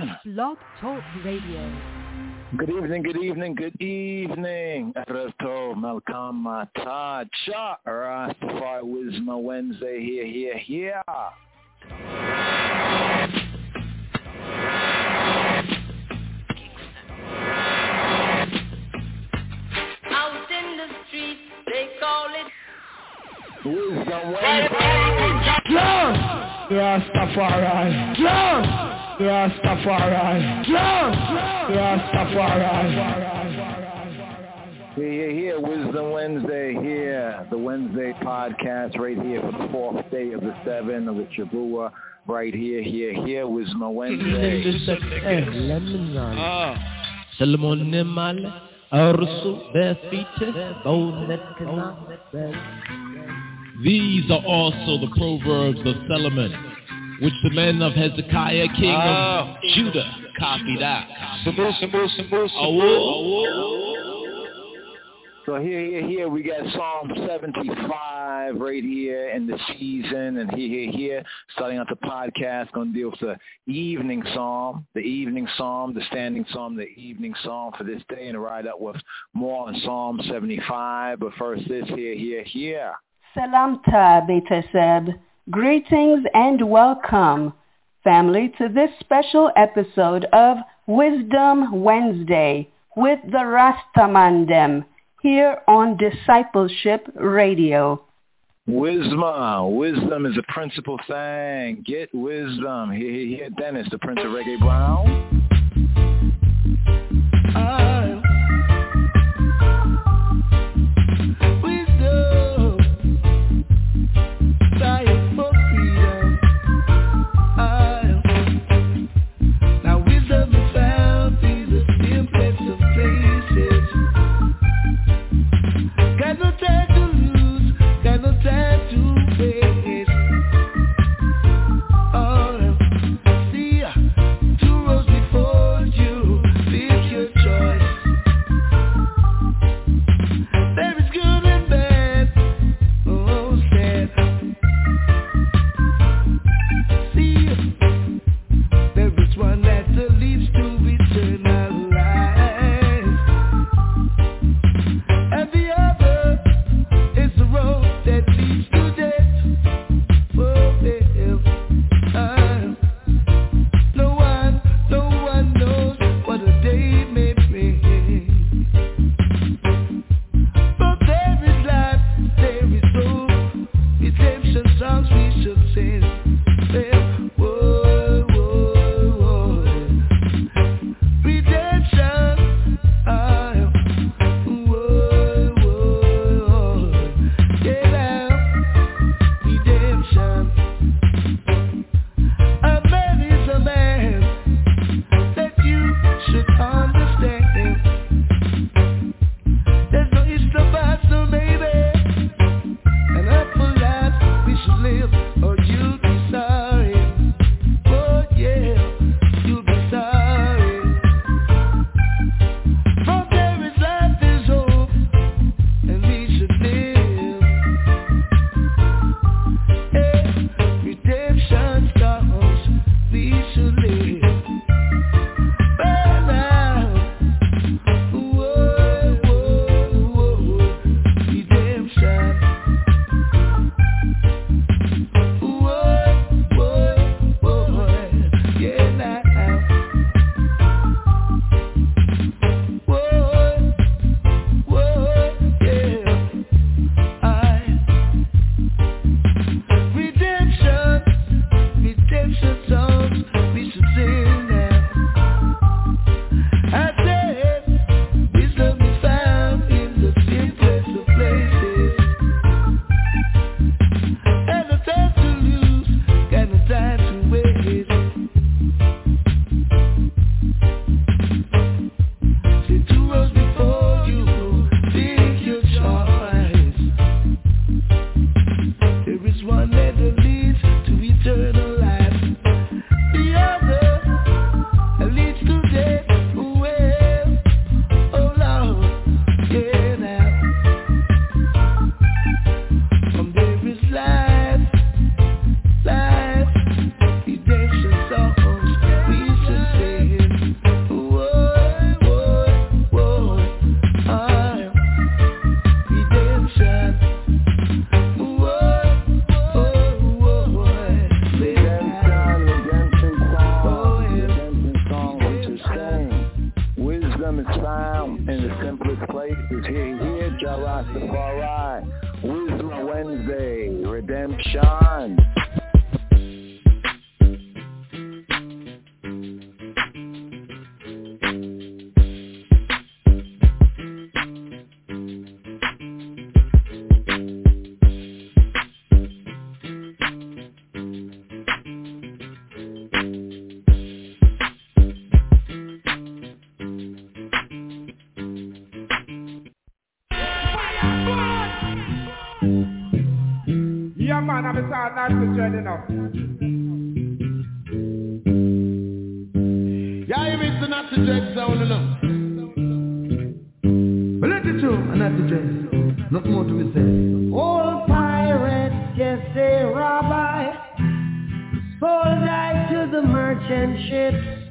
Blog Talk Radio. Good evening, good evening, good evening. Erev Malcolm Matad, Rastafari Wisma Wednesday, here. Out in the street, they call it Wisdom Wednesday. Jump! Rastafari. Jump! Rastafari. Jump! Rastafari. Here, Wisdom Wednesday, here. The Wednesday podcast right here for the fourth day of the 7 of the Shavua. Right here, Wisdom Wednesday. Salomon Nimal, Arsu, Befite, Bonet. These are also the proverbs of Solomon, which the men of Hezekiah, king of Judah, copied out. So here we got Psalm 75 right here in the season, and here, starting out the podcast, going to deal with the evening psalm, the standing psalm, the evening psalm for this day, and ride up with more on Psalm 75. But first, this here. Salamta Beteseb, greetings and welcome, family, to this special episode of Wisdom Wednesday with the Rastamandem here on Discipleship Radio. Wisdom is a principal thing. Get wisdom. Here, Dennis, the Prince of Reggae Brown. Rastafari. Wisdom Wednesday, Redemption. Not to join enough. Yeah, you missed the not to dread sound enough. But let it show and not to dread. Not more to be said. Old pirate, yes, a rabbi, sold I to the merchant ships.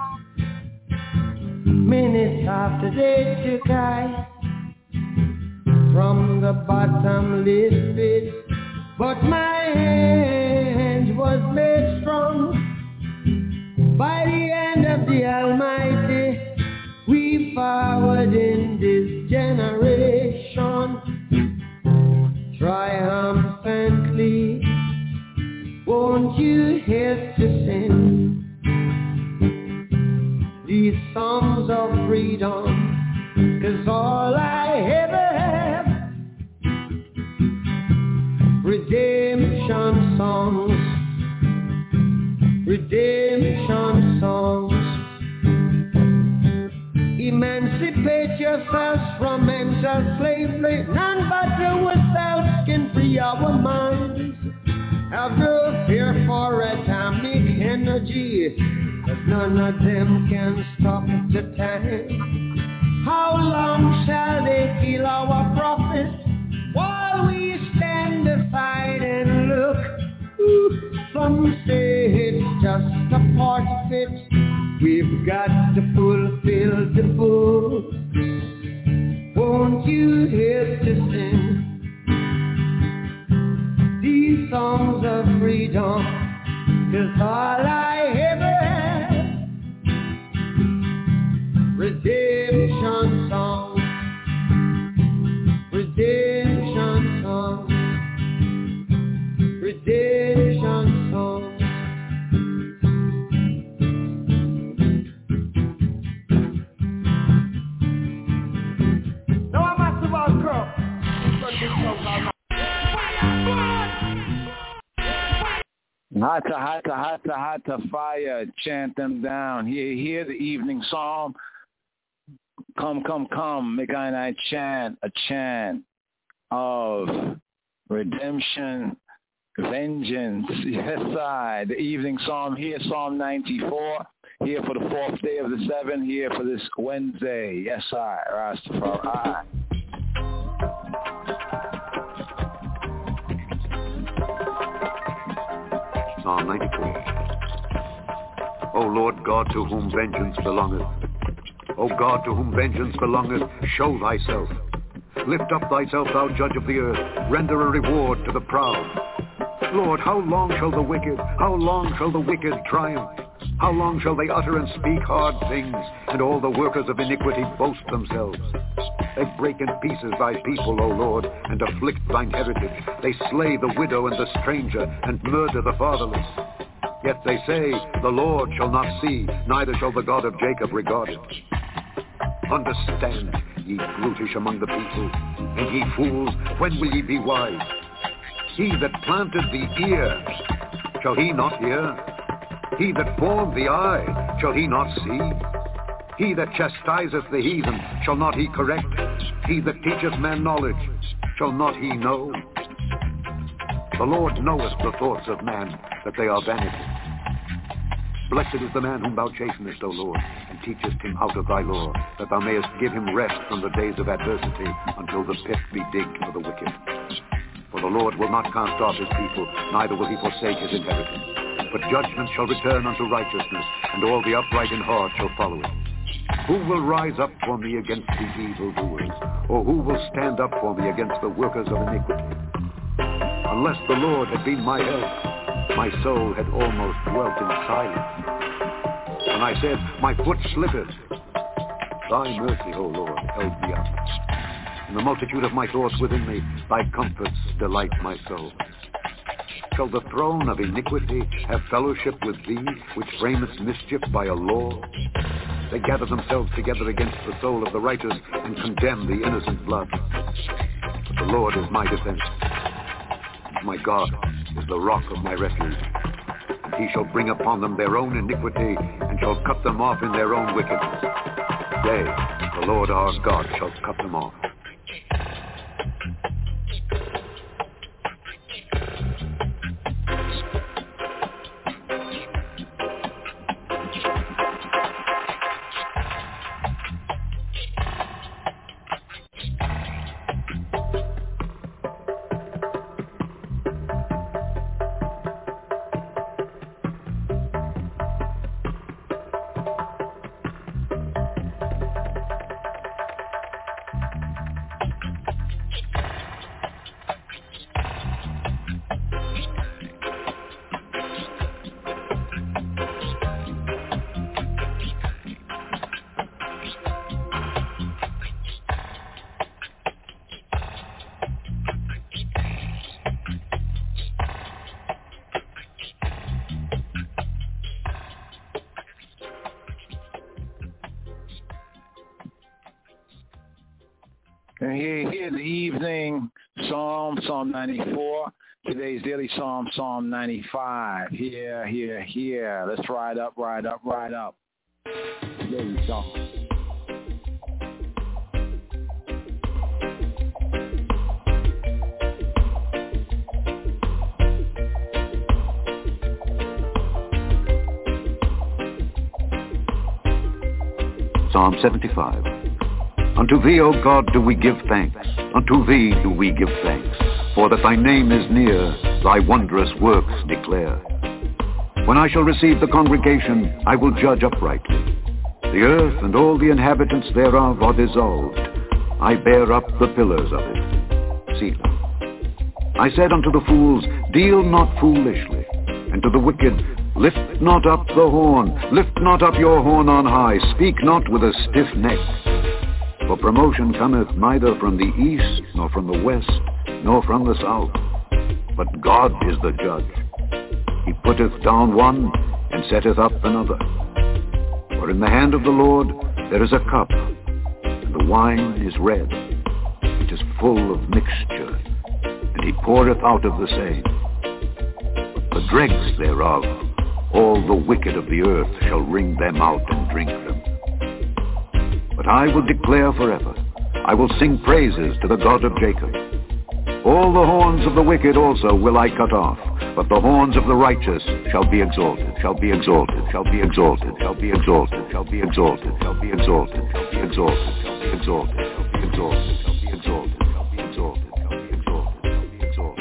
Minutes after they took I from the bottomless pit. But my hand was made strong by the hand of the Almighty. We forward in this generation triumphantly. Won't you help to sing these songs of freedom? 'Cause all I ever have, redemption songs, redemption songs. Emancipate yourselves from mental slavery. None but ourselves can free our minds. Have no fear for atomic energy, 'cause none of them can stop the time. How long shall they kill our prophets while we stand aside and look? Some say it's just a part of it. We've got to fulfill the book. Won't you help to sing these songs of freedom? 'Cause all I ever had, redemption songs, redemption songs, redemption songs. No, I'm not about girl. Hata, fire, chant them down. Hear the evening psalm. Come, make I chant a chant of redemption, vengeance. Yes, I. The evening psalm here, Psalm 94. Here for the 4th day of the 7th. Here for this Wednesday. Yes, I. Rastafari. Psalm 94. O Lord God, to whom vengeance belongeth, O God, to whom vengeance belongeth, show thyself. Lift up thyself, thou judge of the earth. Render a reward to the proud. Lord, how long shall the wicked triumph? How long shall they utter and speak hard things, and all the workers of iniquity boast themselves? They break in pieces thy people, O Lord, and afflict thine heritage. They slay the widow and the stranger, and murder the fatherless. Yet they say, the Lord shall not see, neither shall the God of Jacob regard it. Understand, ye brutish among the people, and ye fools, when will ye be wise? He that planted the ear, shall he not hear? He that formed the eye, shall he not see? He that chastiseth the heathen, shall not he correct? He that teacheth man knowledge, shall not he know? The Lord knoweth the thoughts of man, that they are vanity. Blessed is the man whom thou chastenest, O Lord, and teachest him out of thy law, that thou mayest give him rest from the days of adversity, until the pit be digged for the wicked. For the Lord will not cast off his people, neither will he forsake his inheritance. But judgment shall return unto righteousness, and all the upright in heart shall follow it. Who will rise up for me against the evildoers? Or who will stand up for me against the workers of iniquity? Unless the Lord had been my help, my soul had almost dwelt in silence. And I said, my foot slippeth. Thy mercy, O Lord, held me up. In the multitude of my thoughts within me, thy comforts delight my soul. Shall the throne of iniquity have fellowship with thee, which framest mischief by a law? They gather themselves together against the soul of the righteous and condemn the innocent blood. But the Lord is my defense. My God is the rock of my refuge. And he shall bring upon them their own iniquity, and shall cut them off in their own wickedness. Yea, the Lord our God shall cut them off. And here's the evening psalm, Psalm 94. Today's daily psalm, Psalm 95. Here. Let's ride up. Daily psalm. Psalm 75. Unto thee, O God, do we give thanks. Unto thee do we give thanks. For that thy name is near, thy wondrous works declare. When I shall receive the congregation, I will judge uprightly. The earth and all the inhabitants thereof are dissolved. I bear up the pillars of it. Selah. I said unto the fools, deal not foolishly. And to the wicked, lift not up the horn. Lift not up your horn on high. Speak not with a stiff neck. For promotion cometh neither from the east, nor from the west, nor from the south. But God is the judge. He putteth down one, and setteth up another. For in the hand of the Lord there is a cup, and the wine is red. It is full of mixture, and he poureth out of the same. But the dregs thereof, all the wicked of the earth shall wring them out and drink them. But I will declare forever. I will sing praises to the God of Jacob. All the horns of the wicked also will I cut off, but the horns of the righteous shall be exalted, shall be exalted, shall be exalted, shall be exalted, shall be exalted, shall be exalted, shall be exalted, shall be exalted, shall be exalted, shall be exalted, shall be exalted, shall be exalted, shall be exalted, shall be exalted.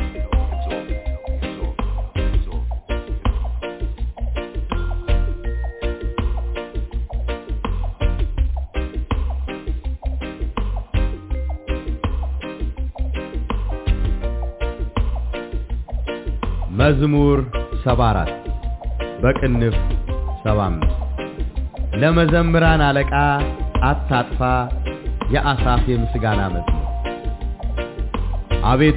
መዝሙር 74 በቅንፍ 75 ለመዘምራን አለቃ አታጥፋ የአሳፍ የምስጋና መዝሙር። አቤቱ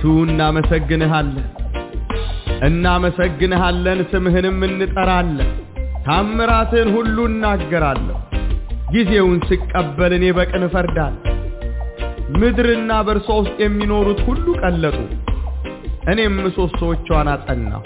እናመሰግንሃለን ስምህንም እንጠራለን ታምራትን ሁሉ እናገራለሁ። ጊዜውን ሲቀበል እኔ በቅን እፈርዳለሁ። ምድርና በእርሷ ውስጥ የሚኖሩት ሁሉ ቀለጡ። እኔም ምሰሶቿን አጸናሁ።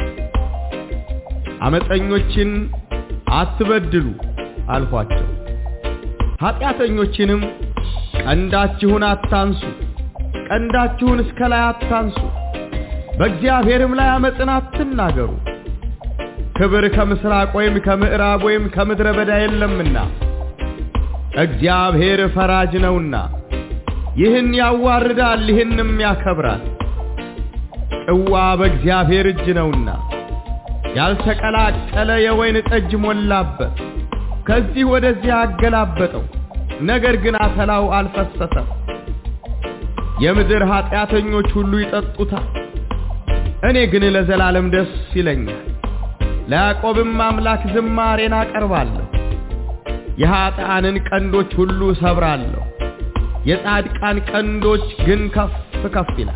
አመፀኞችን አትበድሉ አልኋቸው። ኃጢአተኞችንም ቀንዳችሁን አታንሱ፣ ቀንዳችሁን እስከ ላይ አታንሱ፣ በእግዚአብሔርም ላይ አመፅን አትናገሩ። ክብር ከምስራቅ ወይም ከምዕራብ ወይም ከምድረ በዳ የለምና እግዚአብሔር ፈራጅ ነውና ይህን ያዋርዳል ይህንም ያከብራል። ጽዋ በእግዚአብሔር እጅ ነውና ያልተቀላቀለ የወይን ጠጅ ሞላበት። ከዚህ ወደዚህ አገላበጠው፣ ነገር ግን አተላው አልፈሰሰም። የምድር ኃጢአተኞች ሁሉ ይጠጡታል፣ እኔ ግን ለዘላለም ደስ ይለኛል። ለያዕቆብም አምላክ ዝማሬን አቀርባለሁ። የኃጥአንን ቀንዶች ሁሉ ሰብራለሁ፣ የጻድቃን ቀንዶች ግን ከፍ ከፍ ይላል።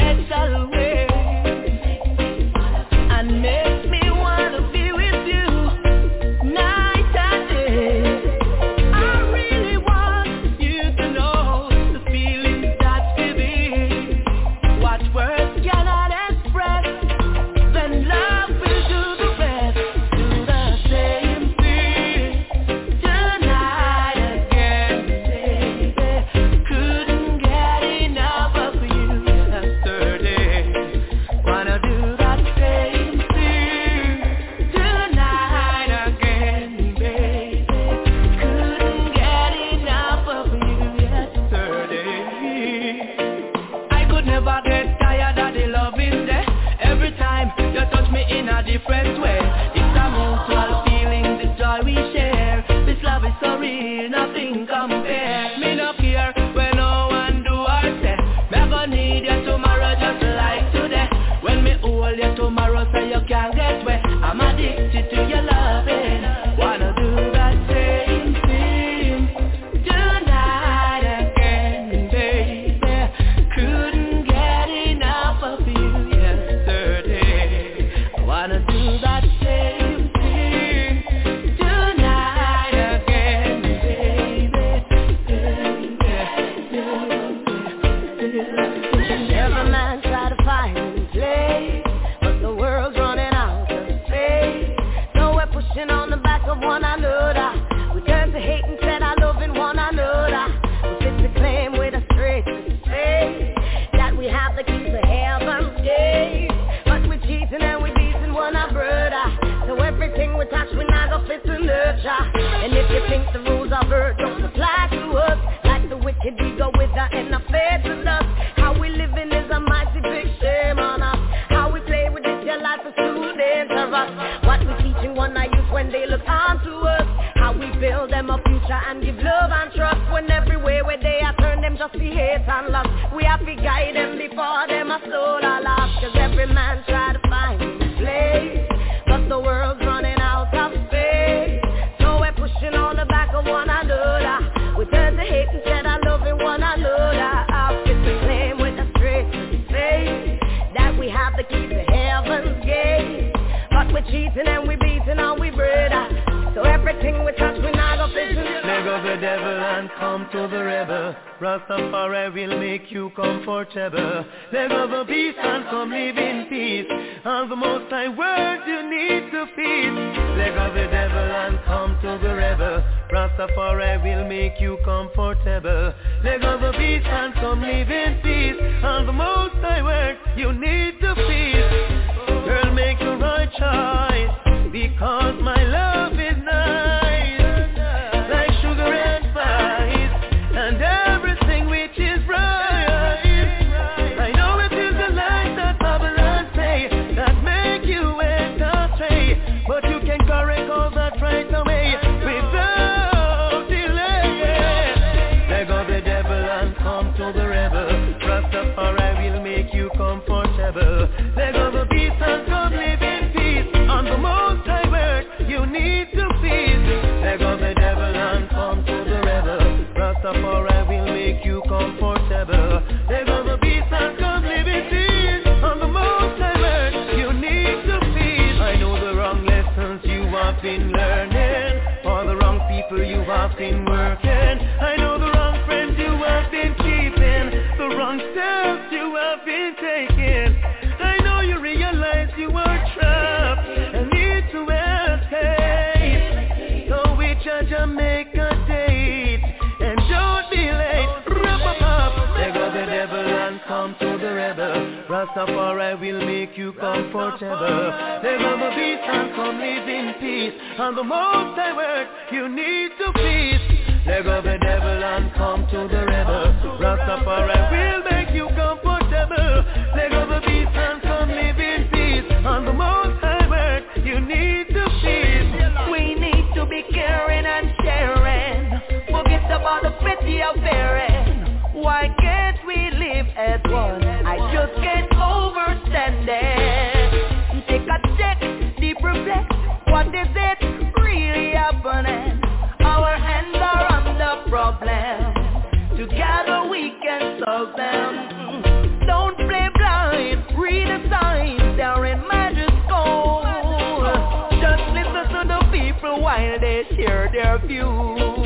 Make me wanna be with you. tomorrow so you can't get wet. I'm addicted to your loving. Wanna do that same thing tonight again, baby. Couldn't get enough of you yesterday. I wanna do that same thing tonight again, baby. Every man try to find his place, but the world's running out of space. So we're pushing on the back of one another. We turn to hate instead of loving one another. We fit the claim with a straight face that we have the keys to heaven's gate, but we're cheating and we're beating one another. So everything we touch we not gonna fit to nurture. And if you think the rules of earth don't apply to us, like the wicked we go with that and the faith with us. How we living is a mighty big shame on us. How we play with this, your life is too dangerous. What we teaching one I use when they look on to us. How we build them a future and give love and trust. When everywhere where they are turn them just be hate and lust. We have to guide them before them a soul are lost. Cause every man try to find his place, but the world's running out of space. So we're pushing on the back of one another. We turn to hate instead of loving one another. It's a claim with a straight face that we have the key to heaven's gate, but we're cheating and we're beating and we brother. So everything we touch we not go fishing. Let go the devil and come to the rebel. Rastafari will make you comfortable. Let go the peace and come live in peace. And the most high words you need to feed. Let go the devil and come to the rebel. Rastafari will make you comfortable. Let go the peace and come live in peace. And the most high words you need to feed. Girl, make the right choice, because my love is nice, like sugar and spice, and everything which is right. I know it is the lies that Babylon say that make you went astray, but you can correct all that right away without delay. Let go the devil and come to the rebel. Rastafari will make you comfortable. Let go the beast and come live in peace. On the most high word you need to feed. Let go the devil and come to the rebel. Rastafari will make you comfortable. Let go the beast and come live in peace. On the most high word you need to feed. I know the wrong lessons you have been learning, for the wrong people you have been working. I know the wrong friends you have been keeping, the wrong steps you have been taking. I know you realize you are trapped and need to escape. So we judge and make a date, and don't be late. Let go the devil and come to the rebel. Rastafari will make you comfortable. Let go the beast and come live in peace. And the most high word you need to peace. Let go the devil and come to the rebel. Rastafari will make you comfortable. Let go the beast and come live in peace. On the most high word you need to peace. We need to be caring and sharing. Forget about the petty affair. Why can't we live as one? I just can't overstand it. Take a check, deep reflect. What is it really happening? Our hands are on the problem. Together we can solve them. Don't play blind, read the signs, they're in magic school. Just listen to the people while they share their views.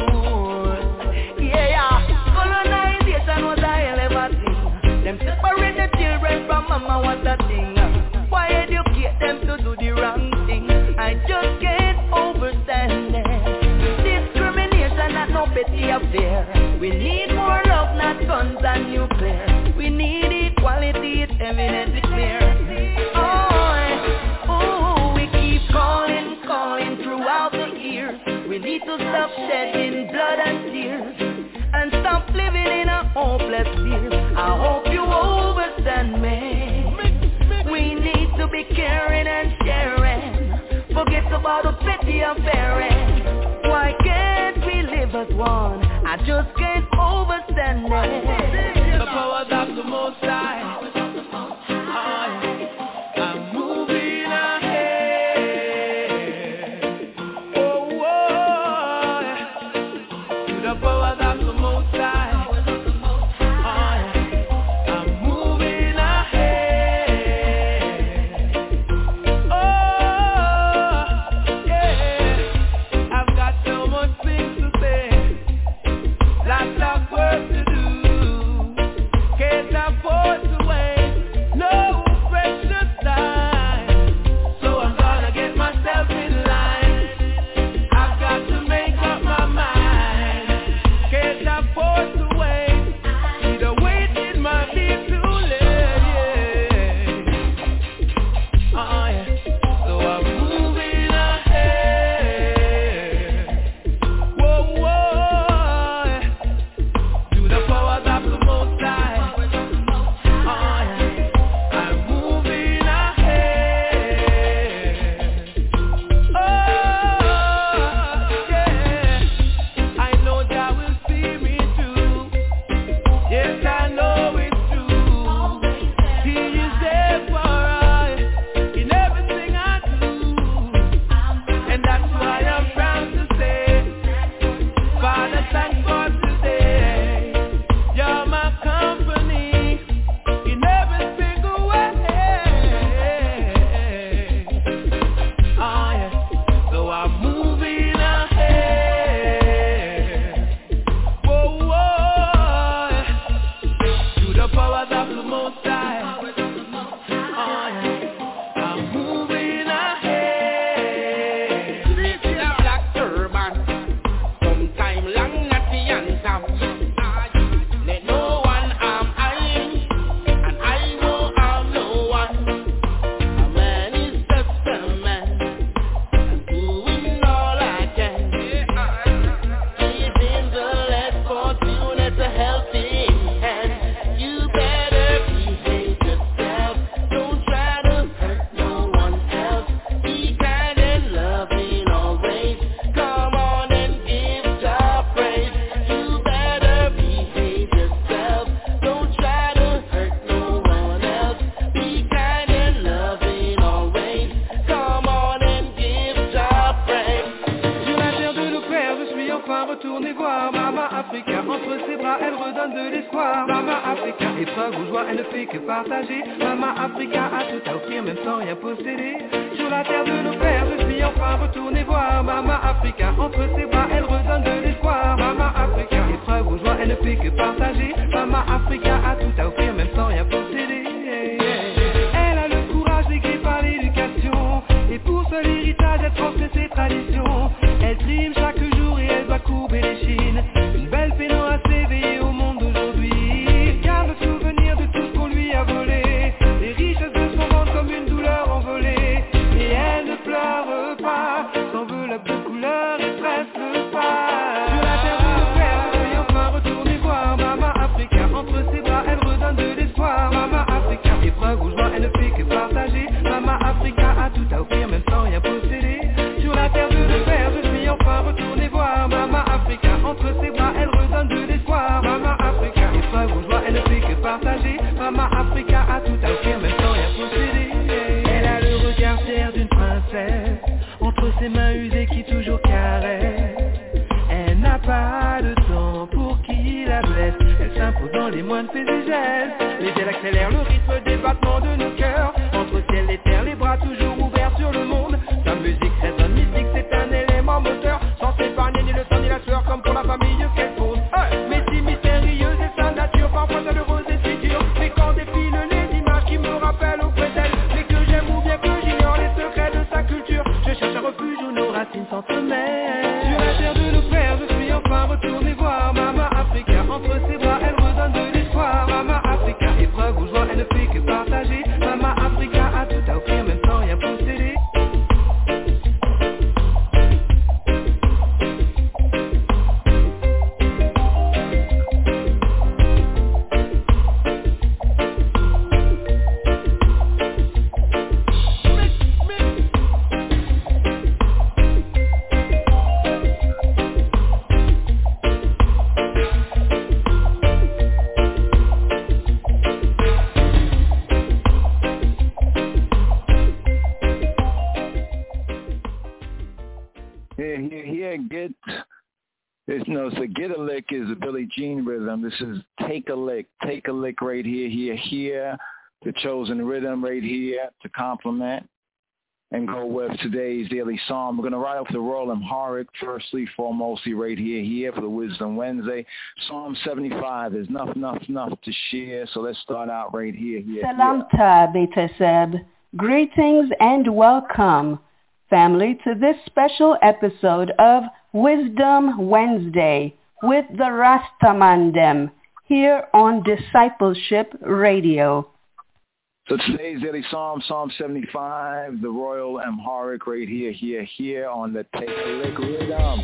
Yeah, colonization was a hell of a thing. Them separate the children from mama was a thing. Why educate them to do the wrong thing? I just can't overstand it. Discrimination not no petty affair. We need more love, not guns and nuclear. We need equality, it's evidently clear. Oh, we keep calling throughout the years. We need to stop shedding blood and tears, and stop living in a hopeless fear. I hope you understand me. We need to be caring and sharing. Forget about the petty affair. Why can't we live as one? I just can't overstand it. The powers of the Most High are moving retourner voir Maman Africa. Entre ses bras, elle redonne de l'espoir. Maman Africa, épreuve ou joie, elle ne fait que partager. Maman Africa a tout à offrir, même sans rien posséder. Sur la terre de nos pères, je suis enfin retourné voir Maman Africa. Entre ses bras, elle redonne de l'espoir. Maman Africa, épreuve ou joie, elle ne fait que partager. Maman Africa a tout à offrir, même sans rien posséder. Elle a le courage d'écrire par l'éducation. Et pour seul héritage, elle transmet ses traditions. Elle trime chaque jour et elle va courber les chines. Une belle pénon à s'éveiller au monde d'aujourd'hui. Elle garde le souvenir de tout ce qu'on lui a volé. Les richesses de son ventre comme une douleur envolée. Et elle ne pleure pas, s'enveloppe de couleurs et presse le pas. Sur la terre de nos pères, je suis enfin retourné voir Maman Africa. Entre ses bras, elle redonne de l'espoir. Maman Africa, épreuve ou joie, elle ne fait que partager. Maman Africa a tout à offrir, même sans rien posséder. Sur la terre de nos pères, je suis enfin retourné voir Maman Africa. Entre ses bras, elle redonne de l'espoir. Maman Africa, épreuve ou joie, elle ne fait que partager. Maman Africa a tout à offrir, même sans rien posséder. Elle a le regard fier d'une princesse, entre ses mains usées qui toujours caressent. Elle n'a pas de temps pour qui la blesse. Elle s'impose dans les moindres faits et gestes. Les ailes accélèrent le rythme des battements de nos cœurs. Entre ciel et terre, les bras toujours ouverts sur le monde. Sa musique résonne mystique, c'est un élément moteur. Sans s'épargner ni le sang ni la sueur, comme pour la famille qu'elle pose. Mais si mystérieuse est sa nature, parfois chaleureuse et si dure. Mais quand défilent les images qui me rappellent auprès d'elle, mais que j'aime ou bien que j'ignore les secrets de sa culture, je cherche un refuge où nos racines s'entremêlent. Sur la terre de nos pères, je suis enfin retourné voir Maman Africa. Entre ses bras, elle redonne de l'espoir. Maman Africa, épreuve ou joie, elle ne fait que partager. Maman Africa a tout à offrir, même sans rien posséder. So Get a Lick is a Billie Jean rhythm. This is Take a Lick right here. The chosen rhythm right here to complement and go with today's daily psalm. We're going to ride off the Royal Amharic, firstly, foremostly right here for the Wisdom Wednesday. Psalm 75 is enough to share, so let's start out right here. Salamta Beteseb. Greetings and welcome, family, to this special episode of Wisdom Wednesday with the Rastamandem here on Discipleship Radio. So today's daily psalm, Psalm 75, the Royal Amharic right here on the Take a Lick rhythm.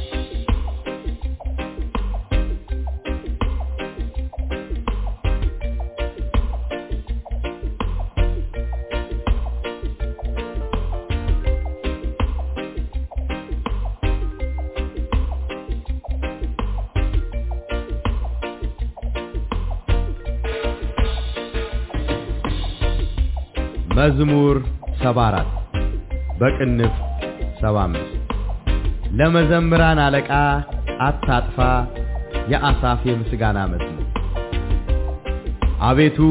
መዝሙር 74 በቅንፍ 75 ለመዘምራን አለቃ አታጥፋ የአሳፍ የምስጋና መዝሙር። አቤቱ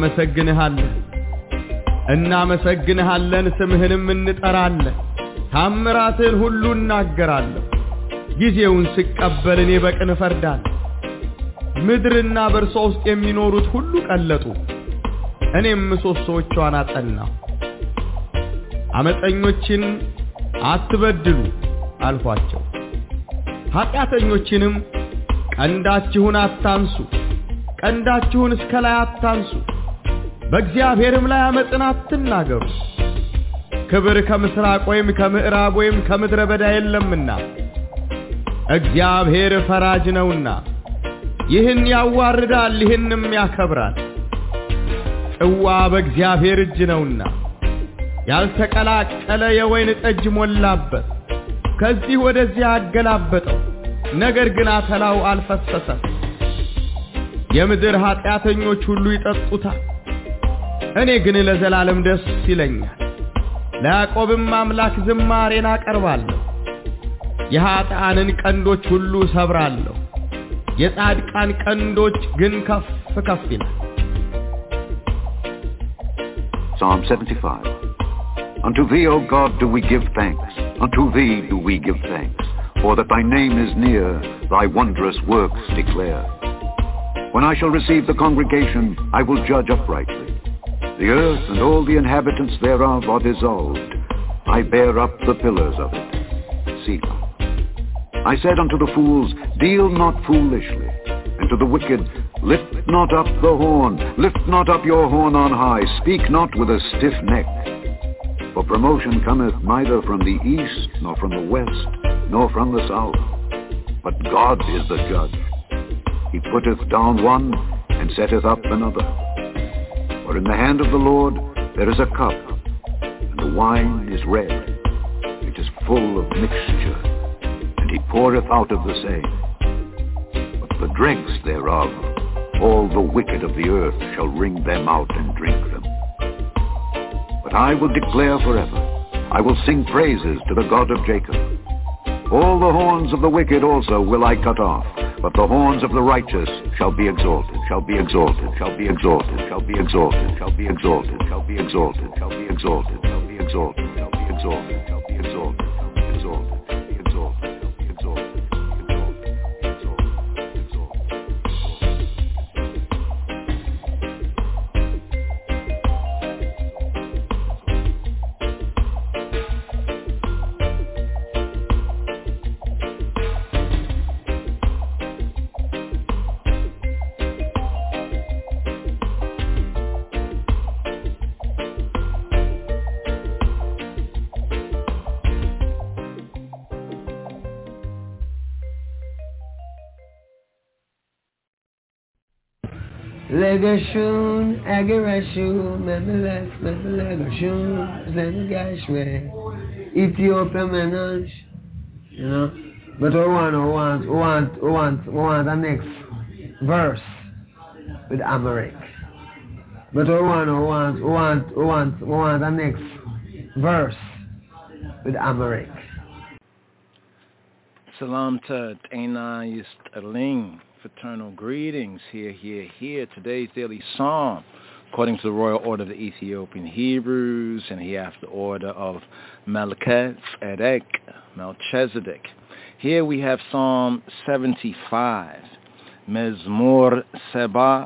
እናመሰግንሃለን ስምህንም እንጠራለን ታምራትን ሁሉ እናገራለሁ። ጊዜውን ስቀበል እኔ በቅን ፈርዳለሁ። ምድርና በርሷ ውስጥ የሚኖሩት ሁሉ ቀለጡ። እኔም ምሰሶቿን አጸናሁ። አመፀኞችን አትበድሉ አልኋቸው። ኃጢአተኞችንም ቀንዳችሁን አታንሱ፣ ቀንዳችሁን እስከ ላይ አታንሱ፣ በእግዚአብሔርም ላይ አመፅን አትናገሩ። ክብር ከምስራቅ ወይም ከምዕራብ ወይም ከምድረ በዳ የለምና እግዚአብሔር ፈራጅ ነውና ይህን ያዋርዳል ይህንም ያከብራል። ጽዋ በእግዚአብሔር እጅ ነውና ያልተቀላቀለ የወይን ጠጅ ሞላበት። ከዚህ ወደዚህ አገላበጠው፣ ነገር ግን አተላው አልፈሰሰም። የምድር ኃጢአተኞች ሁሉ ይጠጡታል፣ እኔ ግን ለዘላለም ደስ ይለኛል። ለያዕቆብም አምላክ ዝማሬን አቀርባለሁ። የኃጥአንን ቀንዶች ሁሉ ሰብራለሁ የጻድቃን ቀንዶች ግን ከፍ ከፍ ይላል Psalm 75 Unto thee, O God, do we give thanks. Unto thee do we give thanks. For that thy name is near, thy wondrous works declare. When I shall receive the congregation, I will judge uprightly. The earth and all the inhabitants thereof are dissolved. I bear up the pillars of it. Selah. I said unto the fools, deal not foolishly. And to the wicked, lift not up the horn. Lift not up your horn on high. Speak not with a stiff neck. For promotion cometh neither from the east, nor from the west, nor from the south. But God is the judge. He putteth down one, and setteth up another. For in the hand of the Lord there is a cup, and the wine is red. It is full of mixture, and he poureth out of the same. But the dregs thereof, all the wicked of the earth shall wring them out and drink them. But I will declare forever, I will sing praises to the God of Jacob. All the horns of the wicked also will I cut off, but the horns of the righteous shall be exalted, shall be exalted, shall be exalted, shall be exalted, shall be exalted, shall be exalted, shall be exalted, shall be exalted, shall be exalted, shall be exalted, shall be exalted, shall be exalted, shall be exalted. Legashun, Agarashun, Memelech, Memelegashun, Zenegashwe, Ethiopia Menage, you know. But we want the next verse with Amharic. But we want the next verse with Amharic. Salam to T'ena Yistaling. Fraternal greetings, here. Today's daily psalm, according to the royal order of the Ethiopian Hebrews, and here after the order of Melchizedek. Here we have Psalm 75, Mezmor Seba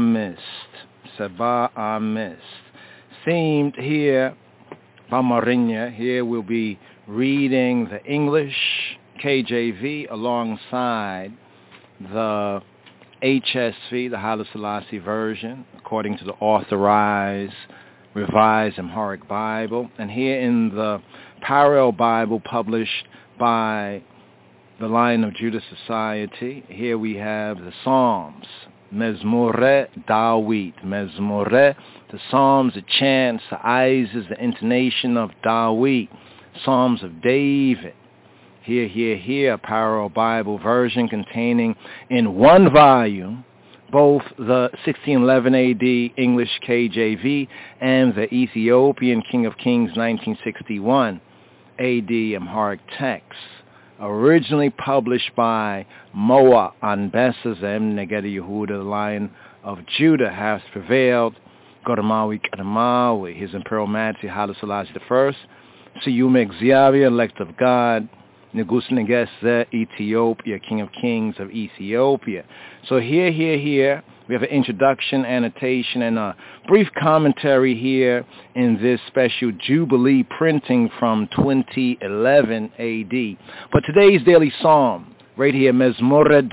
Amist. Themed here, Bamarinya. Here we'll be reading the English KJV alongside the HSV, the Haile Selassie version, according to the authorized, revised Amharic Bible. And here in the Parallel Bible published by the Lion of Judah Society, here we have the Psalms, Mezmore Dawit. Mezmore, the Psalms, the chants, the Ises, the intonation of Dawit, Psalms of David. Here, a Parallel Bible version containing in one volume both the 1611 AD English KJV and the Ethiopian King of Kings 1961 AD Amharic text, originally published by Moa Anbesazem Neged Yehuda, the Lion of Judah, has prevailed, Godamawi, His Imperial Majesty Haile Selassie I, Siyume Xiavia, elect of God, Negus Negese, Ethiopia, King of Kings of Ethiopia. So here, we have an introduction, annotation, and a brief commentary here in this special Jubilee printing from 2011 AD. But today's daily psalm, right here, Mezmore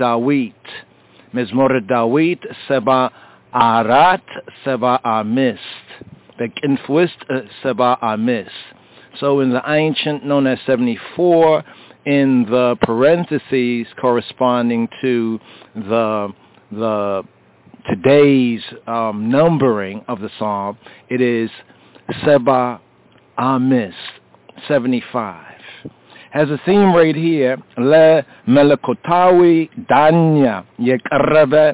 Dawit, Seba Arat, Seba Amist. Beginfwist, Seba Amist. So in the ancient, known as 74, in the parentheses corresponding to the today's numbering of the psalm, it is Seba Amist, 75. Has a theme right here, Le Melakotawi Danya Yekarebe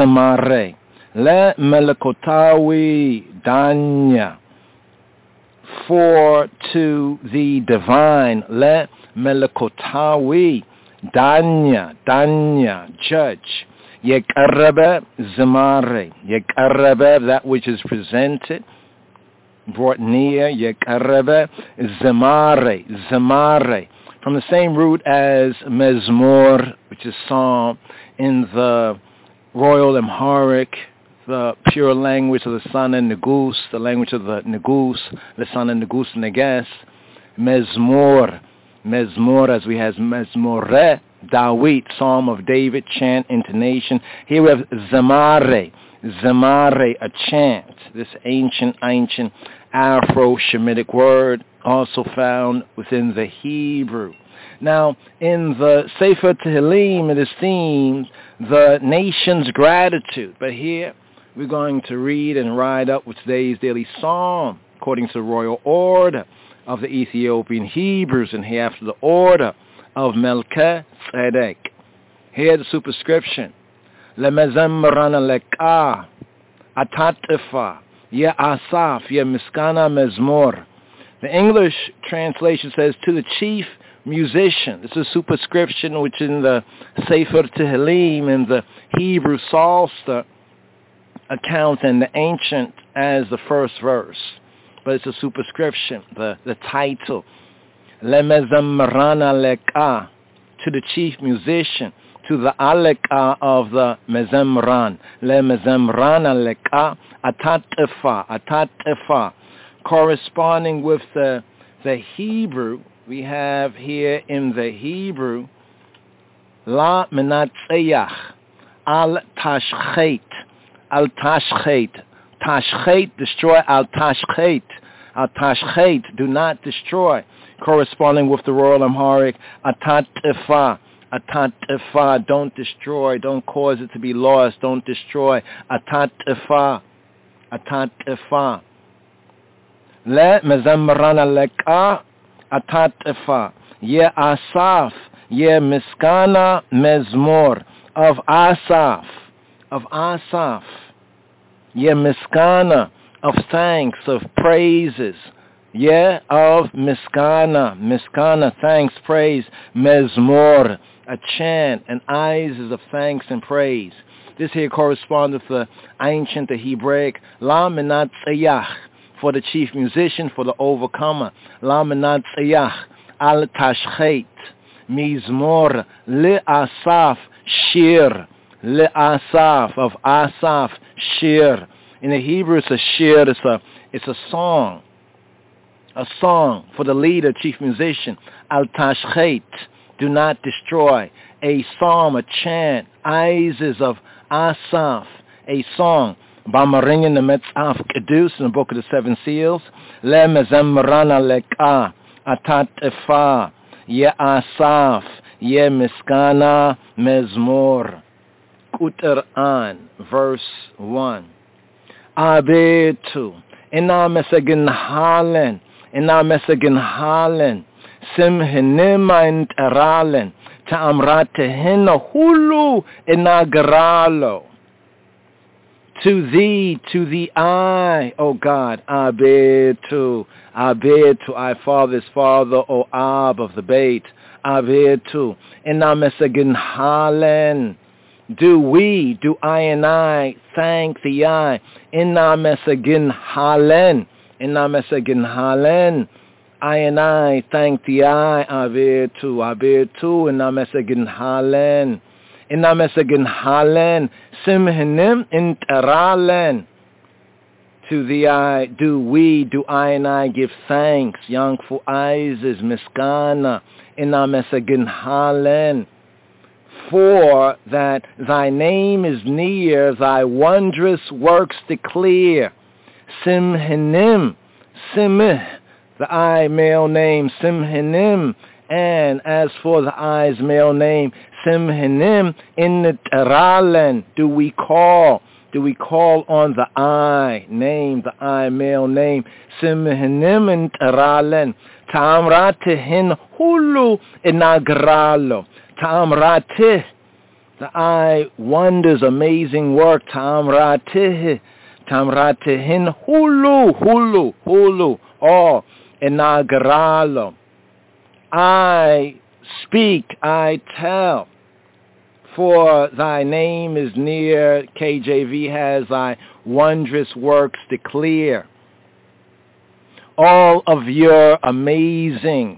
Zamare. Le Melakotawi Danya. for to the divine, le melakotawi, danya, judge, yekarebe zamare, yekarebe, that which is presented, brought near, yekarebe zamare, from the same root as mezmor, which is psalm, in the Royal Amharic, the pure language of the Son and Negus, the language of the Negus, the Son and Negus Neges, mezmor, as we have mezmore, Dawit, Psalm of David, chant, intonation. Here we have zamare, a chant, this ancient Afro-Shemitic word, also found within the Hebrew. Now, in the Sefer Tehillim, it is themed the nation's gratitude. But here, we're going to read and ride up with today's daily psalm, according to the royal order of the Ethiopian Hebrews, and here after the order of Melchizedek. Here the superscription, Lemezemran Lekah, Atatifa, Ye Asaf, Ye Miskana Mezmor. The English translation says, to the chief musician. This is a superscription which in the Sefer Tehillim and the Hebrew Psalter account and the ancient as the first verse. But it's a superscription, the title. Lemezemrana Lekah, to the chief musician, to the Alekah of the Mezemran. Lemezemrana Lekah, Atatifa. Corresponding with the Hebrew, we have here in the Hebrew, La Menatzeyach, Al Tashchet, Tashchet, destroy, Al Tashchet, do not destroy. Corresponding with the Royal Amharic, Atatifa, don't destroy, don't cause it to be lost, don't destroy. Atatifa. Le mezamrana leka atatifa. Ye Asaf, ye miskana mezmor, of Asaf. Ye miskana, of thanks, of praises. Ye of miskana, thanks, praise. Mezmor, a chant, and eyes of thanks and praise. This here corresponds with the ancient, the Hebraic, La Menatzeyach, for the chief musician, for the overcomer. La Menatzeyach, Al Tashchet, Mizmor, Le Asaf, Shir, Le Asaf, of Asaf, Shir. In the Hebrew, it's a shir, it's a song for the leader, chief musician. Al Tashchet, do not destroy. A psalm, a chant, Isis of Asaph, a song. Bamaringen the Metzaf Kedus in the Book of the Seven Seals. Le mezemrana leka atatifa. Ye Asaph, ye miskana mezmor. Kuter an, verse 1. Abetu, ina mesagin halen, simhenima interalen, ta'amratehina hulu inagralo. To thee I, O God, Abetu, I father's father, O Ab of the Beit, Abetu, ina mesagin halen. Do I and I thank thee I, ina mesagin halen, I and I thank thee I, Abetu, ina mesagin halen, simhenim interalen. To thee I, do I and I give thanks, Yangfu Isis miskana, ina mesagin halen. For that thy name is near, thy wondrous works declare. Simhenim, simih, the I male name, simhenim, and as for the I's male name, simhenim, in the teralen, do we call on the I name, the I male name, simhenim in teralen, tamratihin hulu inagralo. Tamratih, the I wonders, amazing work. Tamratihin hulu, all inauguralo. I speak, I tell, for thy name is near. KJV has thy wondrous works declare. All of your amazing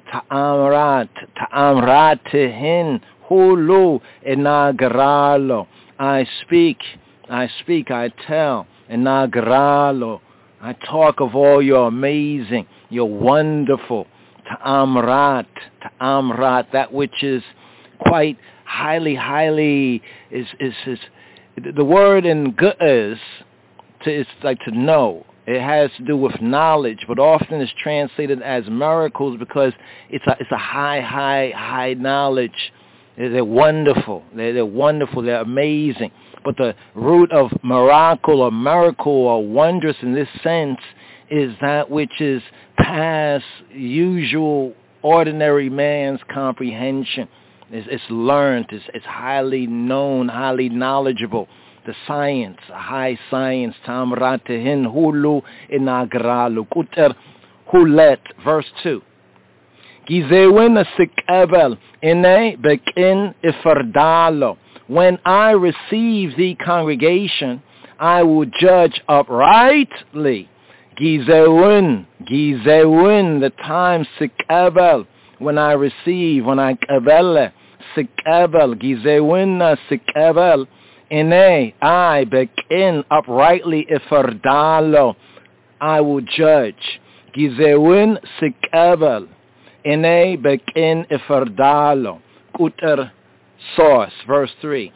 ta'amratihin hulu inauguralo. I speak, I tell, inauguralo. I talk of all your amazing, your wonderful, ta'amrat, that which is quite highly, is the word in Ge'ez, it's like to know. It has to do with knowledge, but often it's translated as miracles because it's a high knowledge. They're wonderful. They're wonderful. They're amazing. But the root of miracle or wondrous in this sense is that which is past usual ordinary man's comprehension. It's learned. It's highly known, highly knowledgeable. The science, high science. Tamratihin hulu inagralu. Kuter hulet. Verse 2. Gizewin sikebel ine bekin iferdalo. When I receive the congregation, I will judge uprightly. Gizewin, the time sikebel. When I receive, when I kabele, sikebel, gizewin sikebel. Ine, I bekin uprightly iferdalo. I will judge. Gizewin sikebel. Ine bekin iferdalo. Kuter source. Verse 3.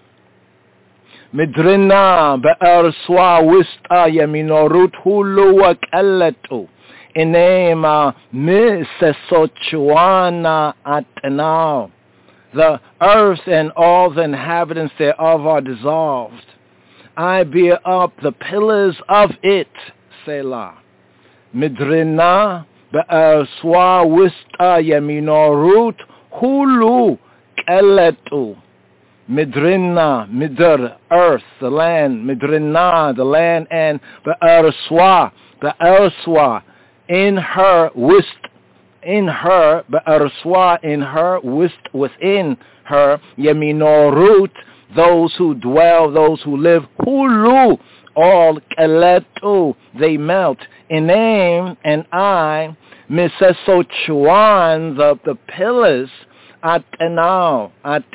Midrina be'er swa wista yaminorut hulu wa kalletu. Ine ma misesochuana atnao. The earth and all the inhabitants thereof are dissolved. I bear up the pillars of it, Selah. Midrina be'er swa wista yaminorut hulu keletu. Midrina, midr, earth, the land. Midrina, the land, and be'er swa, in her wist. In her, be'erswa, in her, within her, yaminorut, those who dwell, those who live, hulu, all keletu, they melt. Inem and I, misesochuan, the pillars, atenao.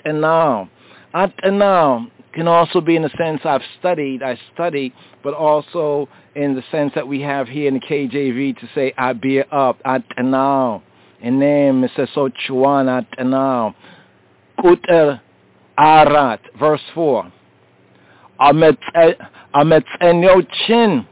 Atenao can also be in the sense I study, but also in the sense that we have here in the KJV to say, I bear up, atenao. Inem misesochuan atenao. Kuter arat, verse 4. Ametzenyochin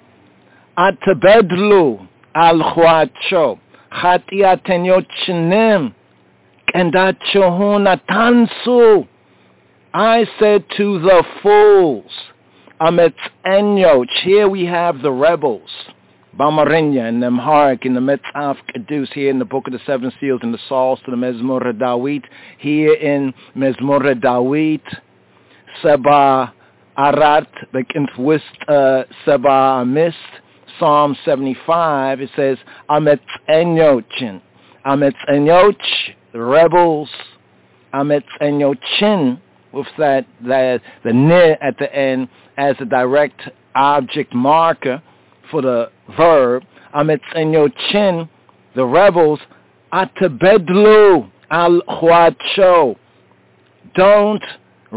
atebedlu al chuacho chatiatenyochinim kendachohun atansu. I said to the fools, Ametzenyoch, here we have the rebels, Bamarinya and Nemharik in the Metzaf Kedus, here in the Book of the Seven Seals, in the Psalms to the Mezmor Dawit, here in Mezmor Dawit, Seba Arat, begins with Seba Amist, Psalm 75, it says, Ametzenyochin, the rebels, Ametzenyochin, with the ne at the end as a direct object marker for the verb. Ametzenyochin, the rebels, atebedlu al chuacho. Don't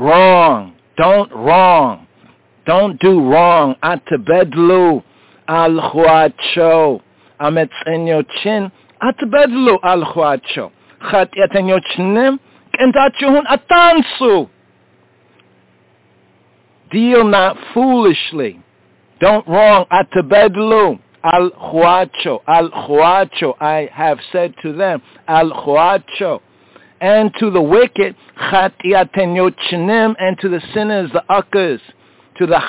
do wrong. Atebedlu al chuacho. Ametzenyochin, atebedlu al chuacho. Chatiatenyochinim, kendachuhun atansu. Deal not foolishly. Don't wrong. Atebedlu al chuacho. Al chuacho. I have said to them. Al chuacho. And to the wicked, chatiatenyochinim, and to the sinners, the uckers, to the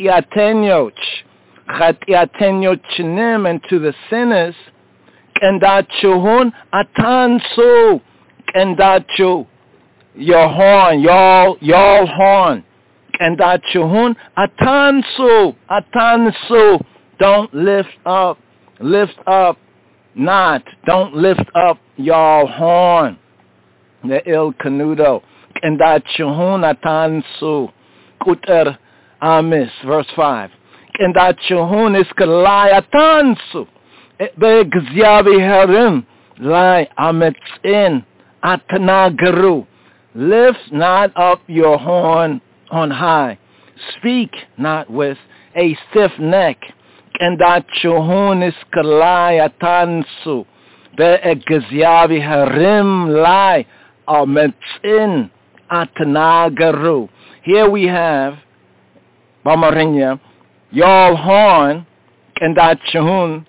chatiatenyochinim, and to the sinners, kendachuhun atansu. Kendachu, your horn, y'all horn. Kendachuhun atansu. Don't lift up not, don't lift up your horn. The il canudo. Kendachun atansu. Kuter amis. Verse 5. Kendachun iskalai atansu. Begziavi herim. Lai ametzin atanagaru. Lift not up your horn on high. Speak not with a stiff neck. Kendachuhun iskalai atansu. Be'egziavi harim lai ametzin atanagaru. Here we have, Bamarinya, your horn, Kendachun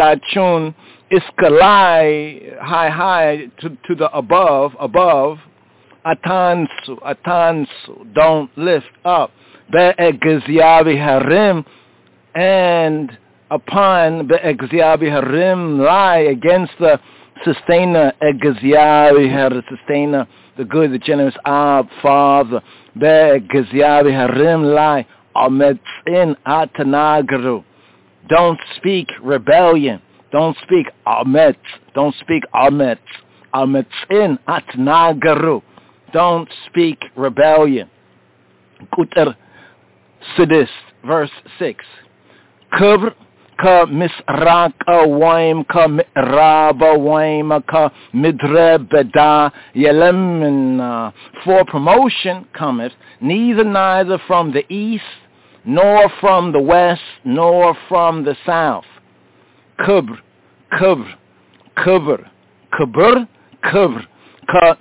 iskalai, high, to the above, atansu, don't lift up. Be'egziavi harim, and upon be'egziavi harim lie against the sustainer, egziavi her sustainer, the good, the generous Father. Be'egziavi harim lie ametzin atanagaru. Don't speak rebellion. Don't speak ametz. Don't speak ametz. Ametzin atanagaru. Don't speak rebellion. Kuter Sidis, verse 6. Kubr ka misrak awaim ka mi'rab awaim ka midre beda yelemina. For promotion cometh neither from the east, nor from the west, nor from the south. Kubr ka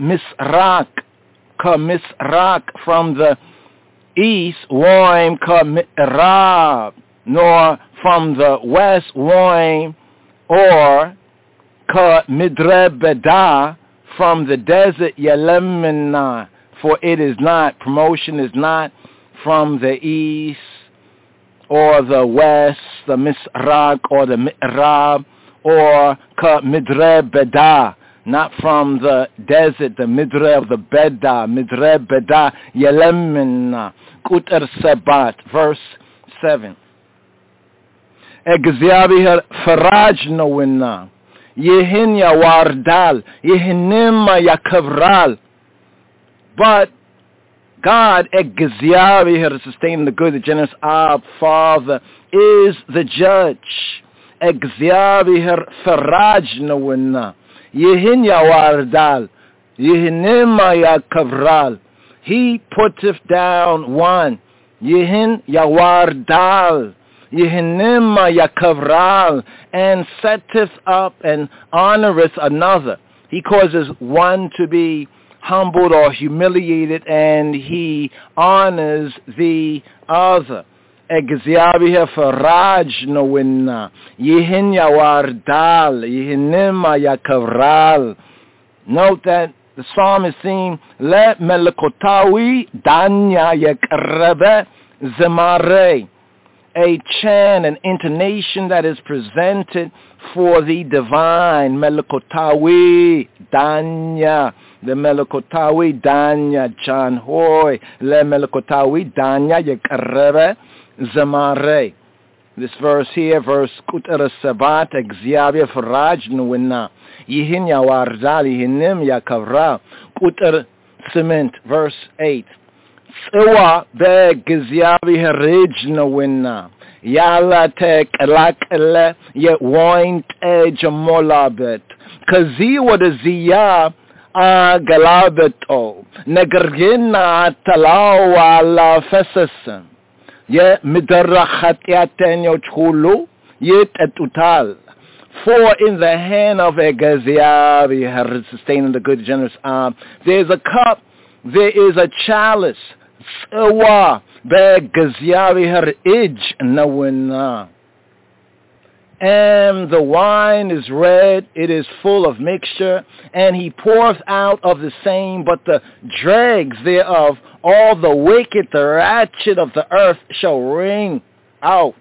misrak from the east, waim ka mi'rab, nor from the west, waim, or ka midre beda, from the desert, yelemina. For it is not, promotion is not from the east or the west, the misrak or the mi'rab, or ka midre beda, not from the desert, the midre of the beda, midre beda, yelemina. Kuter Sebat, verse 7. Egziavi faraj nowina, yehin ya wardal, yehinima ya kavral. But God, egziavi, sustaining the good, the generous Father, is the judge. Egziavi faraj nowina, yehin ya wardal, yehinima ya kavral. He putteth down one, yehin ya wardal, yehinima ya kavral, and setteth up and honoreth another. He causes one to be humbled or humiliated, and he honors the other. Egziaviha faraj nowina, yehin ya wardal, yehinima ya kavral. Note that the psalm is saying, Le melkotawi danya yakrebe zemare. A chant, an intonation that is presented for the divine. Melkotawi danya. The melkotawi danya chan hoy. Le melkotawi danya yakrebe zemare. This verse here, verse Kuter Sabat, Egziavia Faraj Nuwina. Yihin ya wardal, yihinim ya kavra. Kuter Cement, verse 8. Tsewa be Gziavi Herij Nuwina. Yala tek lakele ye woint e jamolabet. Kazi wadaziya a galabeto. Negergina talawa la fesesen. Ye midarachat yaten yochulu yet etutal. For in the hand of Egziavi, her sustaining the good, generous arm, there is a cup, there is a chalice. Tsewa be'Egziavi her ij nawina. And the wine is red, it is full of mixture, and he pours out of the same, but the dregs thereof, all the wicked, the ratchet of the earth shall wring out.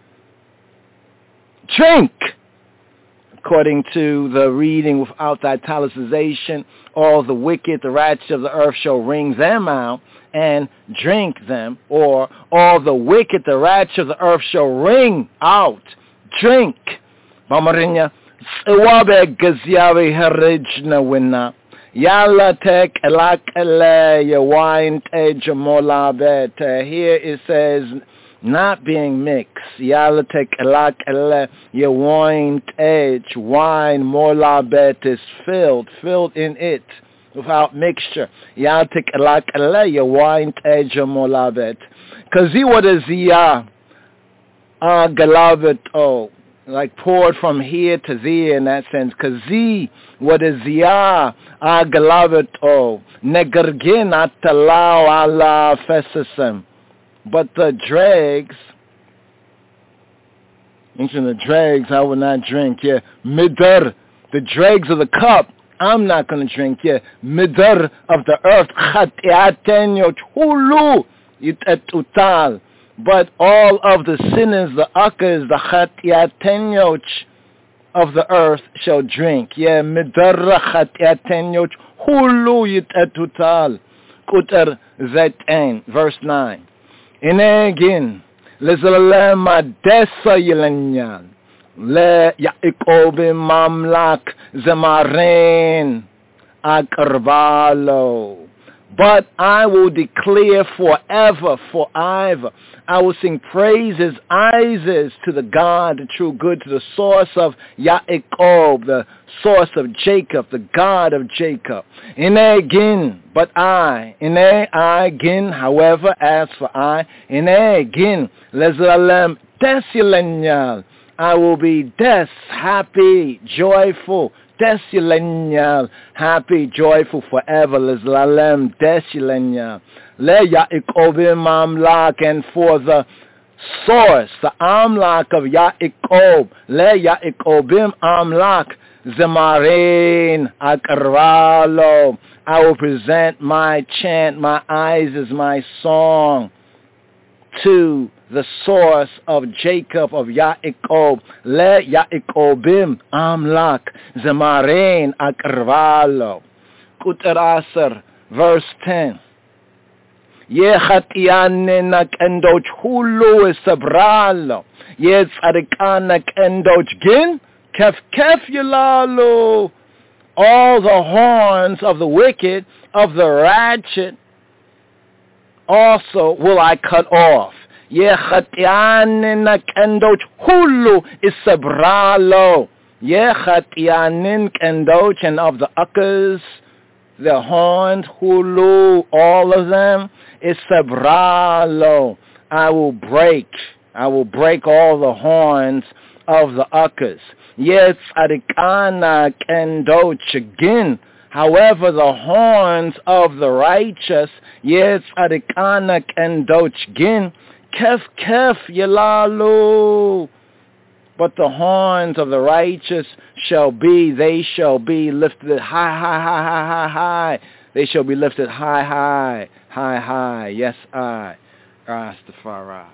Drink! According to the reading without the italicization, all the wicked, the ratchet of the earth shall wring them out and drink them, or all the wicked, the ratchet of the earth shall wring out. Drink. Bamarinya, ጽዋበ እግዚአብሔር እጅ ነውና ያለ ተቀላቀለ የዋይን ጠጅ ሞላበት. Here it says not being mixed. ያለ ተቀላቀለ የዋይን ጠጅ, wine molabet is filled in it without mixture. ያለ ተቀላቀለ የዋይን ጠጅ molabet. Kazi what is galaveto, like poured from here to there in that sense. Kazi what is galaveto, negergin atalau ala fesisem. But the dregs, mention the dregs, I will not drink. Yeah, midar, the dregs of the cup, I'm not going to drink. Yeah, midar of the earth, chatiatenyo hulu yitetutal. But all of the sinners, the uckers, the chatiatenyoch of the earth shall drink. Yeah, midar chatiatenyoch hulu yitetutal. Kuter zetain, verse 9. Inegin lezalem adesa yilanyal le Yaakov mamlak zemarin akarvalo. But I will declare forever. I will sing praises to the God, the true good, to the source of Yaakov, the source of Jacob, the God of Jacob. Inegin, but I, gin, however, as for I, inegin, lezalem desilenial, I will be happy, joyful, desilenial, happy, joyful forever, lezalem desilenial. Le Yaakovim Amlak, and for the source, the Amlak of Yaakov, Le Yaakovim Amlak, Zemarin Akarvalo, I will present my chant, my eyes as my song, to the source of Jacob, of Yaakov, Le Yaakovim Amlak, Zemarin Akarvalo. Kuter Aser, verse 10. Yechatianek endoch hulu esabralo. Yetzarikanek endoch gin kef yalalu. All the horns of the wicked, of the ratchet, also will I cut off. Yechatianek endoch hulu esabralo. Yechatianin endoch, and of the uckers, the horns, hulu, all of them, is sabralo. I will break all the horns of the uckers. Yes, adikana kendoch again. However, the horns of the righteous, yes, adikana kendoch again, kef yalalu. But the horns of the righteous they shall be lifted high. They shall be lifted high. Yes, I, Rastafari.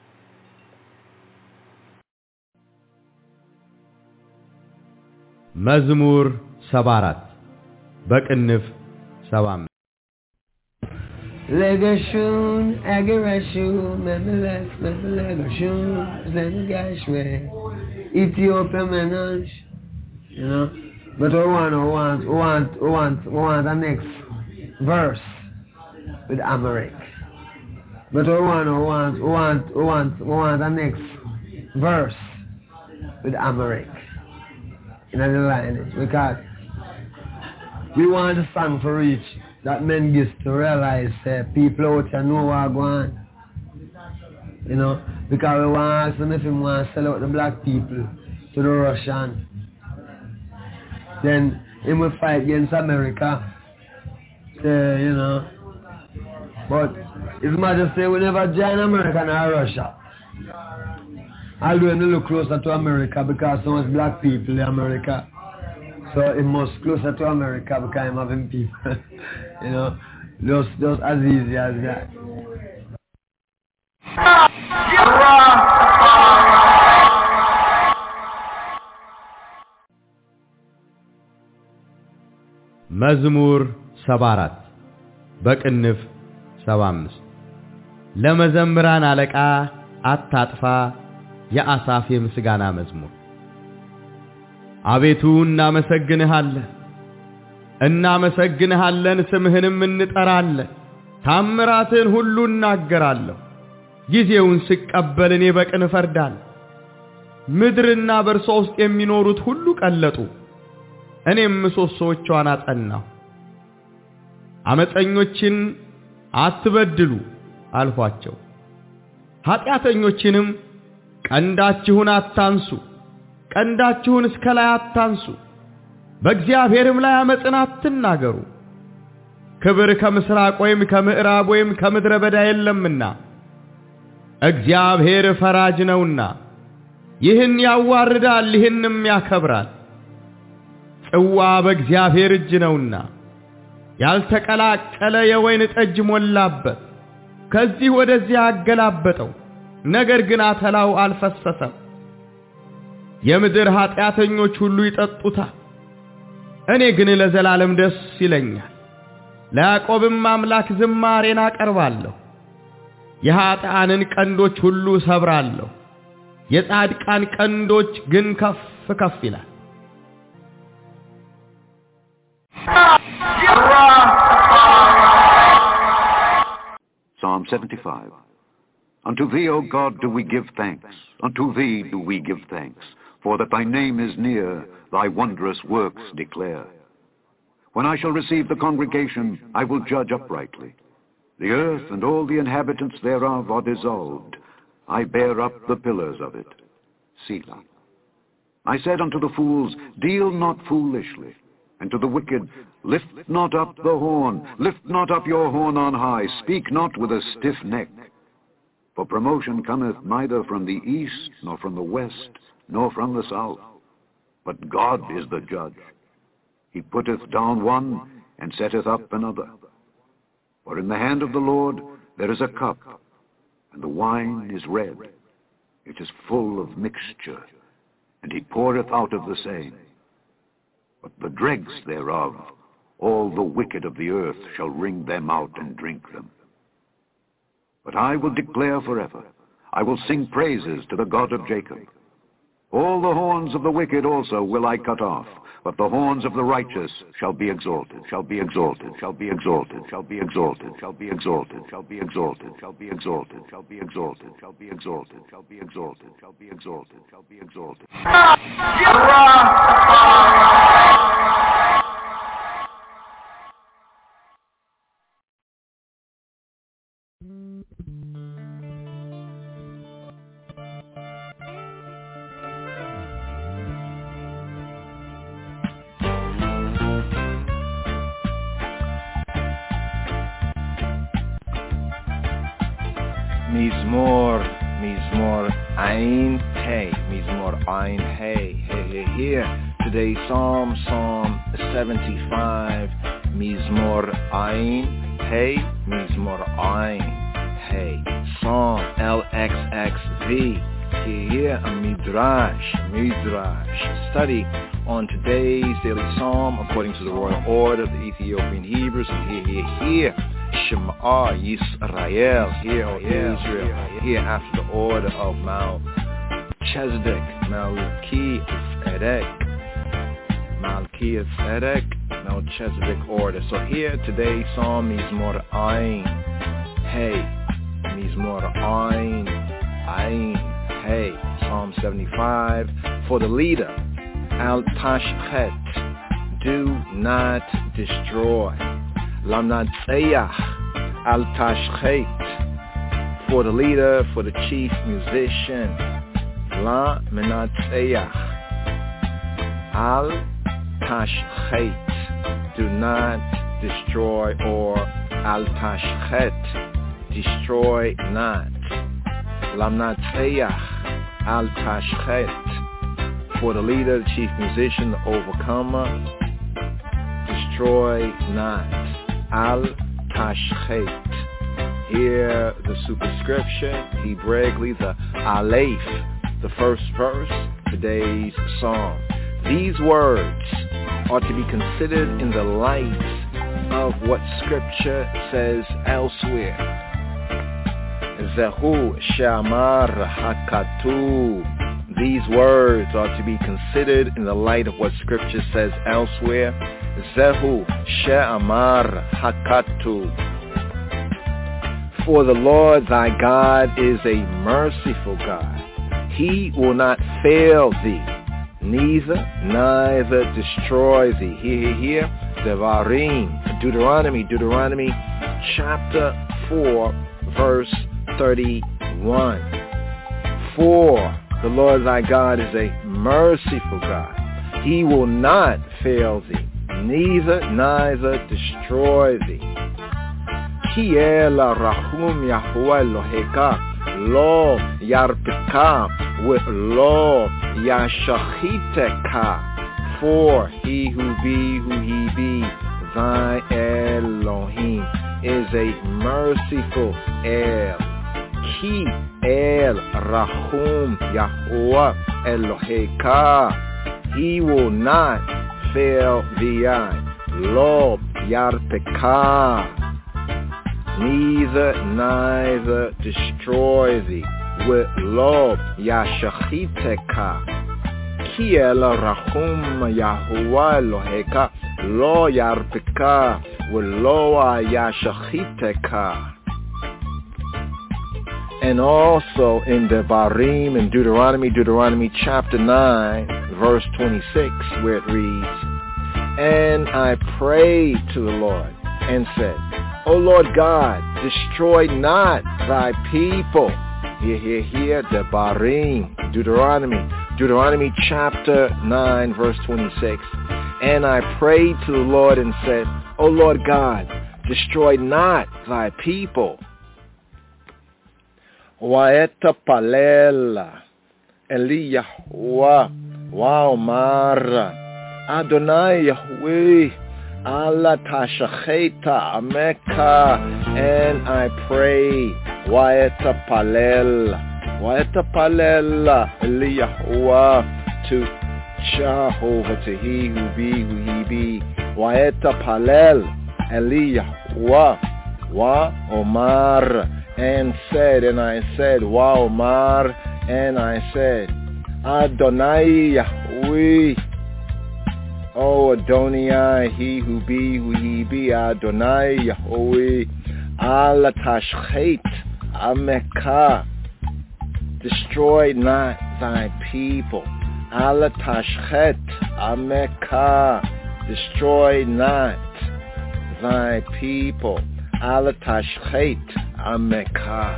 መዝሙር 74 በቅንፍ 75 Legashun, Agarashun, Legashun, Zenigashwe, Ethiopia Menage, you know. But we want the next verse with Amharic. But we want the next verse with Amharic. In the lineage, because we want the song to reach that men gets to realize people out there know what going on. You know, because we want to ask them if we want to sell out the black people to the Russian. Then he will fight against America. You know. But His Majesty will never join America nor Russia. Although he look closer to America because so much black people in America. So he must closer to America because I'm having people. You know, just as easy as that. መዝሙር 74 በቅንፍ 75 ለመዘምራን አለቃ አታጥፋ የአሳፍ የምስጋና መዝሙር አቤቱ እናመሰግንሃለን ስምህንም እንጠራለን ታምራትን ሁሉ እናገራለሁ ጊዜውን ሲቀበል እኔ በቅን ፈርዳለሁ ምድርና በርሷ ውስጥ የሚኖሩት ሁሉ ቀለጡ እኔም ምሰሶቿን አጸናሁ አመፀኞችን አትበድሉ አልኋቸው ኃጢአተኞችንም ቀንዳችሁን አታንሱ ቀንዳችሁን እስከ ላይ አታንሱ በእግዚአብሔርም ላይ አመፅን አትናገሩ ክብር ከምስራቅ ወይም ከምዕራብ ወይም ከምድረ በዳ የለምና እግዚአብሔር ፈራጅ ነውና ይህን ያዋርዳል ይህንም ያከብራል ጽዋ በእግዚአብሔር እጅ ነውና ያልተቀላቀለ የወይን ጠጅ ሞላበት ከዚህ ወደዚህ አገላበጠው ነገር ግን አተላው አልፈሰሰም የምድር ኃጢአተኞች ሁሉ ይጠጡታል እኔ ግን ለዘላለም ደስ ይለኛል ለያዕቆብም አምላክ ዝማሬን አቀርባለሁ የኃጥአንን ቀንዶች ሁሉ ሰብራለሁ የጻድቃን ቀንዶች ግን ከፍ ከፍ ይላል Psalm 75. Unto thee, O God, do we give thanks. Unto thee do we give thanks. For that thy name is near, thy wondrous works declare. When I shall receive the congregation, I will judge uprightly. The earth and all the inhabitants thereof are dissolved. I bear up the pillars of it. Selah. I said unto the fools, deal not foolishly. And to the wicked, lift not up the horn. Lift not up your horn on high. Speak not with a stiff neck. For promotion cometh neither from the east, nor from the west, nor from the south. But God is the judge. He putteth down one, and setteth up another. For in the hand of the Lord there is a cup, and the wine is red. It is full of mixture, and he poureth out of the same. But the dregs thereof, all the wicked of the earth shall wring them out and drink them. But I will declare forever, I will sing praises to the God of Jacob. All the horns of the wicked also will I cut off, but the horns of the righteous shall be exalted, shall be exalted, shall be exalted, shall be exalted, shall be exalted, shall be exalted, shall be exalted, shall be exalted, shall be exalted, shall be exalted, shall be exalted, shall be exalted. Mizmor Ain Hey, Mizmor Ain Hey, here. Today's Psalm 75, Mizmor Ain Hey, Mizmor Ain Hey, Psalm LXXV. Here a Midrash study on today's daily Psalm according to the royal order of the Ethiopian Hebrews. And here. Shema Yisrael, hear, O Israel, here after the order of Melchizedek, Melchizedek order. So here today, Psalm Mizmor Ain, Hey, Mizmor Ain, Hey, Psalm 75, for the leader, Al Tashchet, do not destroy. Lamnatseyach al tashchet, for the leader, for the chief musician. Lamnatseyach al tashchet, do not destroy, or al tashchet, destroy not. Lamnatseyach al tashchet, for the leader, the chief musician, the overcomer, destroy not. Al Tashchet. Here the superscription, Hebraically the Aleph, the first verse, today's psalm. These words are to be considered in the light of what Scripture says elsewhere. Zehu Shamar Hakatu these words are to be considered in the light of what Scripture says elsewhere. Zehu she'amar hakatu. For the Lord thy God is a merciful God. He will not fail thee, neither destroy thee. Here, Devarim, Deuteronomy chapter 4, verse 31. For the Lord thy God is a merciful God. He will not fail thee, neither destroy thee. Ki el rahum Yahuwah Eloheka lo yarpika lo yashachiteka. For he who he be, thy Elohim is a merciful El. Ki el rahum Yahuwah Eloheka. He will not fail thee, lo yarpeka. Neither destroy thee with lo yashachiteka. Ki el rahum Yahuwah Eloheka lo yarpeka with lo yashachiteka. And also in Devarim, in Deuteronomy chapter 9, verse 26, where it reads, And I prayed to the Lord and said, O Lord God, destroy not thy people. Here, Devarim, Deuteronomy chapter 9, verse 26. And I prayed to the Lord and said, O Lord God, destroy not thy people. Wa'etapalel Eli Yahuwah wa'omar Adonai Yahweh Allah tashacheta ameka. And I pray wa'etapalel Eli Yahuwah to Jehovah, to he who be. Wa'etapalel Eli Yahuwah wa'omar. And I said, Wa'omar, and I said, Adonai Yahweh, O Adonai, he who be, Adonai Yahweh, Al Tashchet Ameka, destroy not thy people, Al Tashchet Ameka, destroy not thy people, Al Tashchet Ameka.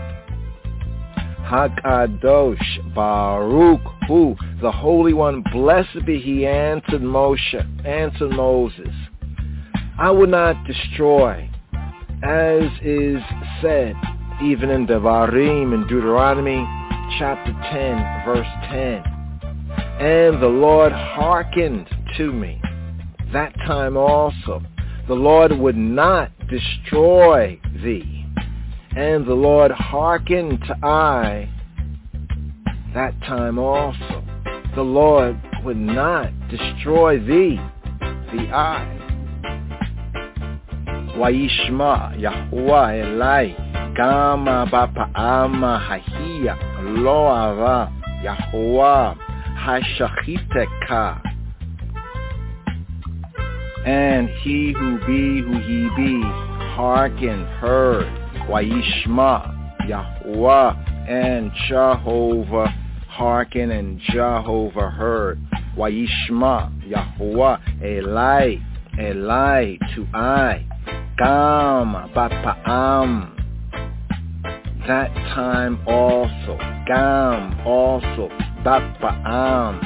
Hakadosh Baruch Hu, the Holy One, blessed be he, answered Moses, I will not destroy, as is said even in Devarim, in Deuteronomy chapter 10, verse 10. And the Lord hearkened to me. That time also, the Lord would not destroy thee. And the Lord hearkened to I. That time also, the Lord would not destroy thee, the I. Wayishma Yahuwah Elai Gama Bapa'ama Hahia Lo Ava Yahuwah Hashachiteka. And he who he be, hearkened, heard. Wayishma Yahuwah, and Jehovah hearkened, and Jehovah heard. Wayishma Yahuwah Elai to I. Gam Bapa'am. That time also. Gam also. Bapa'am.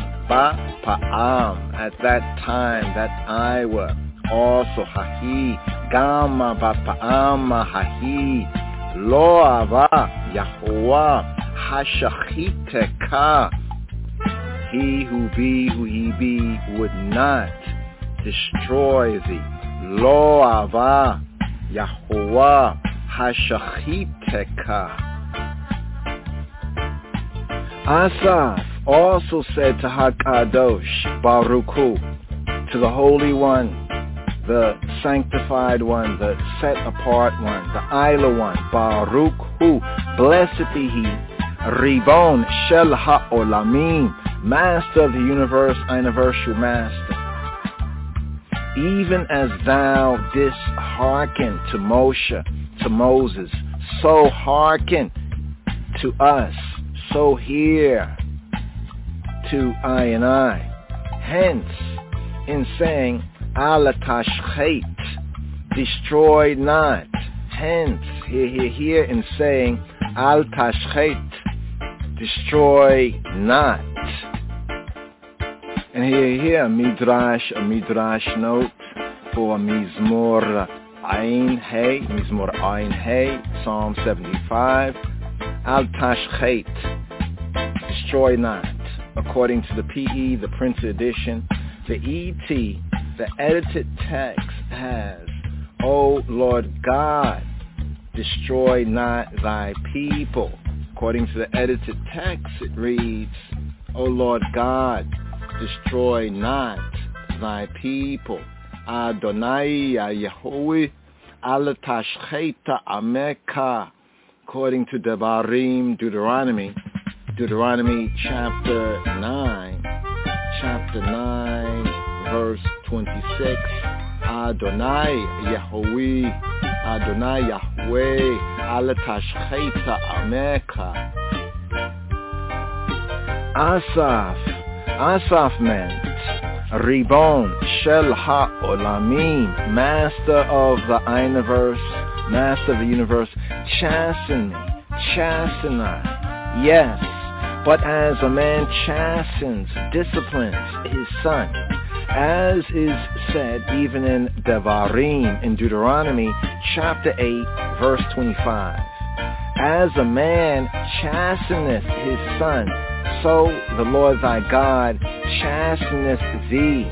At that time, that I were also Hahi. Gama Bapa'ama Hahi. Lo Ava Yahuwah Hashachiteka. He who he be would not destroy thee. Lo Ava Yahuwah Hashachiteka. Asaph also said to Hakadosh Baruch Hu, to the Holy One, the sanctified one, the set apart one, the Isla one, Baruch Hu, blessed be he, Ribon Shel HaOlamim, Master of the universe, universal Master. Even as thou didst hearken to Moshe, to Moses, so hearken to us, so hear to I and I. Hence, in saying, Al tashchet, destroy not. Hence, here in saying, Al tashchet, destroy not. And here, a midrash note for Mizmor Ayin Hey, Psalm 75. Al tashchet, destroy not. According to the PE, the printed edition, the ET, the edited text has, O Lord God, destroy not thy people. According to the edited text, it reads, O Lord God, destroy not thy people. Adonai Yahweh, al tashcheta ameka. According to Devarim, Deuteronomy chapter 9, verse 26. Adonai Yahweh, al tashcheta ameka. Asaph meant Ribon Shel HaOlamim, Master of the universe, Master of the universe, chasten me, chasten I. Yes, but as a man chastens, disciplines his son, as is said even in Devarim, in Deuteronomy chapter 8, verse 25. As a man chasteneth his son, so the Lord thy God chasteneth thee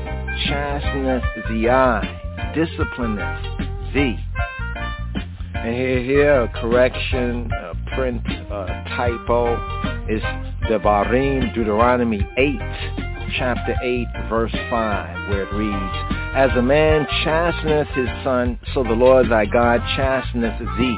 I, disciplineth thee. And here a correction, a print, typo, is Devarim, Deuteronomy 8, chapter 8, verse 5, where it reads, As a man chasteneth his son, so the Lord thy God chasteneth thee.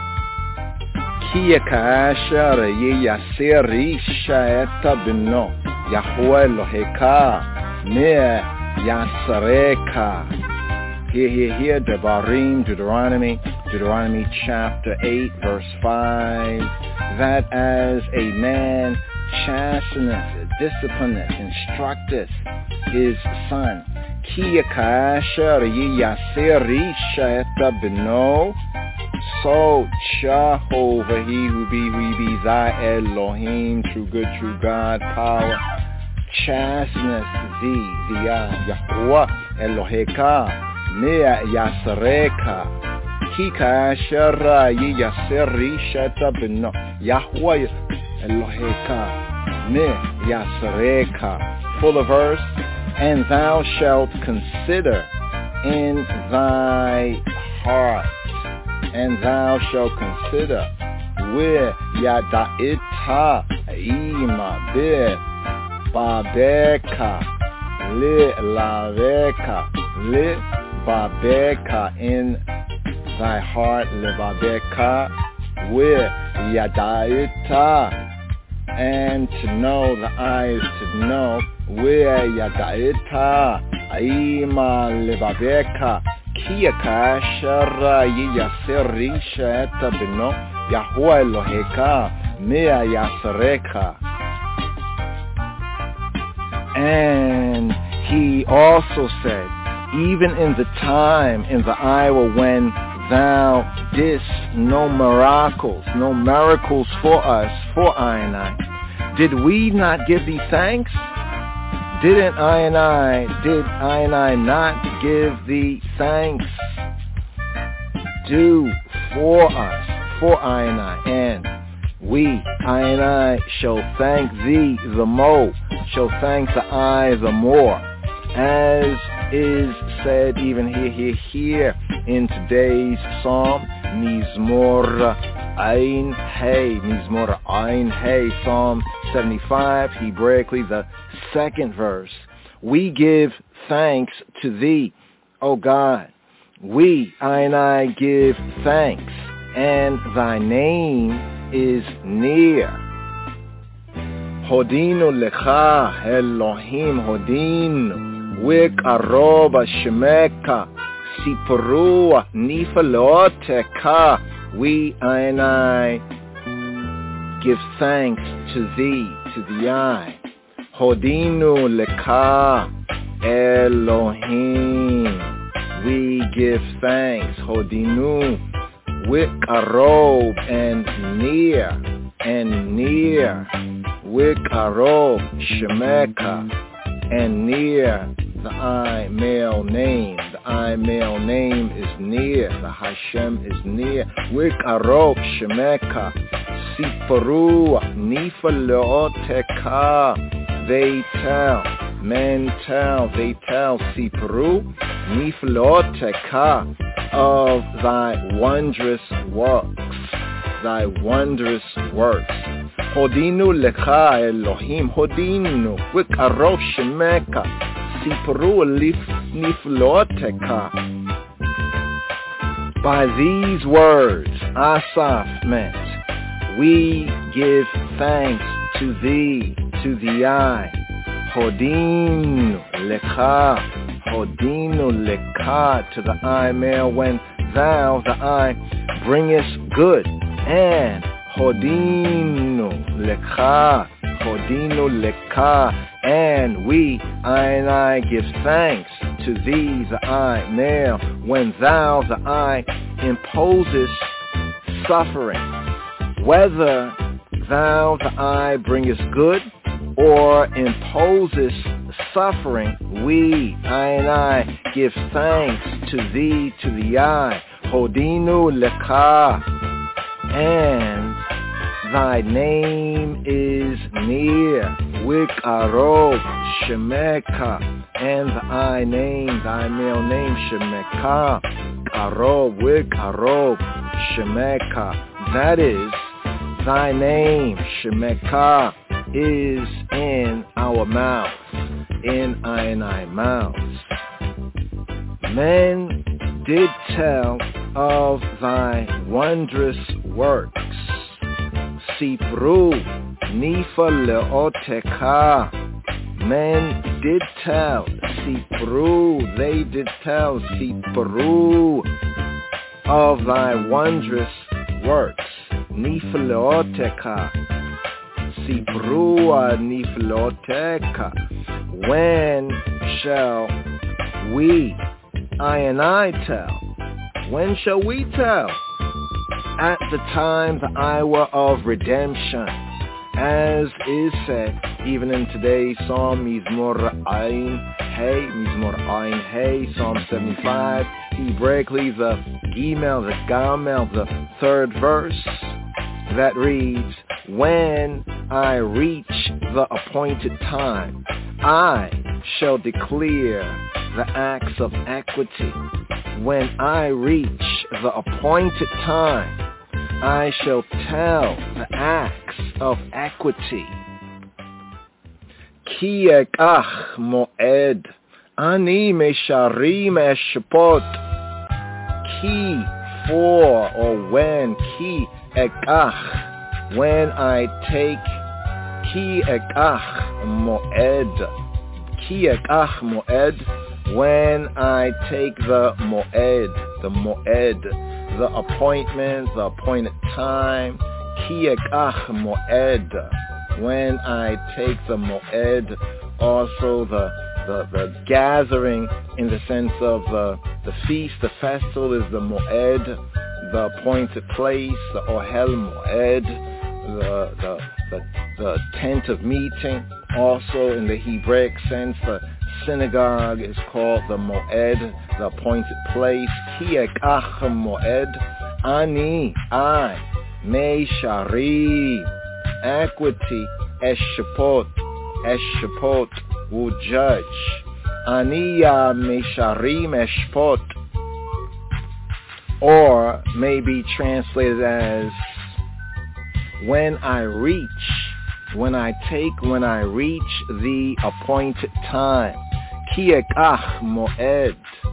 Ki kaasher yasir isha et beno Yahweh Eloheka me yasareka. Here, Devarim, Deuteronomy chapter 8, verse 5, that as a man chasteneth, disciplineth, instructeth his son, Ki kaasher yasir isha et beno, so Jehovah, he who be thy Elohim, true good, true God, power, chasteneth thee, Yahweh Eloheka, mea yasareka, ki kaashara yaseri sheta beno, Yahweh Eloheka, mea yasareka. Full verse, and thou shalt consider in thy heart, and thou shalt consider where yada'ita ima be babeka le babeka in thy heart le babeka where yada'ita, and to know, the eyes to know where yada'ita ima le babeka. Kia shara yaseri sheta beno Yahweh Eloheka mea yasareka. And he also said, even in the time, in the hour when thou didst no miracles for us, for I and I, did we not give thee thanks? Did I and I not give thee thanks? Do for us, for I and we, I and I, shall thank thee the more, shall thank the I the more, as is said even here in today's psalm, Mizmor Ayin Hey, Psalm 75, Hebraically the second verse. We give thanks to thee, O God. We, I and I, give thanks, and thy name is near. Hodinu lecha Elohim hodinu Wikarob Shemeka Sipurua Nifaloteka. We and I give thanks to thee, to the I. Hodinu lecha Elohim. We give thanks. Hodinu Wikarob and near. Wikarob Shemeka and near. The I male name. The I male name is near. The Hashem is near. Wikarob Shemeka Siparu Nifaloteka. They tell, men tell, they tell Siparu Nifaloteka of thy wondrous works. Thy wondrous works. Hodinu lecha Elohim. Hodinu Wikarob Shemeka Sipuru Nifloteka. By these words, Asaph meant, we give thanks to thee, to the I. Hodinu lecha to the I male when thou, the I, bringest good. And Hodinu lecha, and we, I and I, give thanks to thee, the I male, when thou, the I, imposes suffering. Whether thou, the I, bringest good or imposes suffering, we, I and I, give thanks to thee, to the I. Hodinu lecha, and thy name is near. Wikarob Shemeka, and the I name, thy male name, Shemeka. Karob, Wikarob Shemeka. That is, thy name, Shemeka, is in our mouths, in I and I mouths. Men did tell of thy wondrous works. Sipru Nifaloteka. Men did tell. Sipru, they did tell. Sipru of thy wondrous works. Nifaloteka. Siprua Nifaloteka. When shall we, I and I, tell? When shall we tell? At the time, the hour of redemption, as is said even in today's Psalm Mizmor Ayin Hey, Psalm 75, Hebraically the Gimel, the Gamel, the third verse, that reads, when I reach the appointed time, I shall declare the acts of equity. When I reach the appointed time, I shall tell the acts of equity. Ki ekach moed, ani mesharim eshpot. Ki, for, or when, ki ekach, when I take, ki ekach moed, when I take the moed, the appointment, the appointed time, ki ekach moed, when I take the moed, also the gathering in the sense of the feast, the festival is the moed, the appointed place, the ohel moed, the tent of meeting. Also in the Hebraic sense, the synagogue is called the moed, the appointed place. Ki ekach moed, ani, I, meishari, equity, eshapot, will judge. Ani ya meisharim eshpot, or may be translated as when I reach the appointed time. Ki ekach moed,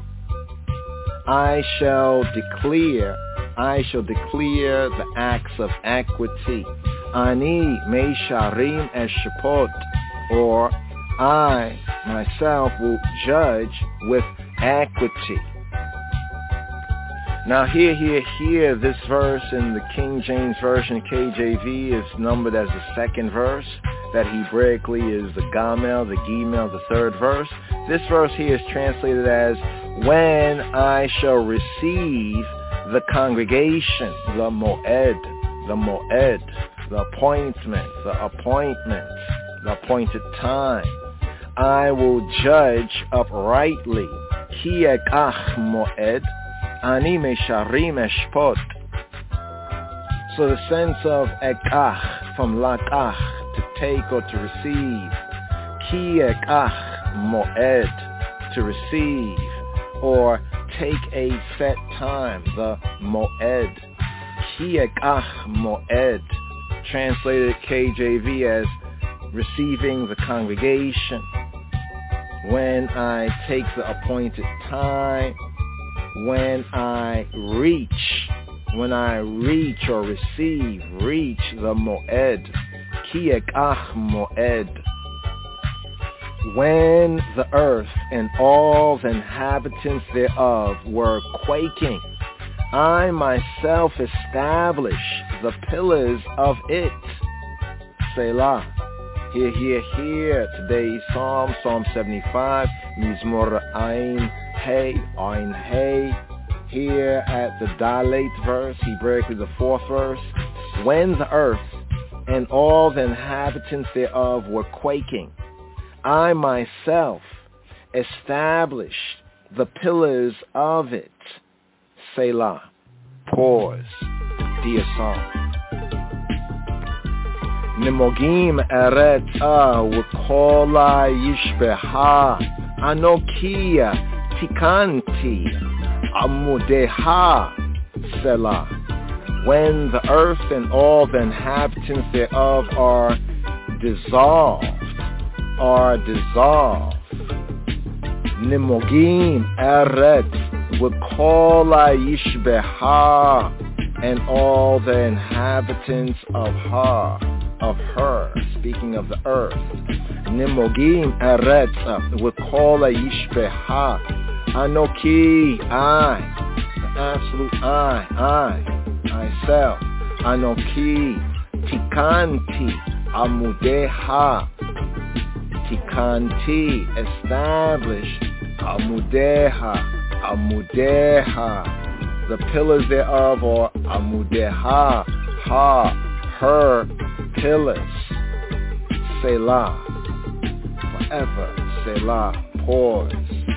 I shall declare the acts of equity. Ani meisharim eshapot, or I myself will judge with equity. Now here, this verse in the King James Version, KJV, is numbered as the second verse. That Hebraically is the Gamel, the Gimel, the third verse. This verse here is translated as, when I shall receive the congregation, the moed, the appointment, the appointed time. I will judge uprightly. Ki ekach moed, ani mesharim eshpot. So the sense of ekach, from lakach, to take or to receive. Ki ekach moed, to receive, or take a set time, the moed. Ki ekach moed, translated KJV as receiving the congregation. When I take the appointed time, when I reach or receive, reach the moed. Ki ekach moed. When the earth and all the inhabitants thereof were quaking, I myself establish the pillars of it. Selah. Here. Today's Psalm 75, Mizmor Ein Hey. Here at the Dalet verse, Hebraically the fourth verse. When the earth and all the inhabitants thereof were quaking, I myself established the pillars of it. Selah. Pause. Dear Psalm. Nimogim eretza ukola yishbeha anokia tikanti amudeha. Selah. When the earth and all the inhabitants thereof are dissolved. Nimogim eretz ukola yishbeha, and all the inhabitants of her, speaking of the earth. Nimogim eretz ukola yishbeha, anoki, I, the absolute I, myself. Anoki tikanti amudeha, tikanti, established, amudeha, the pillars thereof, or amudeha, her pillars. Selah. Forever. Selah. Pause.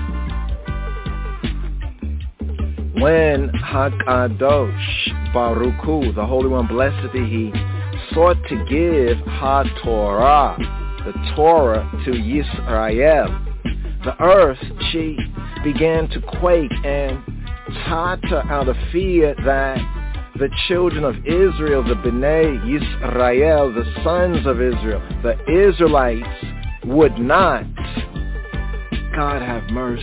When Hakadosh Baruch Hu, the Holy One, blessed be He, sought to give HaTorah, the Torah, to Yisrael, the earth, she began to quake and totter out of fear that the children of Israel, the Bnei Yisrael, the sons of Israel, the Israelites, would not, God have mercy,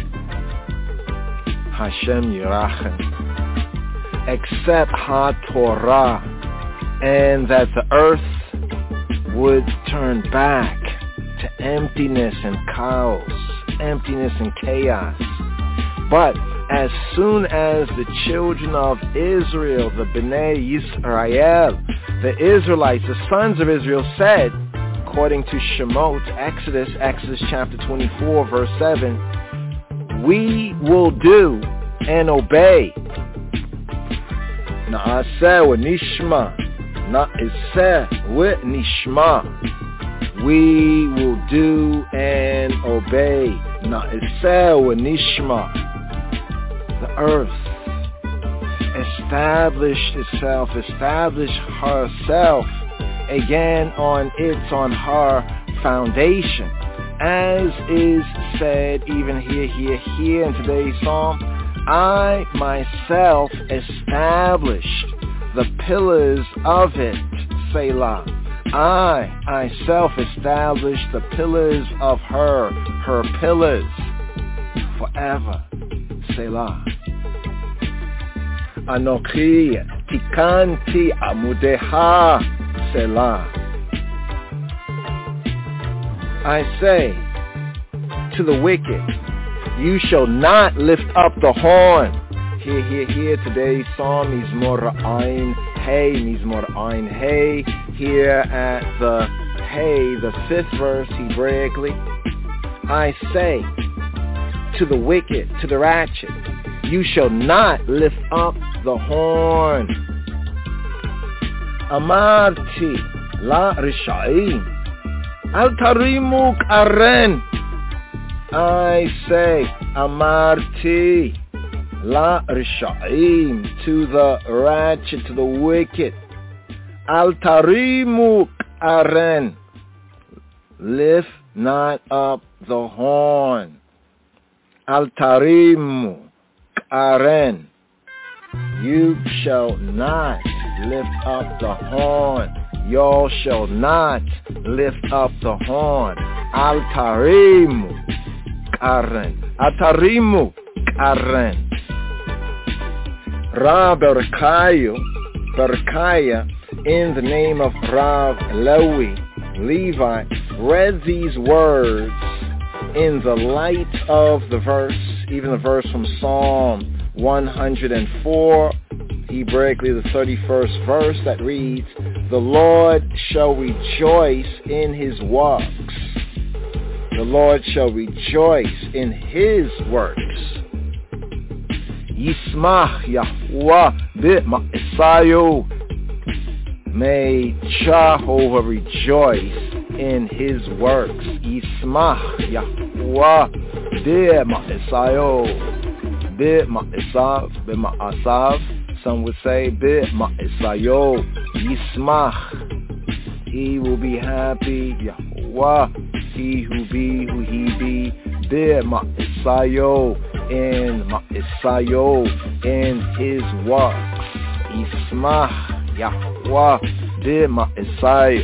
Hashem Yirachem, accept HaTorah, and that the earth would turn back to emptiness and chaos, emptiness and chaos. But as soon as the children of Israel, the Bnei Yisrael, the Israelites, the sons of Israel, said, according to Shemot, Exodus chapter 24, verse 7, we will do and obey. Na'aseh wa nishma. Na'aseh wa nishma. We will do and obey. Na'aseh wa nishma. The earth established herself again on her foundation, as is said even here in today's Psalm. I myself established the pillars of it, Selah. I myself established the pillars of her pillars forever, Selah. Anochi tikanti amudeha, Selah. I say to the wicked, you shall not lift up the horn. Here, today's psalm, Mizmor Ein Hey, here at the Hey, the 5th verse, Hebraically. I say to the wicked, to the ratchet, you shall not lift up the horn. Amarti la Risha'im, al tarimu karen. I say, Amarti la Risha'im, to the ratchet, to the wicked, al tarimu karen, lift not up the horn. Al tarimu karen, you shall not lift up the horn. Y'all shall not lift up the horn. Al tarimu karen, al tarimu karen. Rav Berkaya, in the name of Rav Levi, read these words in the light of the verse, even the verse from Psalm 104, Hebraically the 31st verse, that reads, the Lord shall rejoice in his works. The Lord shall rejoice in his works. Yismach Yahweh b'ma'asayu. May Jehovah rejoice in his works. Yismach Yahweh b'ma'asayu. B'ma'asav. Some would say b'ma'asayu. Yismach. He will be happy. Yahweh. He who be, who he be. B'ma'asayu. In Ma'asayu, in his works. Yismach Yahweh b'ma'asayu.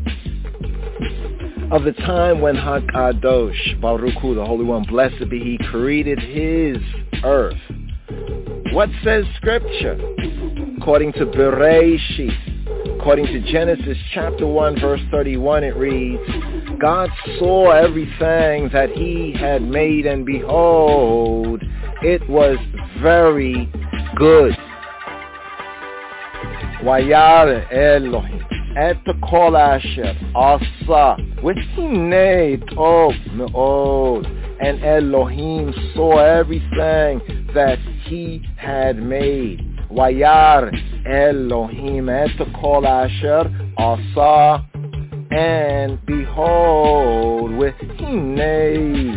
Of the time when HaKadosh Baruch Hu, the Holy One, blessed be he, created his earth. What says Scripture? According to Bereshit, according to Genesis chapter 1 verse 31, it reads, God saw everything that he had made, and behold, it was very good. Vayar Elohim et kol asher asa v'hinei tov me'od. And Elohim saw everything that he had made. Vayar Elohim et kol asher asa. And behold, v'hinei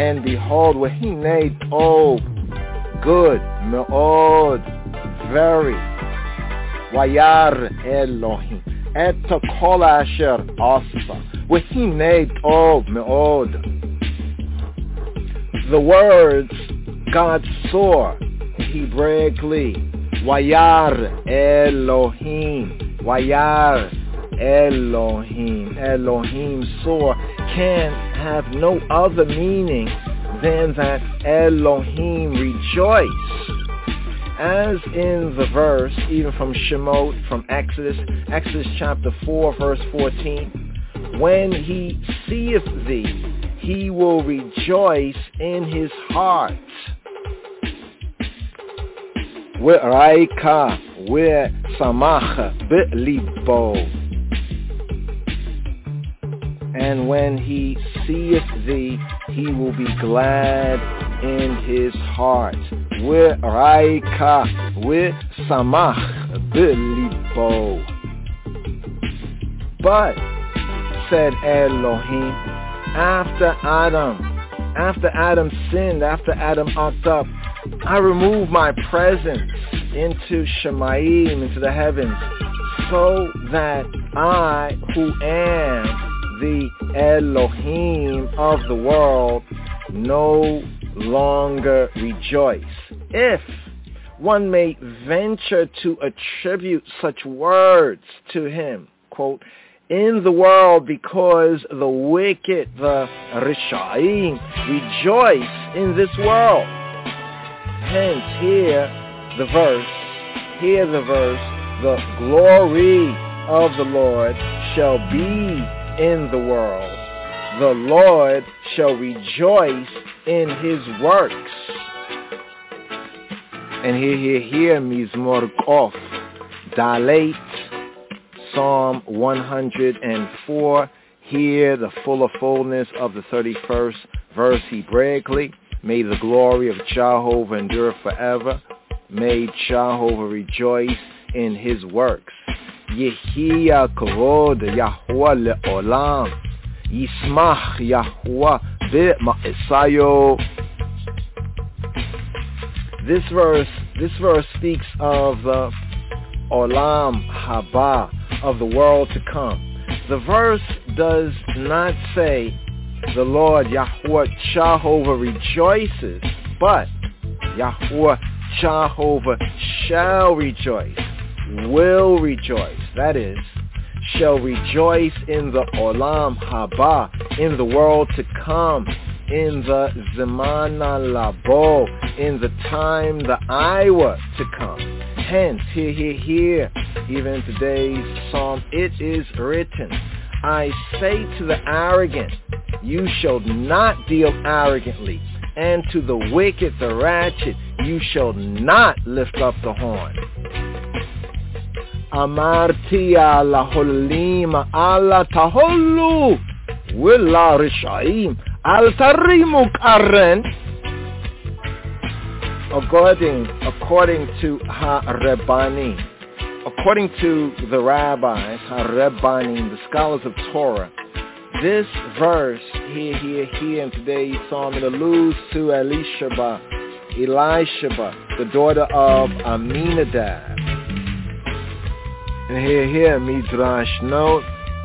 tov, good, me'od, very. Vayar Elohim et kol asher asa v'hinei tov me'od. The words God saw, Hebraically, Vayar Elohim, Vayar Elohim, Elohim saw, can have no other meaning than that Elohim rejoiced. As in the verse, even from Shemot, from Exodus chapter 4, verse 14, when he seeth thee, he will rejoice in his heart. Ve'raika ve'samach be'libo. And when he seeth thee, he will be glad in his heart. Ve'raika ve'samach be'libo. But, said Elohim, after Adam sinned, after Adam ocked up, I removed my presence into Shemayim, into the heavens, so that I, who am the Elohim of the world, no longer rejoice. If one may venture to attribute such words to him, quote, in the world because the wicked, the Risha'im, rejoice in this world. Hence, hear the verse, the glory of the Lord shall be in the world. The Lord shall rejoice in his works. And here, Mizmor Kof, Dalet, Psalm 104. Here, the fullness of the 31st verse Hebraically. May the glory of Jehovah endure forever. May Jehovah rejoice in his works. Yehiya kavod Yahuwah le'olam. Yismach Yahuwah v'ma'esayo. This verse speaks of the Olam Haba, of the world to come. The verse does not say the Lord Yahuwah Jehovah rejoices, but Yahuwah Jehovah shall rejoice, will rejoice, that is, shall rejoice in the Olam Haba, in the world to come, in the Zemana Labo, in the time, the Iwa to come. Hence, here, even in today's psalm, it is written, I say to the arrogant, you shall not deal arrogantly, and to the wicked, the ratchet, you shall not lift up the horn. Amarti ala holim ala taholu willa rishaim al tarimu karen. According to Ha-Rebani, according to the rabbis, Ha-Rebani, the scholars of Torah, this verse here in today's psalm, it alludes to Elisheba, the daughter of Aminadab. And here, Midrash note,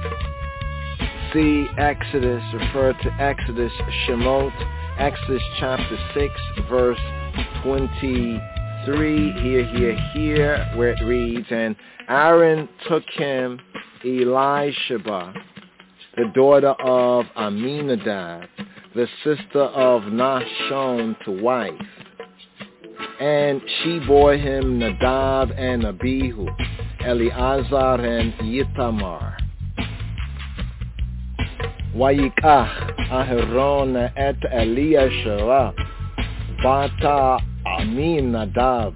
see Exodus, refer to Exodus Shemot, Exodus chapter 6, verse 23, here, where it reads, and Aaron took him Elisheba, the daughter of Aminadab, the sister of Nahshon, to wife. And she bore him Nadab and Abihu, Eleazar and Yitamar. Vayikach Aharon et Eliasheva, Bata Aminadab,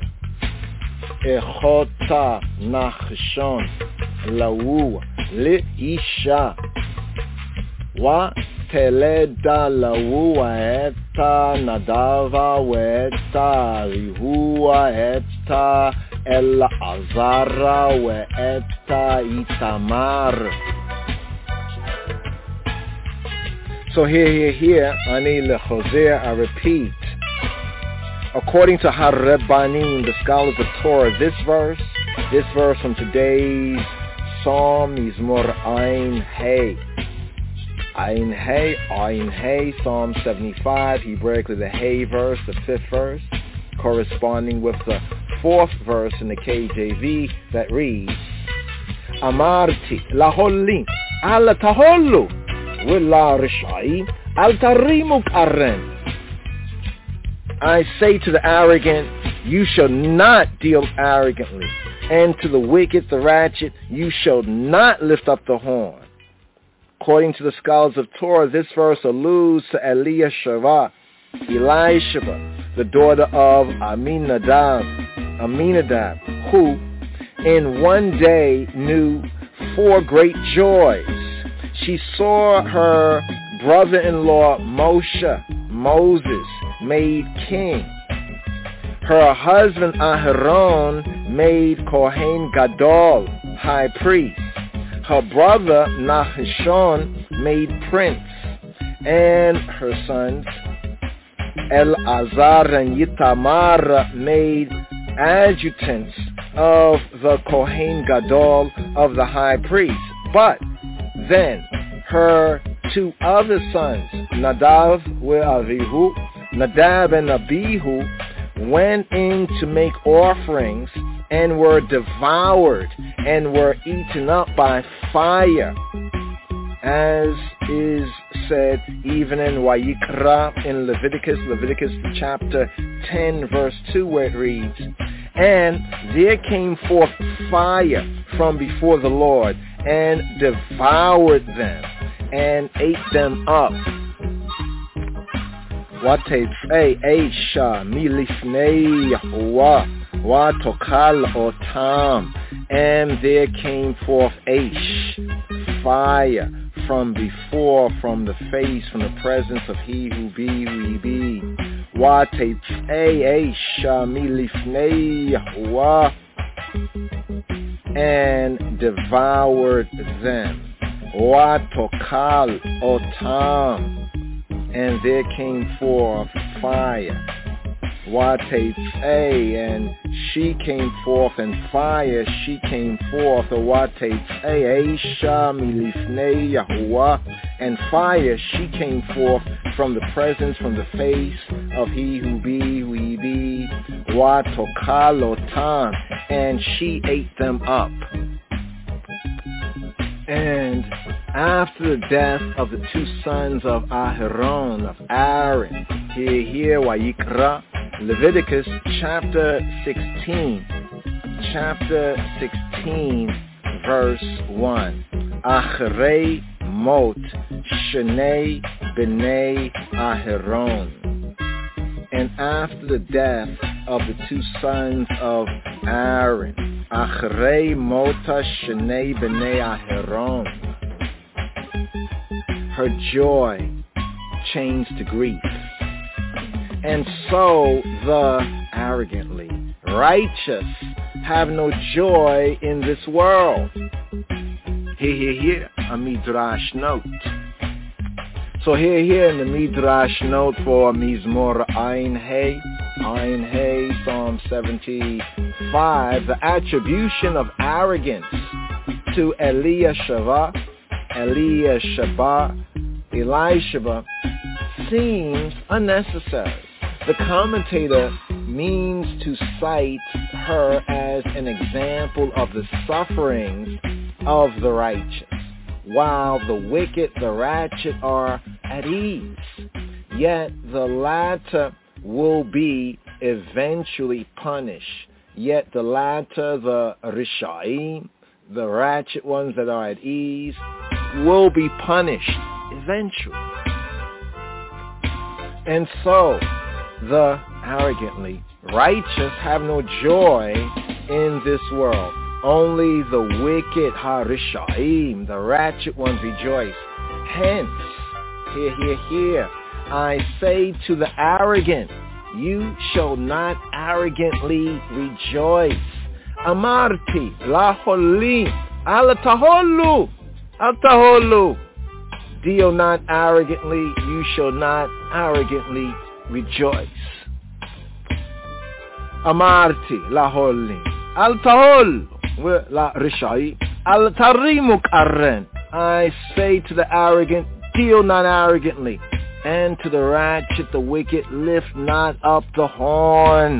Echota Nahshon, Lau Leisha, Wa Teleda Lau Eta Nadava Weta Rihua Eta Eleazara Weta Itamar. So here, Ani Lechoser, I repeat, according to Ha-Rebbanim, the scholars of Torah, this verse from today's Psalm Mizmor Ayin Hey. Ayin Hey, Psalm 75, Hebraically the Hey verse, the 5th verse, corresponding with the 4th verse in the KJV that reads, Amarti laholim ala taholu willa rishai al tarimu karen. I say to the arrogant, you shall not deal arrogantly, and to the wicked, the ratchet, you shall not lift up the horn. According to the scholars of Torah, this verse alludes to Elisheba, the daughter of Aminadab, who in one day knew 4 great joys. She saw her brother-in-law Moses, made king. Her husband Aharon made Kohen Gadol, high priest. Her brother Nahshon made prince. And her sons Eleazar and Yitamar made adjutants of the Kohen Gadol, of the high priest. But then her 2 other sons, Nadab and Abihu, went in to make offerings and were devoured and were eaten up by fire, as is said even in Vayikra, in Leviticus chapter 10 verse 2, where it reads, and there came forth fire from before the Lord, and devoured them, and ate them up. Wateitzei Eisha milifnei Yahuwah, watokal otam, and there came forth Aish, fire, from before, from the face, from the presence of he who be, who he be. Wateitzei Eisha milifnei Yahuwah, and devoured them. Watokal otam, and there came forth fire. Wateitzei, and she came forth, and fire, she came forth. Wateitzei Eisha milifnei Yahuwah, and fire, she came forth from the presence, from the face of he who be, who he be. Watokal otam, and she ate them up. And after the death of the two sons of Aharon, of Aaron, here, Wayikra, Leviticus chapter 16, verse 1. Achrei mot shnei b'nei Aharon. And after the death of the two sons of Aaron, Achrei mota shnei b'nei Aharon, her joy changed to grief. And so the arrogantly righteous have no joy in this world. Here, a Midrash note. So here in the Midrash note for Mizmor Ayin Hey, Psalm 75, the attribution of arrogance to Elisheba seems unnecessary. The commentator means to cite her as an example of the sufferings of the righteous, while the wicked, the ratchet, are at ease. Yet the latter will be eventually punished. Yet the latter, the Rishaim, the ratchet ones that are at ease, will be punished eventually. And so the arrogantly righteous have no joy in this world. Only the wicked, Harishaim, the ratchet ones, rejoice. Hence, here, I say to the arrogant, you shall not arrogantly rejoice. Amarti, laholim, al-taholu. Deal not arrogantly, you shall not arrogantly rejoice. Amarti, laholim, al-tahol, la rishai, al-tarimu karren. I say to the arrogant, deal not arrogantly, and to the ratchet, the wicked, lift not up the horn.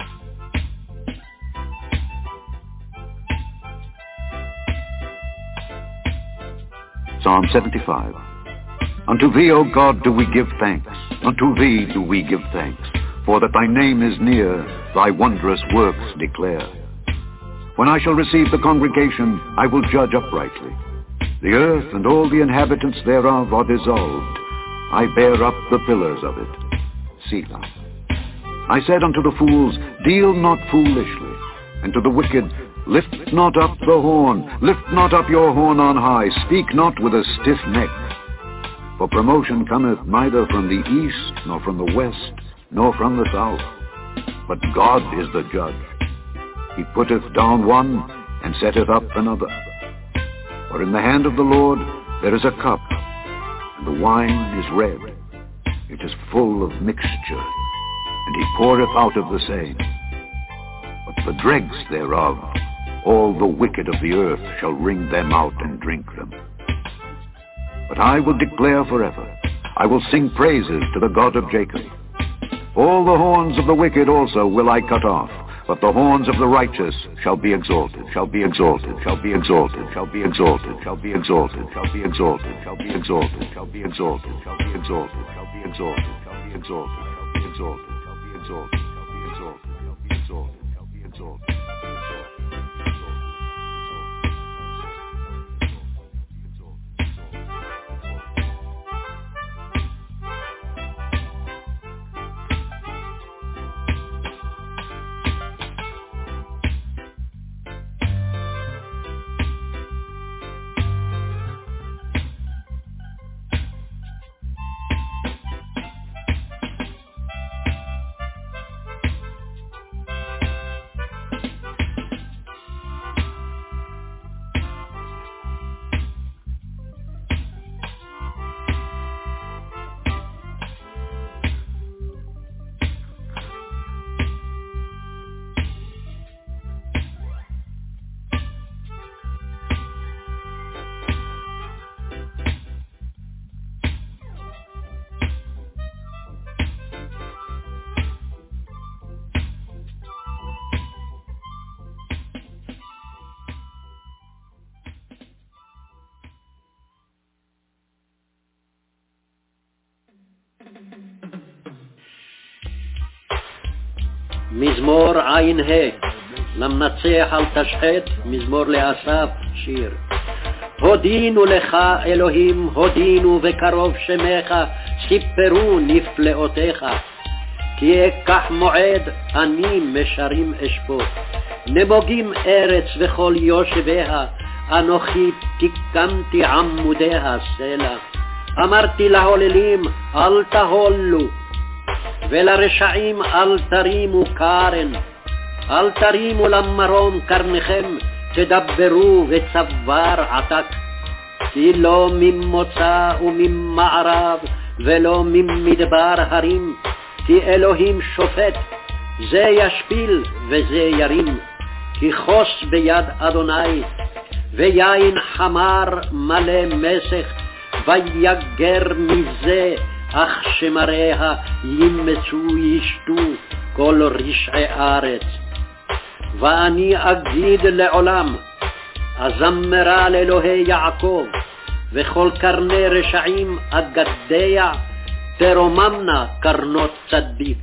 Psalm 75. Unto thee, O God, do we give thanks. Unto thee do we give thanks. For that thy name is near, thy wondrous works declare. When I shall receive the congregation, I will judge uprightly. The earth and all the inhabitants thereof are dissolved. I bear up the pillars of it. Selah. I said unto the fools, deal not foolishly. And to the wicked, lift not up the horn. Lift not up your horn on high. Speak not with a stiff neck. For promotion cometh neither from the east, nor from the west, nor from the south. But God is the judge. He putteth down one, and setteth up another. For in the hand of the Lord there is a cup, and the wine is red. It is full of mixture, and he poureth out of the same. But the dregs thereof, all the wicked of the earth shall wring them out and drink them. But I will declare forever, I will sing praises to the God of Jacob. All the horns of the wicked also will I cut off, but the horns of the righteous shall be exalted, shall be exalted, shall be exalted, shall be exalted, shall be exalted, shall be exalted, shall be exalted, shall be exalted, shall be exalted, shall be exalted, shall be exalted, shall be exalted, shall be exalted, shall be exalted, shall be exalted, shall be exalted, shall be exalted. מזמור עין ה', למנצח אל תשחט, מזמור לאסף, שיר. הודינו לך אלוהים, הודינו וקרוב שמך, סיפרו נפלאותיך. כי אקח מועד, אני משרים אשפוט. נמוגים ארץ וכל יושביה, אנוכי תיקנתי עמודיה סלע. אמרתי להוללים, אל תהולו, ולרשעים אל תרימו קרן. אל תרימו למרום קרניכם, תדברו וצוואר עתק. כי לא ממוצא וממערב, ולא ממדבר הרים, כי אלוהים שופט, זה ישפיל וזה ירים. כי חוס ביד אדוני, ויין חמר מלא מסך, ויגר מזה, אך שמריה ימצו ישתו כל רשעי ארץ. ואני אגיד לעולם, אזמרה לאלוהי יעקב, וכל קרני רשעים אגדיה, תרוממנה קרנות צדיק.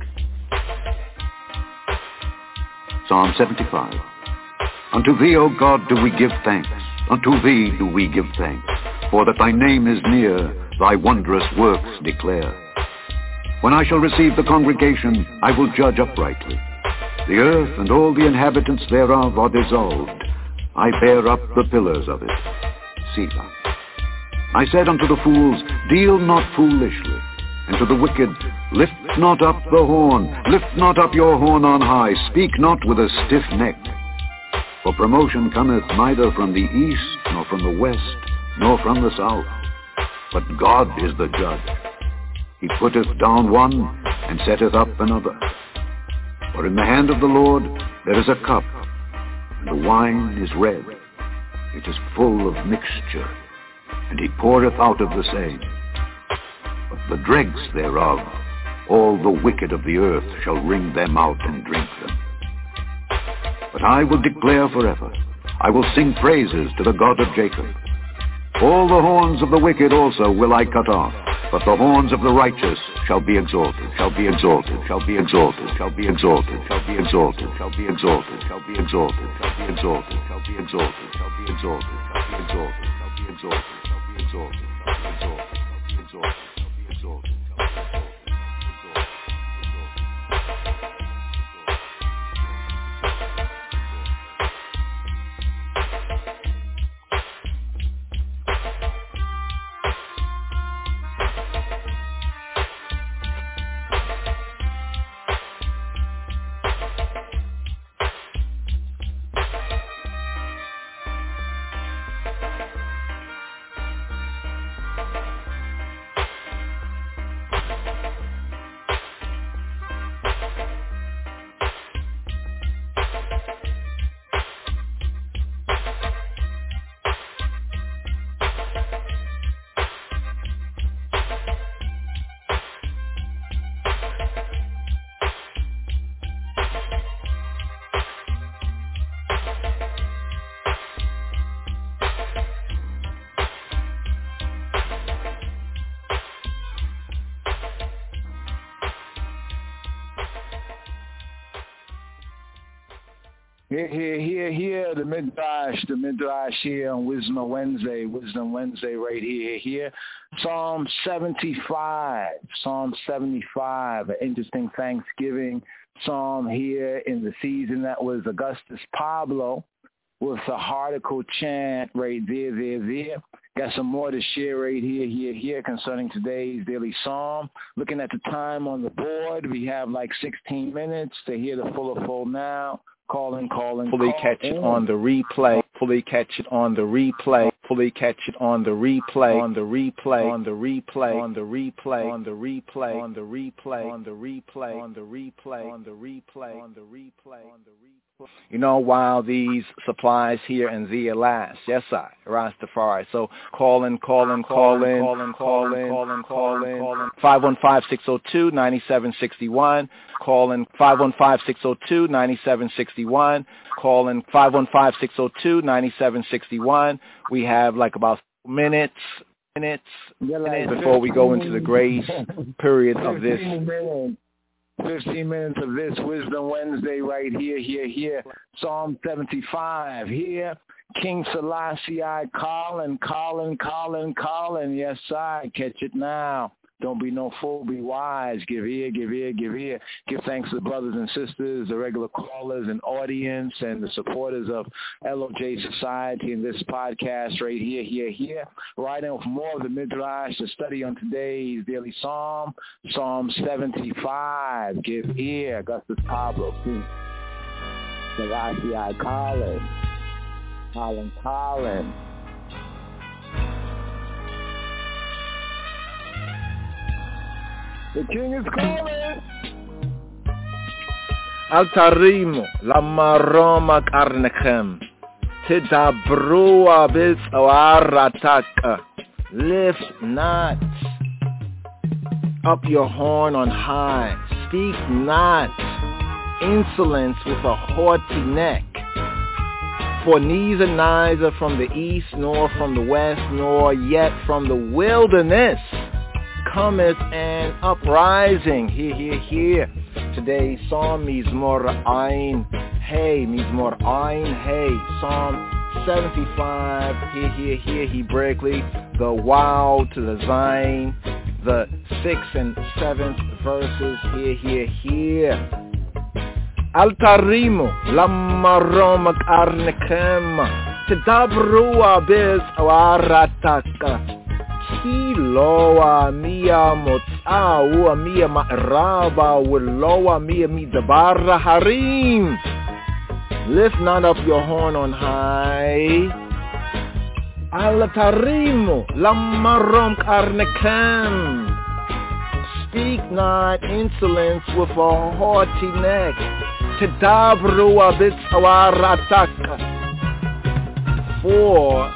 Psalm 75. Unto thee, O God, do we give thanks. Unto thee do we give thanks. For that thy name is near, thy wondrous works declare. When I shall receive the congregation, I will judge uprightly. The earth and all the inhabitants thereof are dissolved. I bear up the pillars of it. Selah. I said unto the fools, deal not foolishly. And to the wicked, lift not up the horn. Lift not up your horn on high. Speak not with a stiff neck. For promotion cometh neither from the east, nor from the west, nor from the south. But God is the judge. He putteth down one, and setteth up another. For in the hand of the Lord there is a cup, and the wine is red. It is full of mixture, and he poureth out of the same. But the dregs thereof, all the wicked of the earth shall wring them out and drink them. But I will declare forever, I will sing praises to the God of Jacob. All the horns of the wicked also will I cut off, but the horns of the righteous shall be exalted, shall be exalted, shall be exalted, shall be exalted, shall be exalted, shall be exalted, shall be exalted, shall be exalted, shall be exalted, shall be exalted, shall be exalted, shall be exalted, shall be exalted, shall be exalted, shall be exalted. Here, the Midrash here on Wisdom Wednesday right here. Psalm 75, an interesting Thanksgiving psalm here in the season. That was Augustus Pablo with the Hardical chant right there. Got some more to share right here concerning today's daily psalm. Looking at the time on the board, we have like 16 minutes to hear the full now. Calling. Fully catch it on the replay. Fully catch it on the replay. Fully catch it on the replay. On the replay. On the replay. On the replay. On the replay. On the replay. On the replay. On the replay. On the replay. On the replay. On the replay. You know, while these supplies here and there last. Yes, I, Rastafari. So calling. 515-602-9761. Calling 515-602-9761. Calling 515-602-9761. We have like about minutes before we go into the grace period of this 15 minutes of this Wisdom Wednesday right here. Psalm 75 here. King Selassie, calling. Yes, I catch it now. Don't be no fool, be wise. Give ear. Give thanks to the brothers and sisters, the regular callers and audience, and the supporters of LOJ Society in this podcast right here. Writing with more of the Midrash to study on today's daily Psalm, Psalm 75. Give ear. Augustus Pablo, King Selassie, calling. The king is calling. Al tarimu lamaroma karnechem tidabru abiz awarataka. Lift not up your horn on high. Speak not insolence with a haughty neck. For neither from the east, nor from the west, nor yet from the wilderness cometh an uprising. Hear. Today's Psalm Mizmor Ayin Hey. Psalm 75. Hear Hebraically. The Wow to the Zayin. The 6th and 7th verses. Hear. Al tarimu lamarom arnekem tedabru abiz awarataka. Loa mia mot'au mia ma'raba willoa mia midabarra harim. Lift not up your horn on high. Al tarimu lamarom karnekem. Speak not insolence with a haughty neck. Tedabru abitz awarataka. For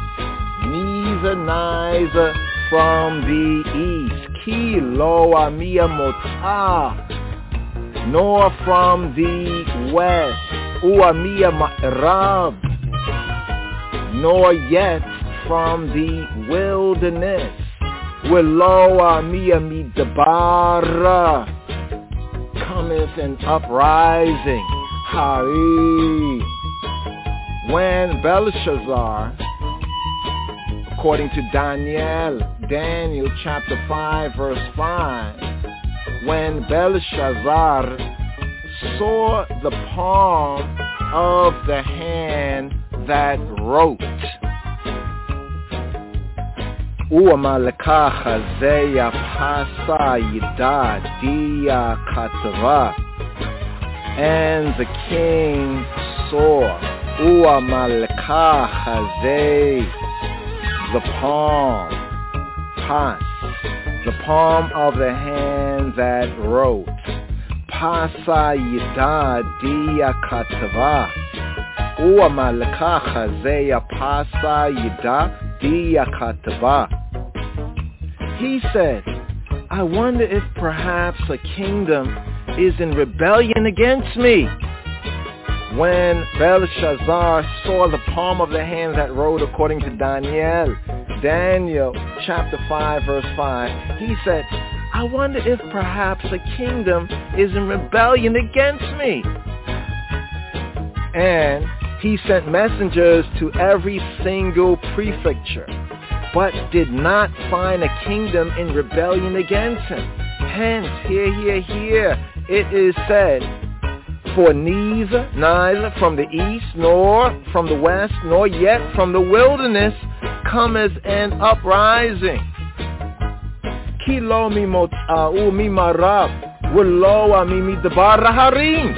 neither from the east, ki loa mia mot'a, nor from the west, ua mia ma'rab, nor yet from the wilderness, willoa mia midabara, cometh an uprising. Hari. When Belshazzar, according to Daniel chapter 5 verse 5, when Belshazzar saw the palm of the hand that wrote, U'amaleka chazeya pasa yida diya katava, and the king saw U'amaleka chazei, the palm, pas, the palm of the hand that wrote, pasa yida diya katava, u'amaleka chazeya pasa yida diya katava. He said, I wonder if perhaps a kingdom is in rebellion against me. When Belshazzar saw the palm of the hand that wrote, according to Daniel chapter 5 verse 5, he said, I wonder if perhaps a kingdom is in rebellion against me. And he sent messengers to every single prefecture, but did not find a kingdom in rebellion against him. Hence, here, it is said, for neither from the east, nor from the west, nor yet from the wilderness cometh an uprising. Ki lo mi mot'au mi marab, willoa mi midbar harim.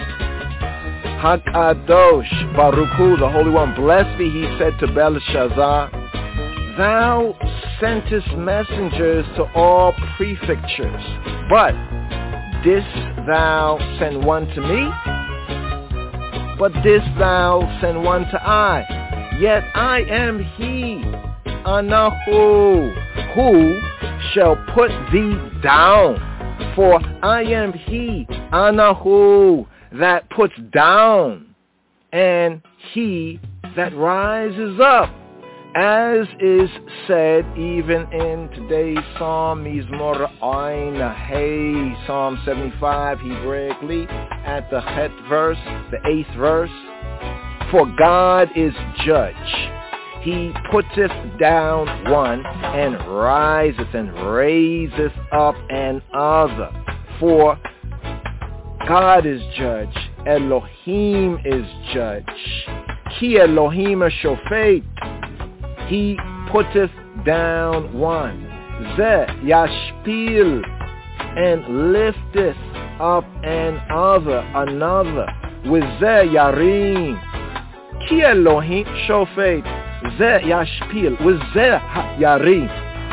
Hakadosh Baruch Hu, the Holy One, blessed be he, said to Belshazzar, thou sentest messengers to all prefectures, but didst thou send one to me? But didst thou send one to I? Yet I am he, Anahu, who shall put thee down. For I am he, Anahu, that puts down, and he that rises up. As is said even in today's Psalm, Mizmor Ein Hey, Psalm 75, Hebraically, at the Het verse, the 8th verse, for God is judge. He putteth down one and riseth and raiseth up another. For God is judge. Elohim is judge. Ki Elohim shofet. He putteth down one. Ze yashpil, and lifteth up another. With ze yarim. Ki Elohim shofet. Ze yashpil. With ze yarim.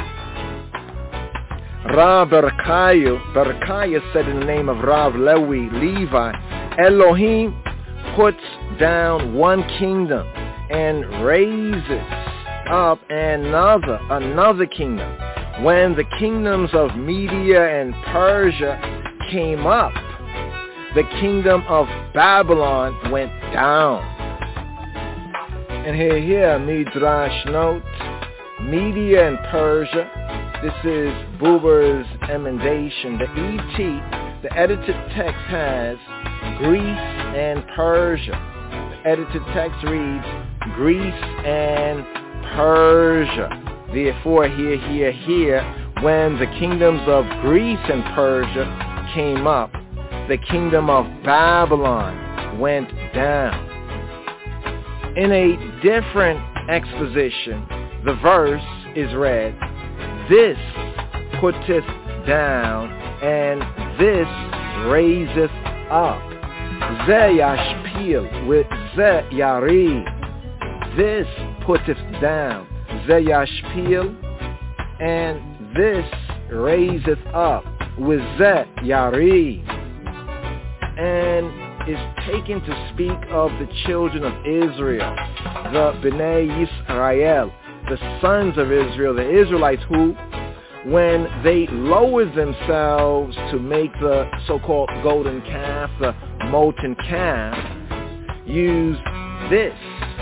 Rav Berechiah said in the name of Rav Levi, Elohim puts down one kingdom and raises up another kingdom. When the kingdoms of Media and Persia came up, the kingdom of Babylon went down. And here, Midrash note, Media and Persia, this is Buber's emendation. The ET, the edited text has Greece and Persia. The edited text reads Greece and Persia. Therefore, here, when the kingdoms of Greece and Persia came up, the kingdom of Babylon went down. In a different exposition, the verse is read, this putteth down, and this raiseth up. Ze yashpil, with ze yari. This putteth down, ze yashpil, and this raiseth up, with ze yari. And is taken to speak of the children of Israel, the Bnei Yisrael, the sons of Israel, the Israelites who, when they lowered themselves to make the so-called golden calf, the molten calf, used this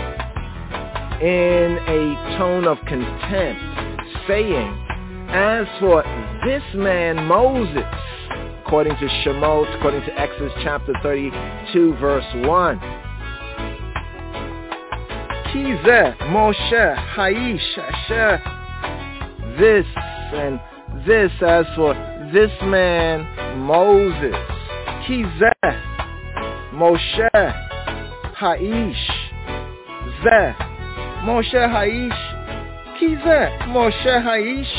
in a tone of contempt, saying, as for this man Moses, according to Shemot, according to Exodus chapter 32, verse 1, Kizeh Moshe Haish Asher, this and this, as for this man Moses, Kizeh Moshe Haish, Zeh Moshe Haish, Kizeh Moshe Haish.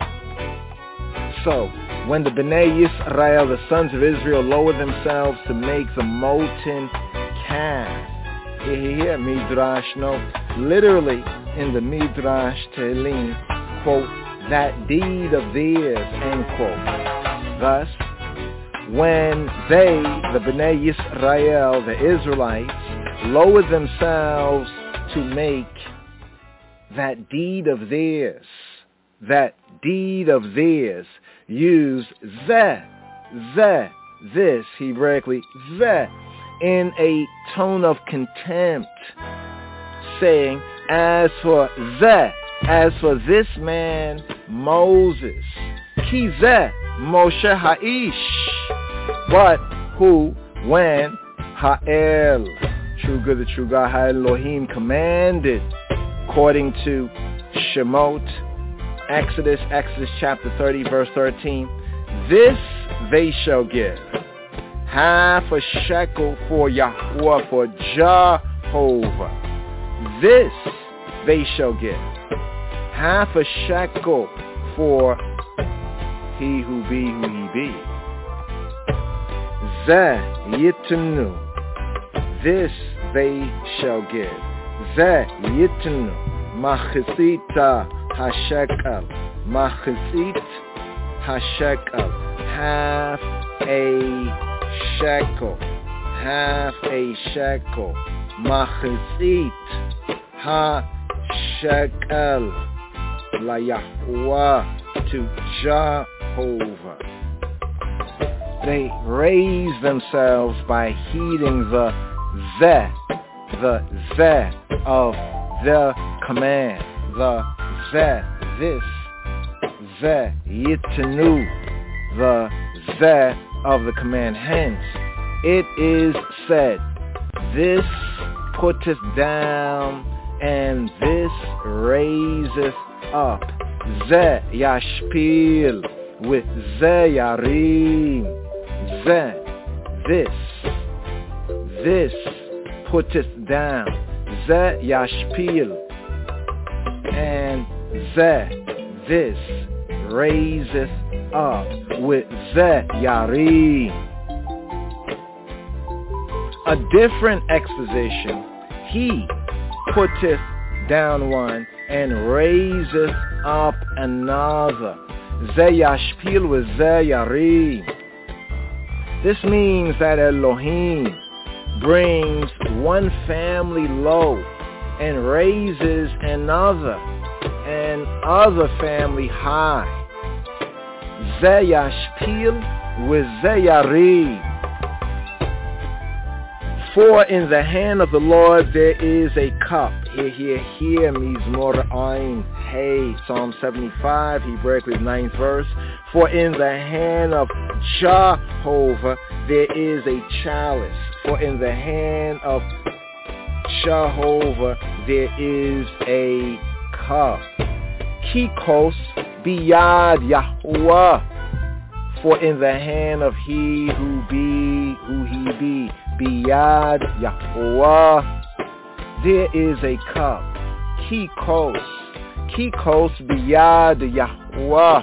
So, when the Bnei Yisrael, the sons of Israel, lowered themselves to make the molten calf, here, Midrash note, literally in the Midrash Tehillim, quote, that deed of theirs, end quote. Thus, when they, the Bnei Yisrael, the Israelites, lowered themselves to make that deed of theirs, use this, Hebraically, in a tone of contempt, saying, as for this man Moses, Kizeh Moshe Haish, but who, when Ha'el, true good, the true God, Elohim commanded, according to Shemot, Exodus chapter 30, verse 13, this they shall give, half a shekel for Yahweh, for Jehovah. This they shall give, half a shekel for he who be who he be. Zeh yitnu, this they shall give. Zeh yitnu, machzita hashekel, machzit hashekel, half a shekel, machzit ha-shekel, la Yahweh, to Jehovah. They raise themselves by heeding the zeh of the command, the Zeh, this, Zeh, Yitanu, the Zeh of the command. Hence, it is said, this putteth down, and this raiseth up. Zeh Yashpil, with Zeh Yarim. Zeh, this putteth down. Zeh Yashpil, and Zeh, this raiseth up. With Zeh Yarim. A different exposition, he putteth down one and raiseth up another. Zeh Yashpil with Zeh Yarim. This means that Elohim brings one family low and raises another family high. Zeh Yashpil with Zeh Yarim. For in the hand of the Lord there is a cup. Here, Mizmor Ayin Hey, Psalm 75, Hebraically 9th verse. For in the hand of Jehovah there is a chalice. For in the hand of Jehovah there is a cup. Kikos biyad Yahuwah. For in the hand of he who he be, biyad Yahuwah, there is a cup. Kikos biyad Yahuwah.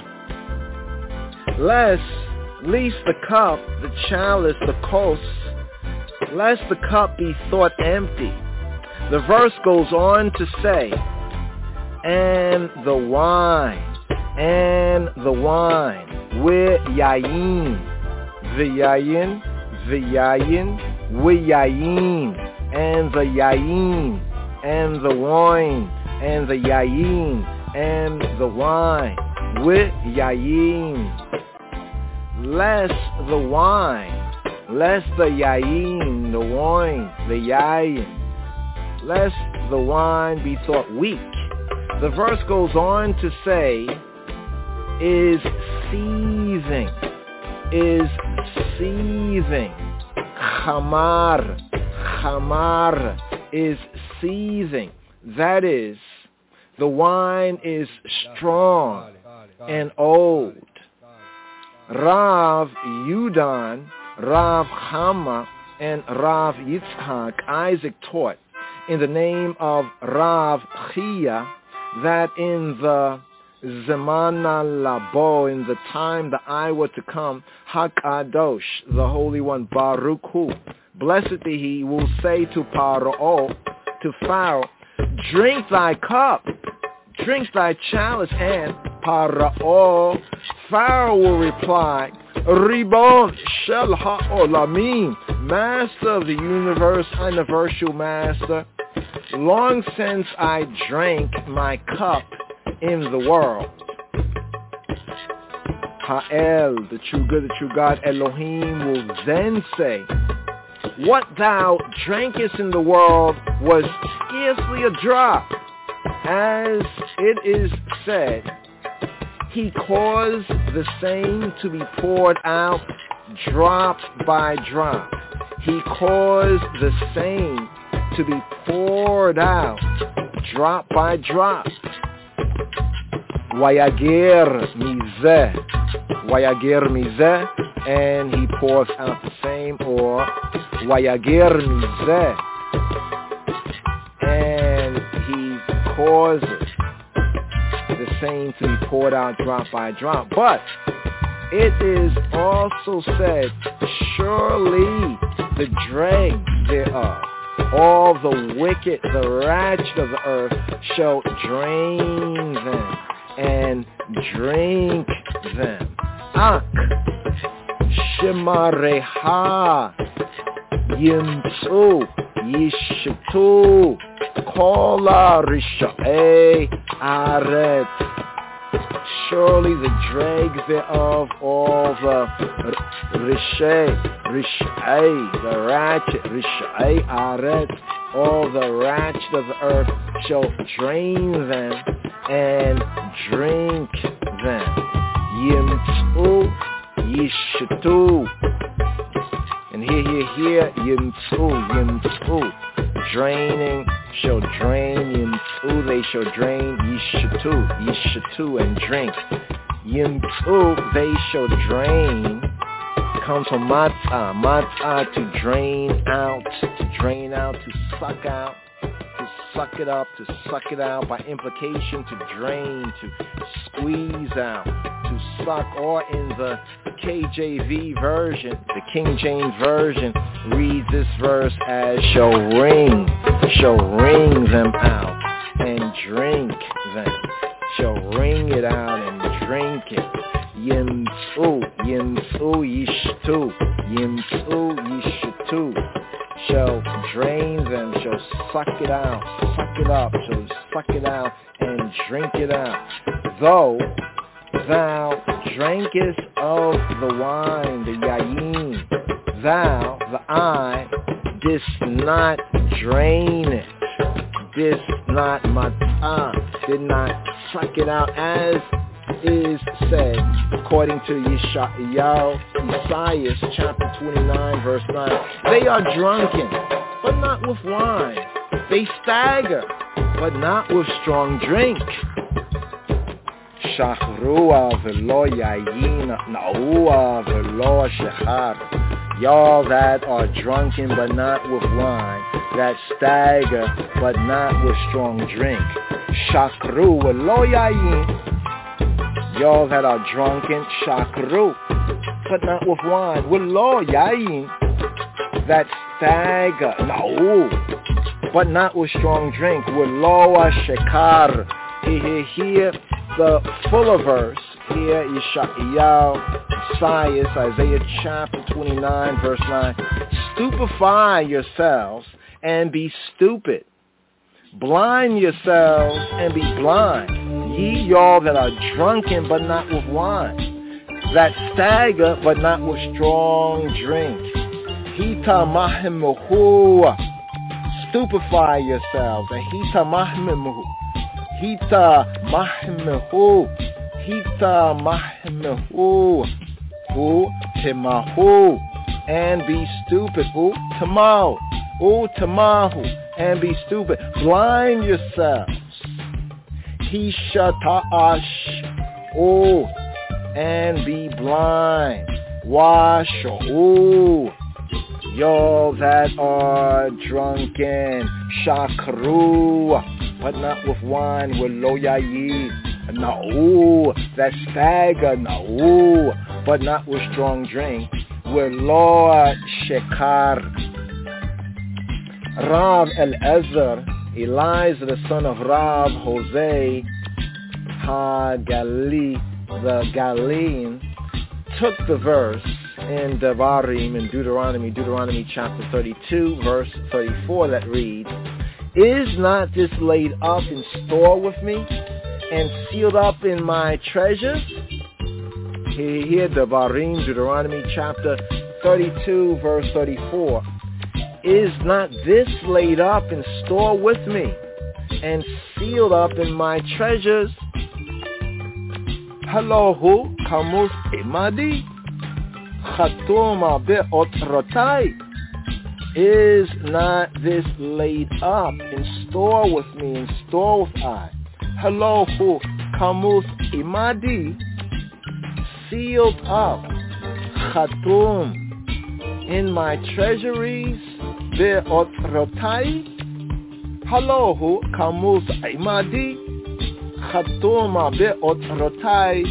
Lest the cup, the chalice, the kos, lest the cup be thought empty. The verse goes on to say, and the wine, with yayin, v'yayin, with yayin, and the yayin, and the wine, and the yayin, and the wine, with yayin. Lest the yayin, the wine, the yayin, lest the wine be thought weak. The verse goes on to say, is seething. Chamar is seething. That is, the wine is strong and old. Rav Yudan, Rav Chama, and Rav Yitzchak, Isaac taught in the name of Rav Chia that in the Zemana Labo, in the time the hour to come, Hakadosh, the Holy One, Baruch Hu, blessed be he, will say to Paro, to Pharaoh, drink thy cup, drink thy chalice, and Paro, Pharaoh will reply, Ribon Shel HaOlamim, Master of the universe, universal Master, long since I drank my cup in the world. Ha'el, the true good, the true God, Elohim will then say, what thou drankest in the world was scarcely a drop. As it is said, he caused the same to be poured out drop by drop. He caused the same to be poured out drop by drop. Vayager mizeh, and he pours out the same, or Vayager mizeh, and he causes the same to be poured out drop by drop. But it is also said, surely the dregs thereof, all the wicked, the ratchet of the earth, shall drain them and drink them. Ak Shemareha Yimtsu Yishtu Kola Risha'e Aret. Surely the dregs thereof, all the Risha'e, the ratchet, Risha'e Aret, all the ratchet of the earth shall drain them and drink them. Yimtzu yishtu. And here, yimtzu. Draining shall drain, yimtzu, they shall drain, yishtu, and drink. Yimtzu, they shall drain, comes from matza, to drain out, to suck out, to suck it up, to suck it out, by implication, to drain, to squeeze out, to suck, or in the KJV version, the King James version, reads this verse as shall wring them out and drink them, shall wring it out and drink it. Yimtzu yishtu, shall drain them, shall suck it out, suck it up, shall suck it out and drink it out. Though thou drankest of the wine, the yayin, thou, the eye, didst not drain it, didst not did not suck it out, as is said according to Isaiah chapter 29 verse 9. They are drunken, but not with wine. They stagger, but not with strong drink. Shachrua v'lo yayin na'ua v'lo shechar. Y'all that are drunken but not with wine, that stagger but not with strong drink. Shakru v'lo yayin. Y'all that are drunken, shakru, but not with wine. V'lo yayin, that stagger, na'u, but not with strong drink. V'lo shekar. Here, the fuller verse, here Isaiah chapter 29 verse 9. Stupefy yourselves and be stupid. Blind yourselves and be blind. Ye y'all that are drunken but not with wine, that stagger but not with strong drink. Hita mahimuhu. Stupefy yourselves. And hita mahimuhu. Hita mahmehu, hu timahu, and be stupid, hu tamahu, and be stupid. Blind yourselves, hishata'ash, and be blind. Washu, y'all that are drunken, shakru, but not with wine, v'lo yayin, na'u, that stagger, na'u, but not with strong drink, v'lo shekar. Rav Eliezer, Eliezer, the son of Rav Hosea HaGali, the Galilean, took the verse in Devarim, in Deuteronomy chapter 32, verse 34, that reads, is not this laid up in store with me and sealed up in my treasures? Here, Devarim, Deuteronomy chapter 32, verse 34. Is not this laid up in store with me and sealed up in my treasures? Halohu kamus imadi chatuma be'otrotai. Is not this laid up in store with me, in store with I? Hello, hu kamus imadi, sealed up, chatum, in my treasuries, be'otrotai. Hello, hu kamus imadi, chatuma be'otrotai.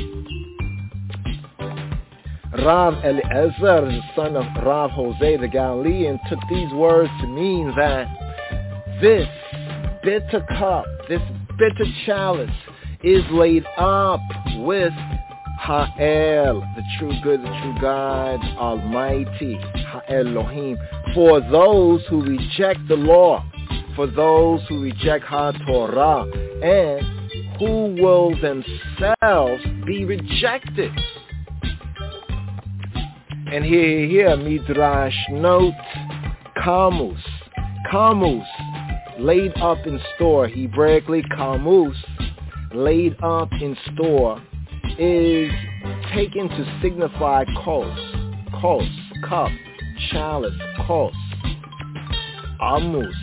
Rav Eliezer, the son of Rav Hosea the Galilean, took these words to mean that this bitter cup, this bitter chalice, is laid up with Ha'el, the true good, the true God, Almighty, Ha'elohim, for those who reject the law, for those who reject HaTorah, and who will themselves be rejected. And here, Midrash note, kamus, laid up in store, Hebraically kamus, laid up in store, is taken to signify kos, cup, chalice, kos. Amus,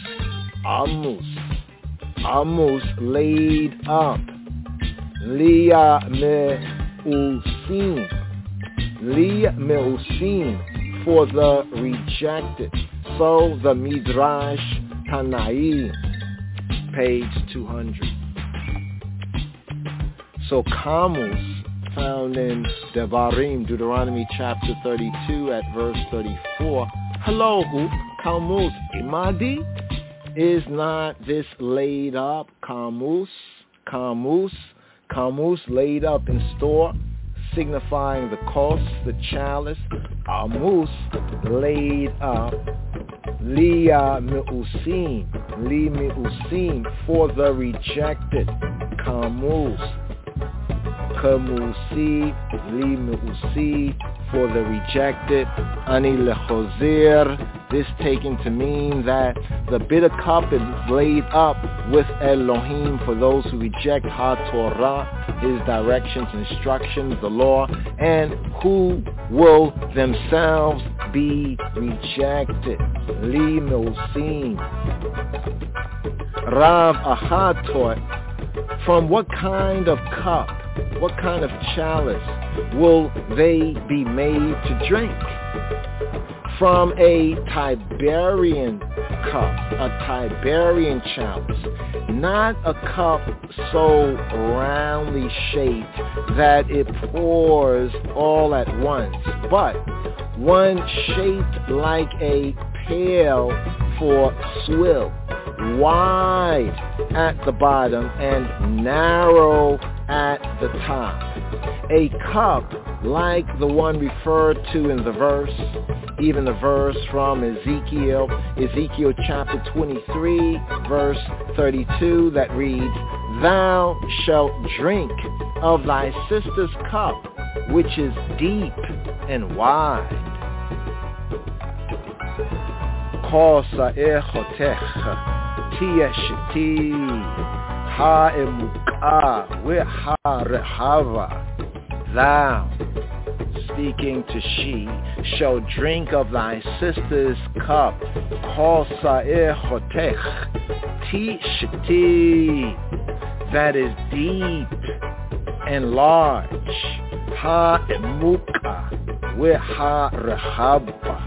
laid up. Lia meusim, for the rejected. So the Midrash Tanaim, page 200. So Kamus, found in Devarim, Deuteronomy chapter 32 at verse 34. Hello, Kamus imadi? Is not this laid up? Kamus, laid up in store, signifying the kos, the chalice. Amus, laid up. Li meusim, for the rejected. Kamusi, li meusi, for the rejected. Ani lechozir, this taken to mean that the bitter cup is laid up with Elohim for those who reject HaTorah, his directions, instructions, the law, and who will themselves be rejected. Li meusim. Rav Ahad taught, from what kind of cup, what kind of chalice will they be made to drink? From a Tiberian cup, a Tiberian chalice, not a cup so roundly shaped that it pours all at once, but one shaped like a pail for swill, wide at the bottom and narrow at the top. A cup like the one referred to in the verse, even the verse from Ezekiel chapter 23, verse 32, that reads, Thou shalt drink of thy sister's cup, which is deep and wide. Kosa echotech tiyeshti ha'emuka ve'harehava. Thou, speaking to she, shall drink of thy sister's cup. Kosa echotech tiyeshti, that is deep and large. Ha'emuka ve'harehava.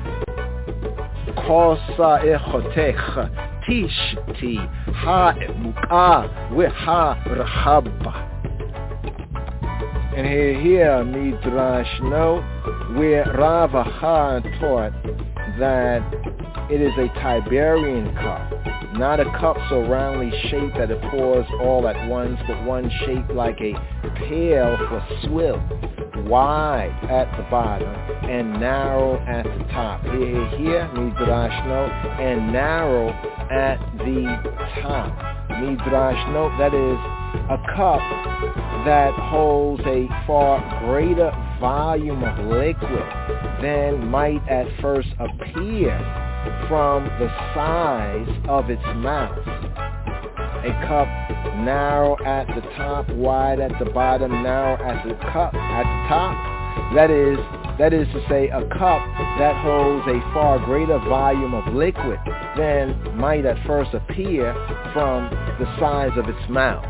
Kosa echotech tishti ha'emuka ve'harehava. And here Midrash note where Rav Ahad taught that it is a Tiberian cup, not a cup so roundly shaped that it pours all at once, but one shaped like a pail for swill, wide at the bottom and narrow at the top. Here, Midrash note, and narrow at the top. Midrash note, that is a cup that holds a far greater volume of liquid than might at first appear from the size of its mouth. A cup narrow at the top, wide at the bottom, narrow at the top. That is to say, a cup that holds a far greater volume of liquid than might at first appear from the size of its mouth.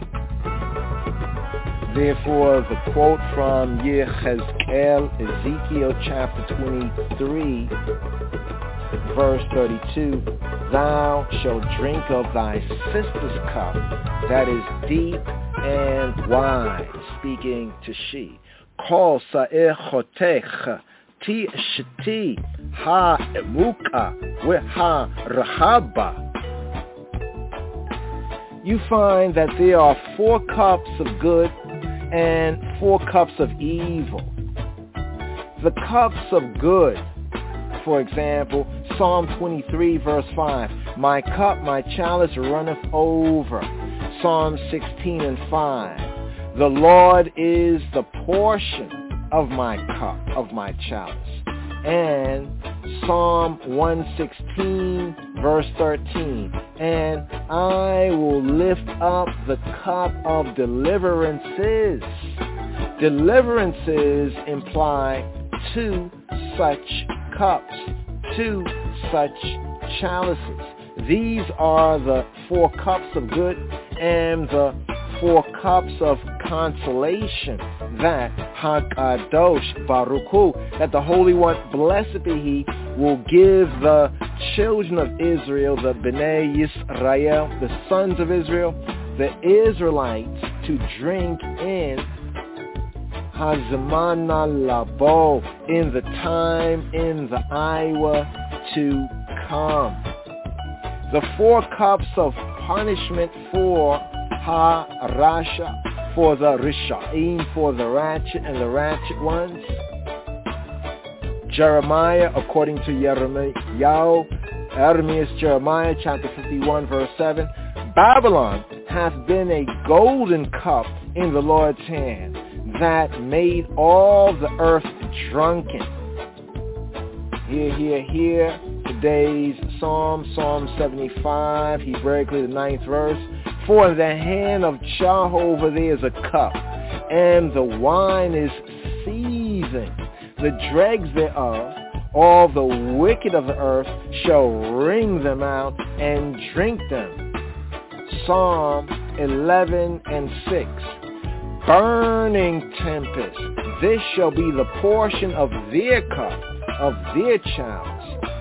Therefore, the quote from Yechezkel, Ezekiel chapter 23, verse 32, Thou shalt drink of thy sister's cup, that is deep and wide, speaking to she. Kol sa'echotech tishti ha'emuka ve'harehava. You find that there are 4 cups of good and 4 cups of evil. The cups of good, for example, Psalm 23 verse 5, My cup, my chalice runneth over. Psalm 16 and 5, The Lord is the portion of my cup, of my chalice. and Psalm 116, verse 13. And I will lift up the cup of deliverances. Deliverances imply two such cups, two such chalices. These are the 4 cups of good and the 4 cups of consolation that HaKadosh Baruch Hu, that the Holy One, blessed be He, will give the children of Israel, the Bnei Yisrael, the sons of Israel, the Israelites, to drink in Hazmana Labo, in the time, in the Iowa to come. The 4 cups of punishment for Ha-Rasha, for the Risha'im, for the ratchet and the ratchet ones. Jeremiah, according to Jeremiah, chapter 51, verse 7, Babylon hath been a golden cup in the Lord's hand, that made all the earth drunken. Hear, today's Psalm 75, Hebraically the 9th verse. For in the hand of Jehovah there is a cup, and the wine is seasoned. The dregs thereof, all the wicked of the earth, shall wring them out and drink them. Psalm 11 and 6. Burning tempest, this shall be the portion of their cup, of their chalice.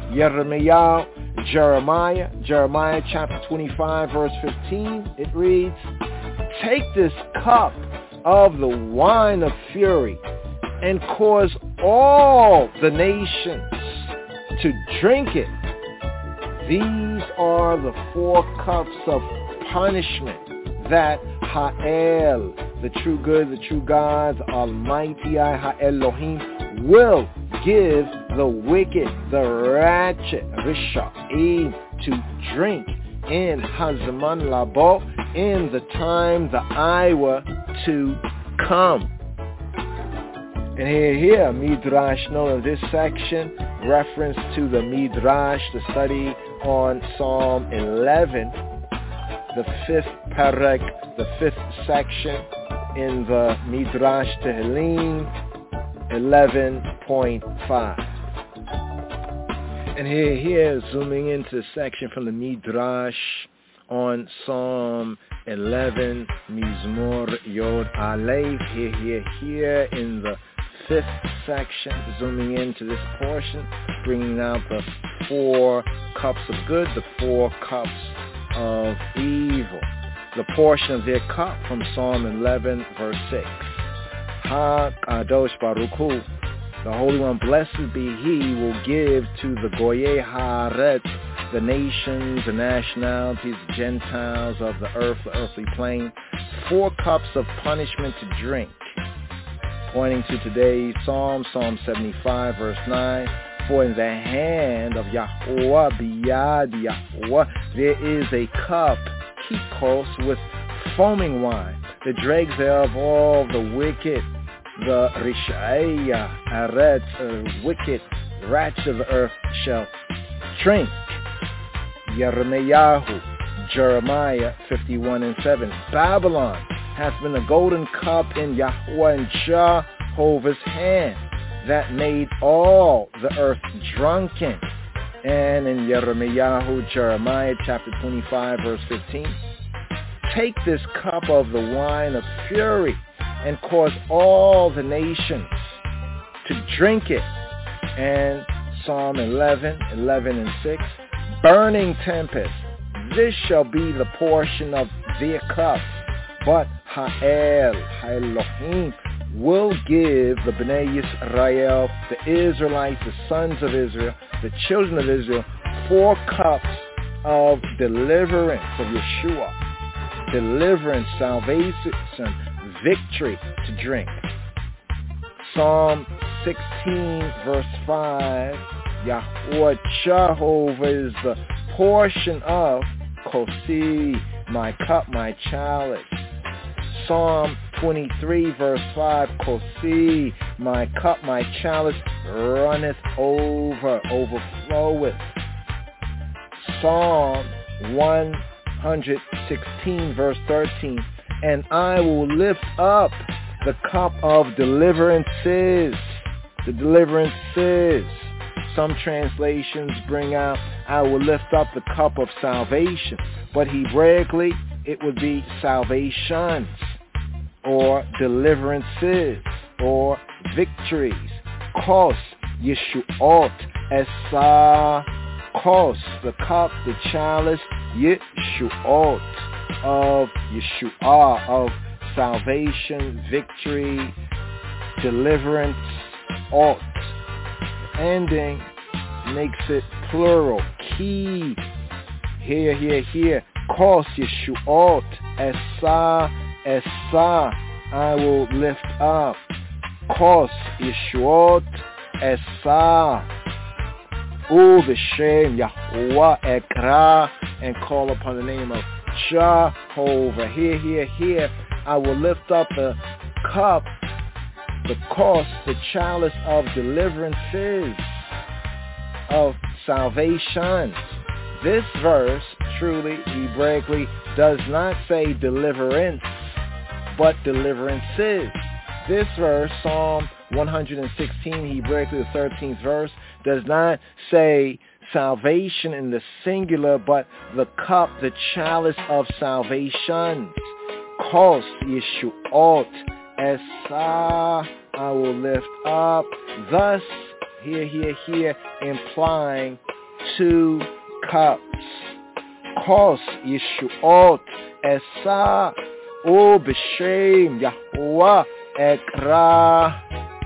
Jeremiah chapter 25, verse 15, it reads, take this cup of the wine of fury and cause all the nations to drink it. These are the 4 cups of punishment that Ha'el, the true good, the true God, the Almighty Ha'elohim, will give the wicked, the ratchet, Risha'im, to drink in Hazman Labo, in the time, the Iowa to come. And here, Midrash, known as this section, reference to the Midrash, the study on Psalm 11, the 5th parak, the 5th section in the Midrash Tehillim 11.5. And here, zooming into the section from the Midrash on Psalm 11, Mizmor Yod Aleph, here in the 5th section, zooming into this portion, bringing out the 4 cups of good, the 4 cups of evil. The portion of their cup from Psalm 11, verse 6. HaKadosh Baruch Hu, the Holy One, blessed be He, will give to the Goyei Haaretz, the nations, the nationalities, the Gentiles of the earth, the earthly plane, 4 cups of punishment to drink. Pointing to today's Psalm 75, verse 9, for in the hand of Yahweh, biyad Yahweh, there is a cup, kikos, with foaming wine, the dregs thereof all the wicked, the Rishaya, Aretz, wicked, rats of the earth shall drink. Jeremiah 51 and 7. Babylon hath been a golden cup in Yahweh and Jehovah's hand, that made all the earth drunken. And in Jeremiah chapter 25, verse 15, take this cup of the wine of fury and cause all the nations to drink it. And Psalm 11 and 6, burning tempest, this shall be the portion of their cup. But Ha'el, Ha'elohim, will give the Bnei Yisrael, the Israelites, the sons of Israel, the children of Israel, 4 cups of deliverance, of Yeshua, deliverance, salvation, victory to drink. Psalm 16, verse 5, Yahweh Jehovah is the portion of Kosi, my cup, my chalice. Psalm 23 verse 5, Kosi, my cup, my chalice runneth over, overfloweth. Psalm 116 verse 13, and I will lift up the cup of deliverances. The deliverances. Some translations bring out, I will lift up the cup of salvation. But Hebraically, it would be salvations, or deliverances, or victories. Kos, Yeshuot, Esa, Kos, the cup, the chalice, Yeshuot, of Yeshua, of salvation, victory, deliverance, ot. Ending makes it plural. Ki, here. Kos Yeshuot, Esa, I will lift up. Kos Yeshuot, Esa, B'Shem Yahuwah Ekra, and call upon the name of Jehovah. Here, I will lift up the cup, the kos, the chalice of deliverances, of salvation. This verse, truly, Hebraically, does not say deliverance, but deliverances. This verse, Psalm 116, Hebraically the 13th verse, does not say salvation in the singular, but the cup, the chalice of salvation. Kos Yeshuot, Esa, I will lift up. Thus, here, implying two cups. Kos Yeshuot, Esa, B'Shem Yahuwah Ekra.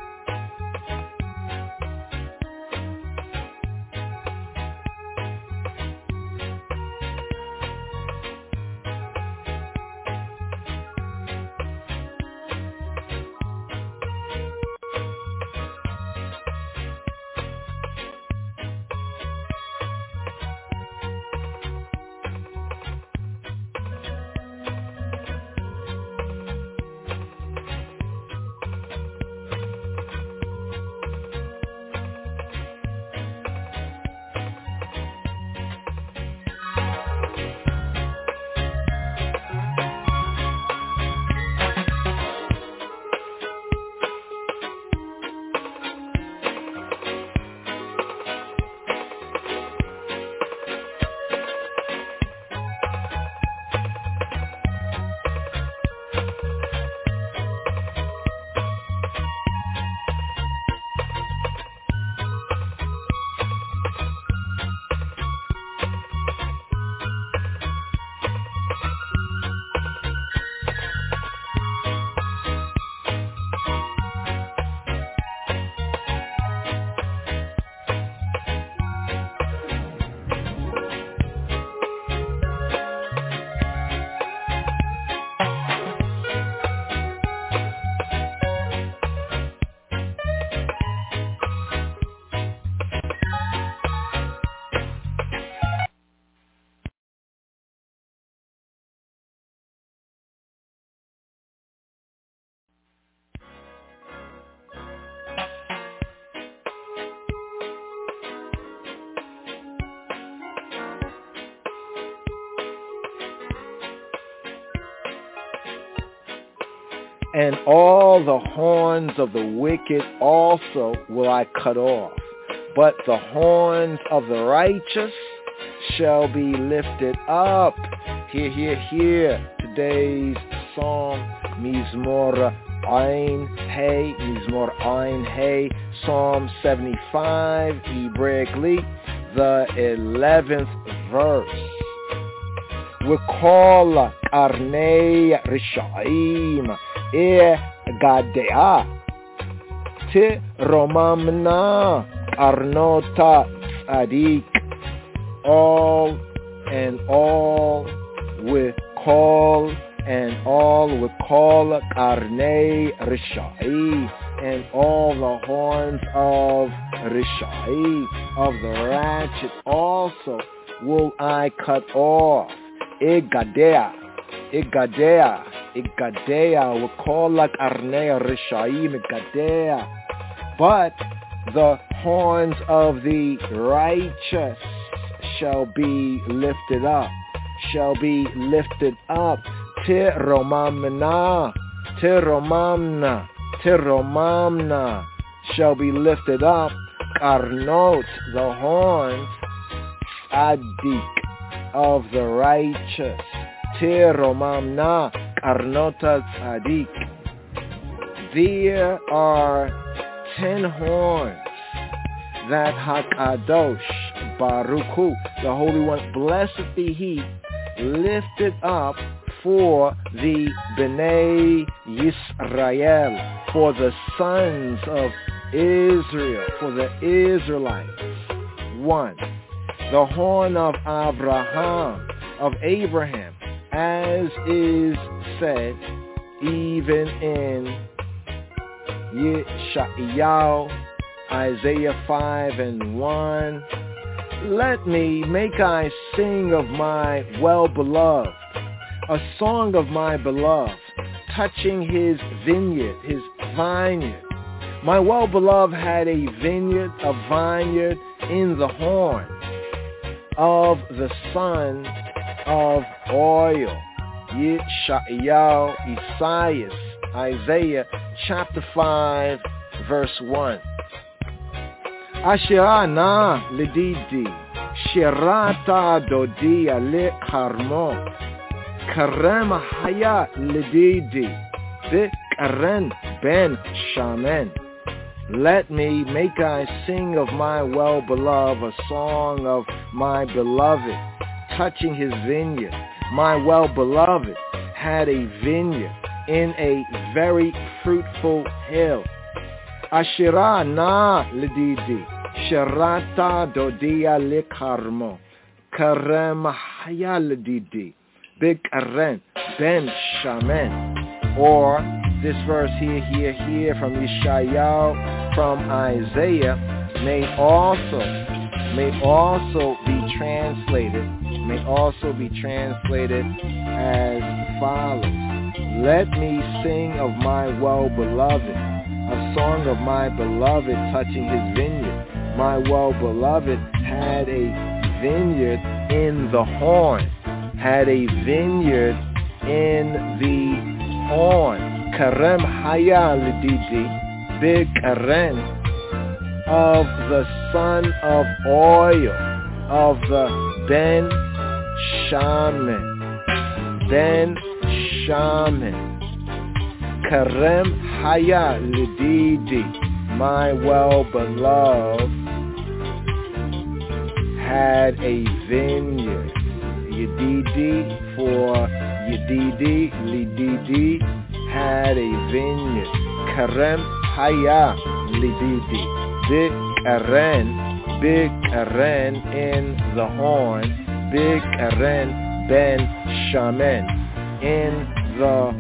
And all the horns of the wicked also will I cut off, but the horns of the righteous shall be lifted up. Here, today's psalm, Mizmor Ein Hey, Psalm 75, Hebraically, the 11th verse. V'kol karnei rishaim gadea tiromamna karnota tzadik. All with call karnei rishai, and all the horns of rishai, of the ratchet also will I cut off. Igadea, Igadea, Wakola Karnea Rishaim Igadea. But the horns of the righteous shall be lifted up, shall be lifted up. Tiromamna, Tiromamna, Tiromamna shall be lifted up. Karnot, the horns, Adik, of the righteous. Tiromamna, Karnota Tzadik. There are 10 horns that Hakadosh Baruch Hu, the Holy One, blessed be He, lifted up for the Bnei Yisrael, for the sons of Israel, for the Israelites. 1. The horn of Abraham, as is said even in Yeshayahu, Isaiah 5:1. Let me make I sing of my well-beloved, a song of my beloved, touching his vineyard, his vineyard. My well-beloved had a vineyard, a vineyard in the horn of the son of oil. Yeshayahu, Isaiah chapter 5, verse 1. Asherana ledidi, shirata dodia le karmo, karem haya ledidi, be karen ben shamen. Let me make I sing of my well-beloved, a song of my beloved, touching his vineyard. My well-beloved had a vineyard in a very fruitful hill. Ashira na ledidi, shirata dodia le karmo, karem haya ledidi, big karen ben shamen. Or this verse here from Yeshayahu, from Isaiah, may also be translated as follows. Let me sing of my well-beloved, a song of my beloved touching his vineyard. My well-beloved had a vineyard in the horn, had a vineyard in the horn. Karem haya ledidi, big karen of the son of oil, of the Ben Shaman. Karem haya ledidi, my well-beloved had a vineyard. Yedidi for Yedidi, Lididi had a vineyard. Karem haya lididi, big karen in the horn, big karen ben shamen, in the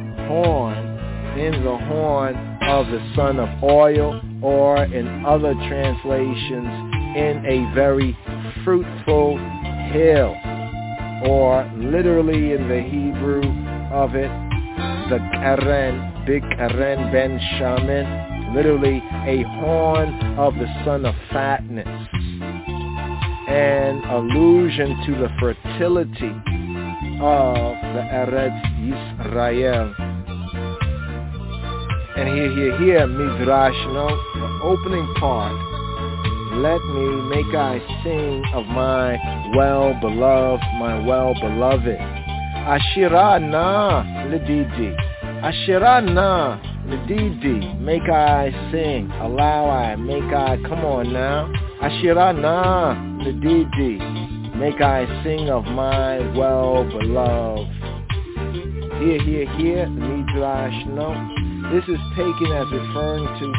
horn of the son of oil, or in other translations, in a very fruitful hill, or literally in the Hebrew of it, the karen, big karen ben shamen, literally a horn of the son of fatness, an allusion to the fertility of the Eretz Yisrael. And here, Midrash note, the opening part. Let me make I sing of my well-beloved, my well-beloved. Ashira na ledidi, Ashira na ledidi, make I sing, allow I, make I, come on now. Ashira na ledidi, make I sing of my well-beloved. Here, Midrash note. This is taken as referring to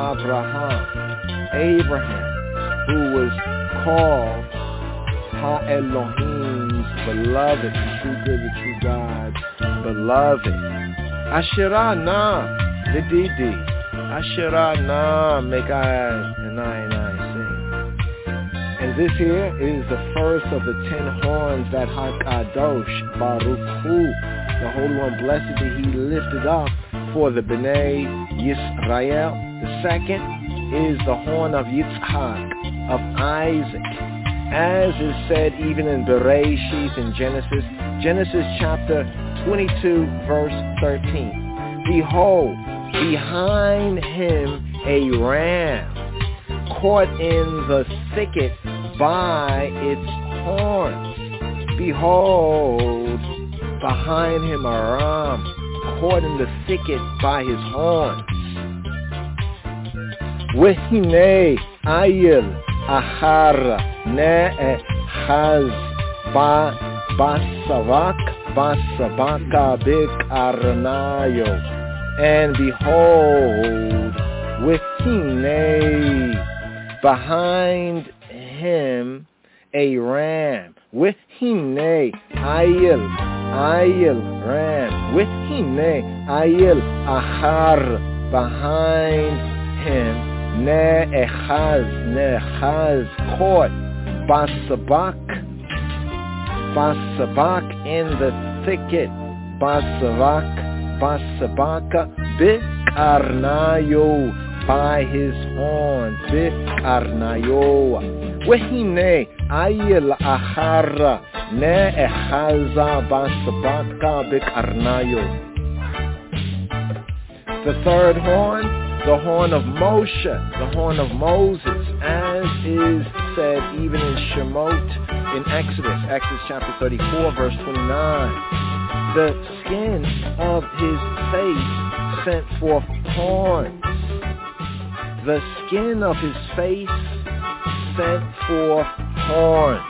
Abraham, who was called Ha-Elohim's beloved, the true good, the true God's beloved. Ashira na ledidi, Ashira na, make I and I sing. And this here is the first of the 10 horns that Hakadosh Baruch Hu the Holy One, blessed be he, lifted up for the B'nai Yisrael. The second is the horn of Yitzhak, of Isaac, as is said even in Bereshit, in Genesis chapter 22, verse 13. Behold, behind him a ram, caught in the thicket by its horns. Behold, behind him a ram, caught in the thicket by his horns. V'hinei ayil achar ne'echaz basavaka bekarnayo. And behold, v'hinei, behind him a ram. V'hinei ayil ram. V'hinei ayil achar, behind him ne'echaz, caught basabak in the thicket, basabaka bekarnayo, by his horns, bekarnayo. V'hinei ayil achara ne'echaza basabaka bekarnayo. The third horn, the horn of Moshe, the horn of Moses, as is said even in Shemot, in Exodus chapter 34, verse 29. The skin of his face sent forth horns. The skin of his face sent forth horns.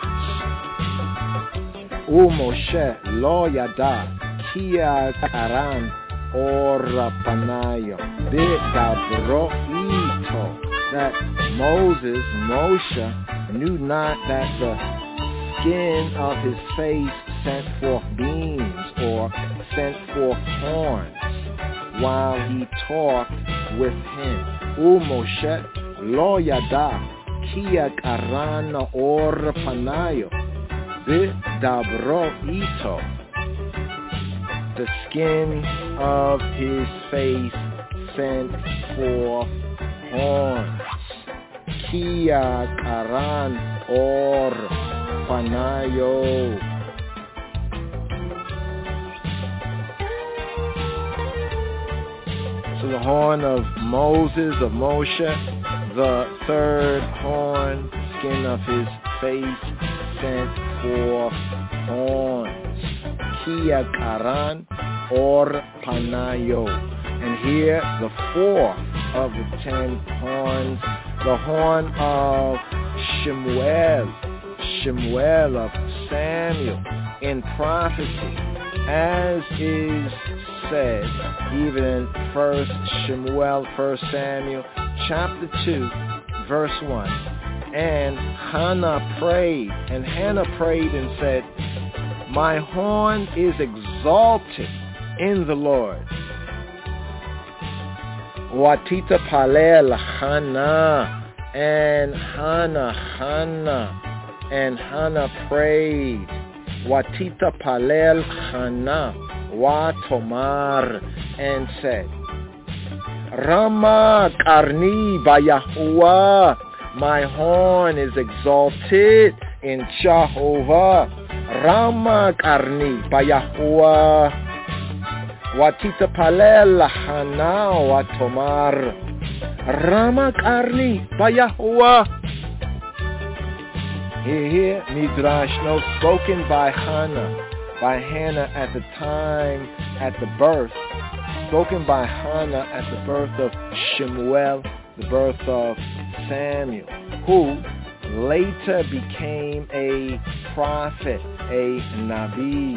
Moshe lo yada kia karan ora panayo bedabro ito, that Moshe knew not that the skin of his face sent forth beams or sent forth horns while he talked with him. Moshe lo yada kia karana ora panayo bedabro ito. The skin of his face sent forth horns. Kia karan or panayo. So the horn of Moses, of Moshe, the third horn, skin of his face sent forth horns. Kia karan or panayo. And here the fourth of the 10 horns, the horn of Shemuel of Samuel in prophecy, as is said even in 1 Samuel chapter 2, verse 1. And Hannah prayed and said, my horn is exalted in the Lord. Watita palel Hannah, and Hannah prayed. Watita palel Hannah watomar, and said, Rama karni bayahuah, my horn is exalted in Jehovah. Rama karni bayahuah. Watita palel Hannah watomar, Rama karni bayahuah. Here, Midrash notes, spoken by Hannah at the time, at the birth, spoken by Hannah at the birth of Shemuel, the birth of Samuel, who later became a prophet, a Nabi.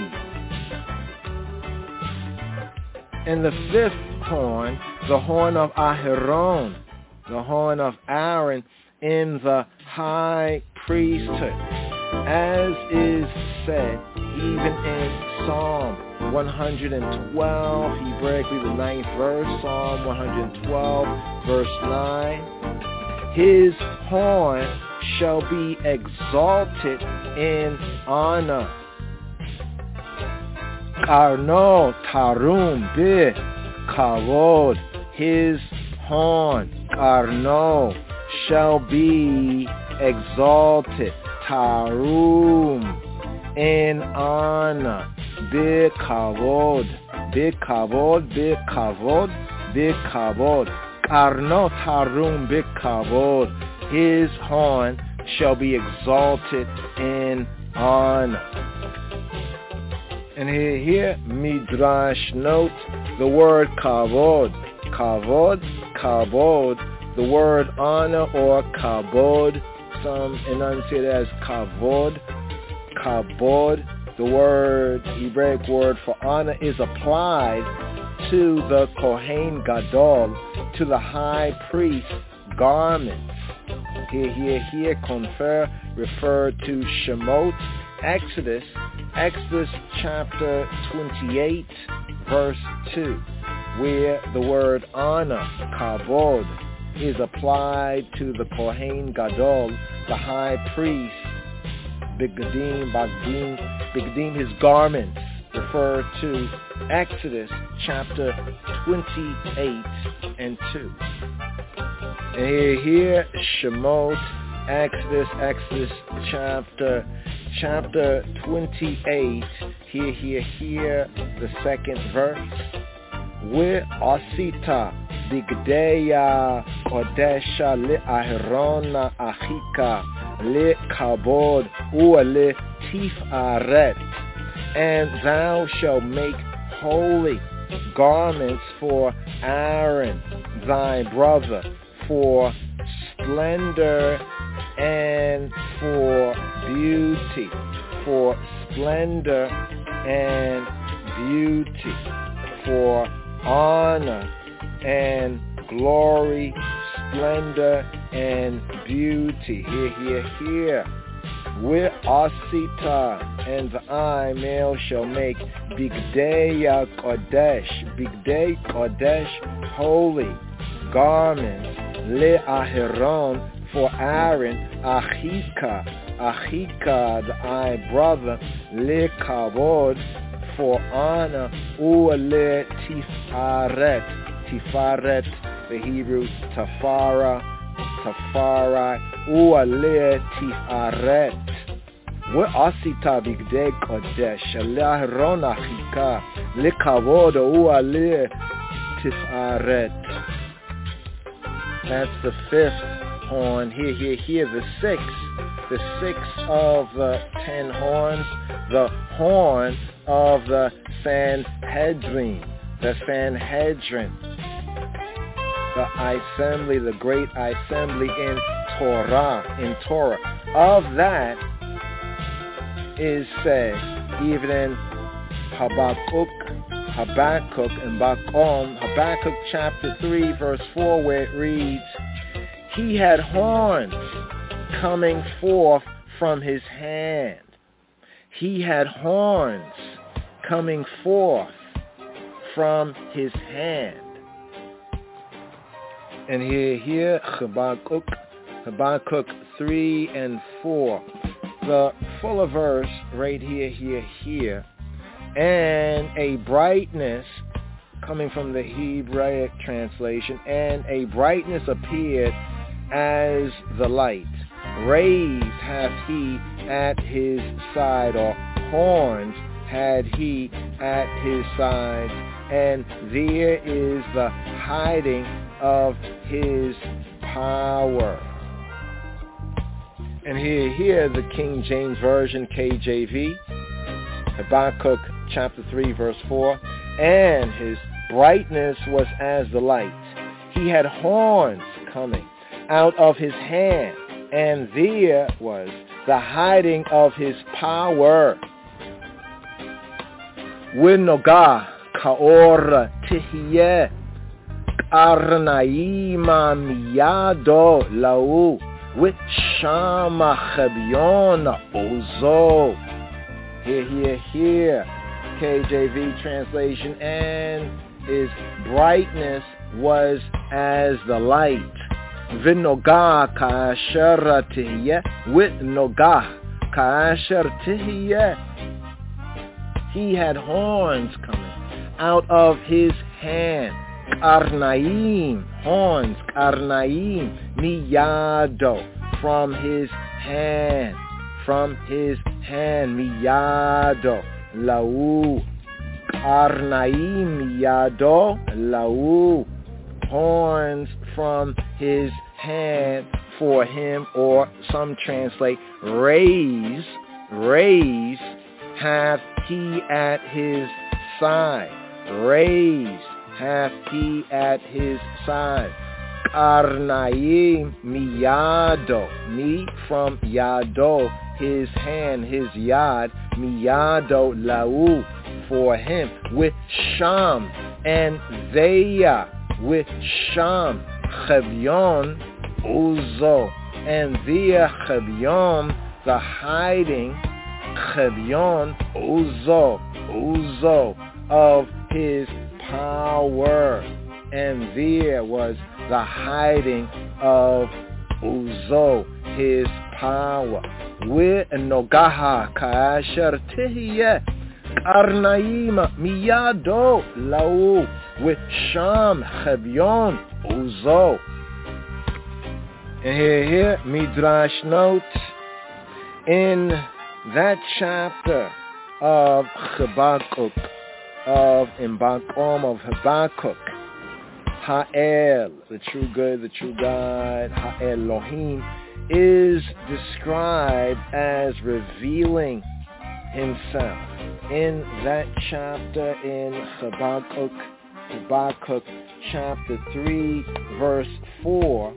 And the fifth horn, the horn of Aharon, the horn of Aaron in the high priesthood, as is said even in Psalm 112, Hebraically the 9th verse, Psalm 112, verse 9. His horn shall be exalted in honor. Karno tarum be kavod. His horn, Karno, shall be exalted. Tarum, in honor. Be kavod. Be kavod. Be kavod. Be kavod. Karno tarum be kavod. His horn shall be exalted in honor. And here Midrash note the word kavod. Kavod, kavod, the word honor or kabod. Some enunciate it as kavod. Kabod, the word, Hebraic word for honor, is applied to the Kohen Gadol, to the high priest garments. Here, confer, refer to Shemot, Exodus chapter 28, verse 2, where the word honor, kavod, is applied to the Kohen Gadol, the high priest, Bigdim, his garments, refer to Exodus chapter 28 and 2. And here, Shemot, Exodus chapter 28, here, the second verse. Asita bigdeya kodesha le ahrona achika le kabod le tifaret, and thou shalt make holy garments for Aaron thy brother, for splendor and for beauty, for splendor and beauty, for honor and glory, splendor and beauty. Here. With Asita, and the eye male shall make Bigdei Kodesh, holy garments, Le Aharon, for Aaron, Achika, the eye brother, Le Kavod, for honor, Le Tifaret, the Hebrew Tafara, Le Tifaret. Asita bigdei kodesh, Le Aharon achika, Le Kavod, Le Tifaret. That's the fifth horn. Here, the sixth of the 10 horns, the horn of the Sanhedrin, the assembly, the great assembly in Torah. Of that is said, even in Habakkuk and Habakkuk chapter 3 verse 4, where it reads, he had horns coming forth from his hand. He had horns coming forth from his hand. And here Habakkuk 3 and 4, the fuller verse right here, and a brightness, coming from the Hebraic translation, and a brightness appeared as the light. Rays hath he at his side, or horns had he at his side, and there is the hiding of his power. And here the King James Version, KJV, Habakkuk chapter 3 verse 4, and his brightness was as the light. He had horns coming out of his hand, and there was the hiding of his power. Winoga kaor tihye arnaima miyado lau with shama chabiona ozo. Here, KJV translation, and his brightness was as the light. Vinoga kaasher tihye, with noga kaasher tihye. He had horns coming out of his hand. Karnaim, horns, Karnaim, miyado, from his hand, miyado, lau, Karnaim, miyado, lau, horns from his hand for him, or some translate, raise hath he at his side, raise hath he at his side. Karnaim miyado, mi from yado, his hand, his yad, miyado lau, for him, with Sham and Zaya, with Sham, Chavion, Uzo, and via Chavion, the hiding, Chavion, Uzo, of his power, and there was the hiding of Uzo, his power. With Nogaha Kaasher Tihiyeh Karnaim miyado lau, with Sham, Chavion, Uzo. And here, Midrash note, in that chapter of Habakkuk, of Habakkuk, Ha'el, the true good, the true God, Ha'elohim, is described as revealing himself. In that chapter in Habakkuk chapter 3, verse 4,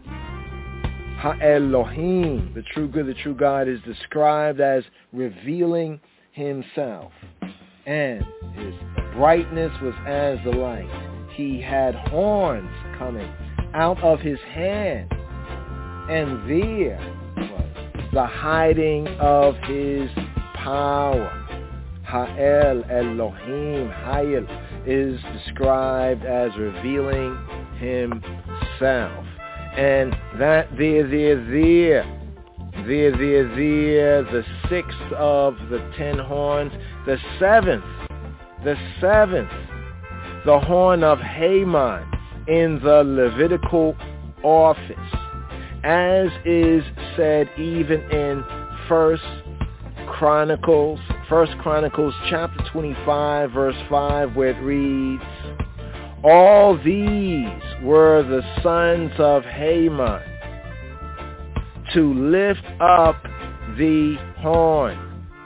Ha'elohim, the true good, the true God, is described as revealing himself. And his brightness was as the light. He had horns coming out of his hand. And there was the hiding of his power. Ha'el, Elohim, Ha'el, is described as revealing himself. And that there, the sixth of the 10 horns, the seventh, the horn of Haman in the Levitical office, as is said even in First Chronicles chapter 25, verse 5, where it reads, all these were the sons of Haman to lift up the horn.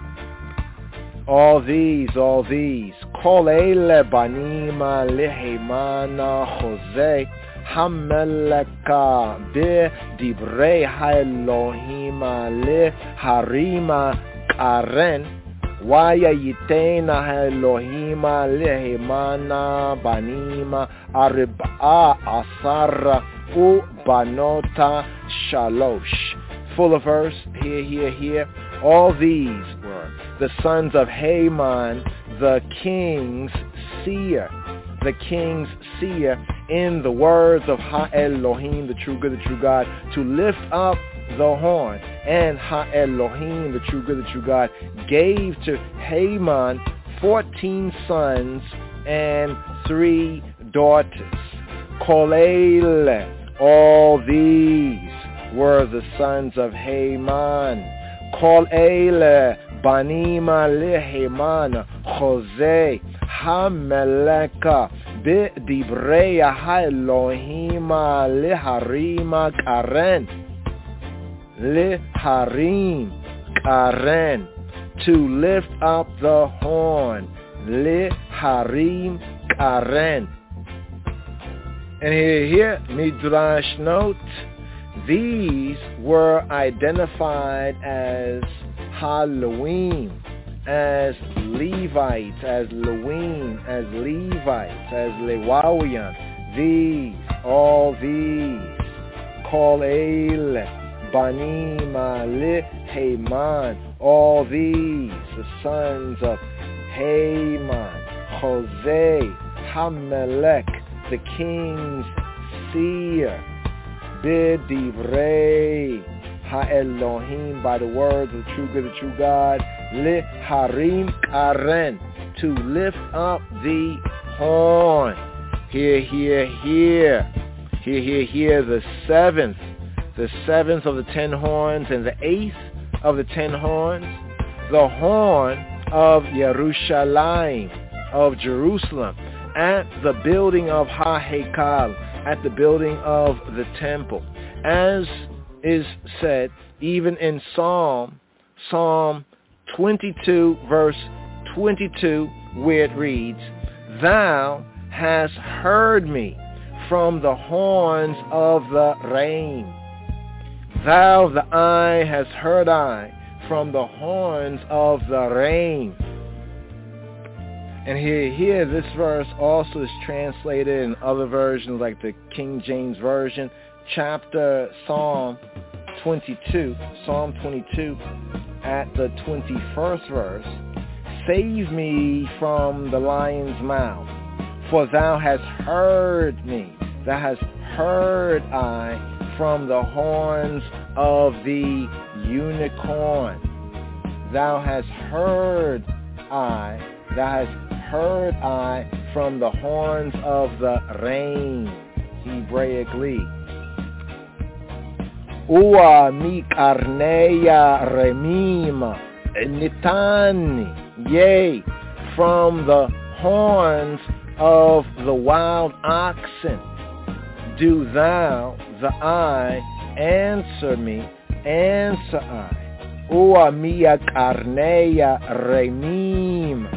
All these. Kol eile banima lehemana Jose hameleka be dibrei haElohima leharima karen. Waya yitena haElohima lehemana banima arib'a asara u banota shalosh. Fuller verse, here. All these were the sons of Haman, the king's seer, in the words of Ha'elohim, the true good, the true God, to lift up the horn. And Ha'elohim, the true good, the true God, gave to Haman 14 sons and 3 daughters. Kolele, all these were the sons of Haman. Kol eile banima leheman Jose hameleka be dibreya haElohima leharima karen, to lift up the horn, leharim karen. And here Midrash note, these were identified as Halloween, as Levites, as Lewim, as Levites, as Lewawian. All these, Kol eile banima leheman, all these, the sons of Haman, Jose, Hamelech, the king's seer, B'divrei Ha'Elohim, by the words of the true good, the true God, Leharim Karen, to lift up the horn. Hear, hear, hear. Hear, hear, hear, the seventh of the 10 horns and the 8th of the 10 horns, the horn of Yerushalayim, of Jerusalem, at the building of HaHekal, at the building of the temple, as is said even in Psalm 22, verse 22, where it reads, Thou hast heard me from the horns of the reign. Thou, the eye, hast heard I from the horns of the reign. And here, this verse also is translated in other versions like the King James Version, Psalm 22, at the 21st verse. Save me from the lion's mouth, for thou hast heard me. Thou hast heard I from the horns of the unicorn. Thou hast heard I from the horns of the reign, Hebraically. Ua mi karneya remim nitani, yea, from the horns of the wild oxen, do thou, the eye, answer me, answer I. Ua mia karneya remim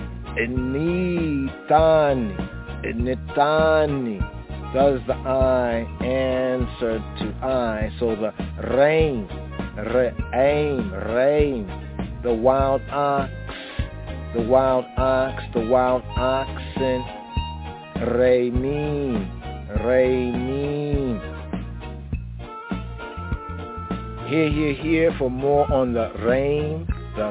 nitani, does the eye answer to eye? So the rain, the wild oxen, reimim. Here for more on the rain,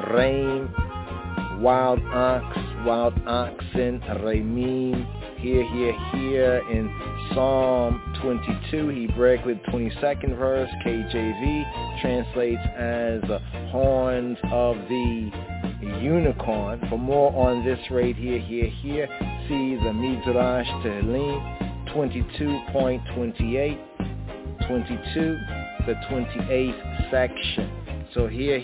wild oxen, reimim. Here in Psalm 22, Hebraically, the 22nd verse, KJV, translates as the horns of the unicorn. For more on this right here, see the Midrash Tehillim 22.28, 22, the 28th section. So here,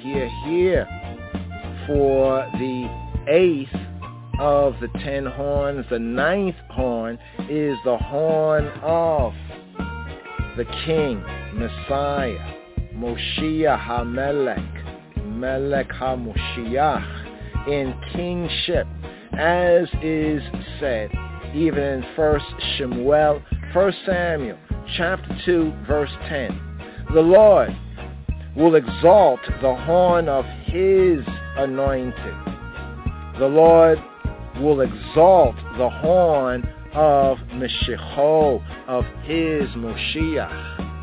for the 8th of the 10 horns, the 9th horn is the horn of the King, Messiah, Moshiach HaMelech, Melech HaMoshiach, in kingship, as is said even in 1 Samuel, chapter 2, verse 10. The Lord will exalt the horn of his anointed. The Lord will exalt the horn of Meshicho, of his Moshiach.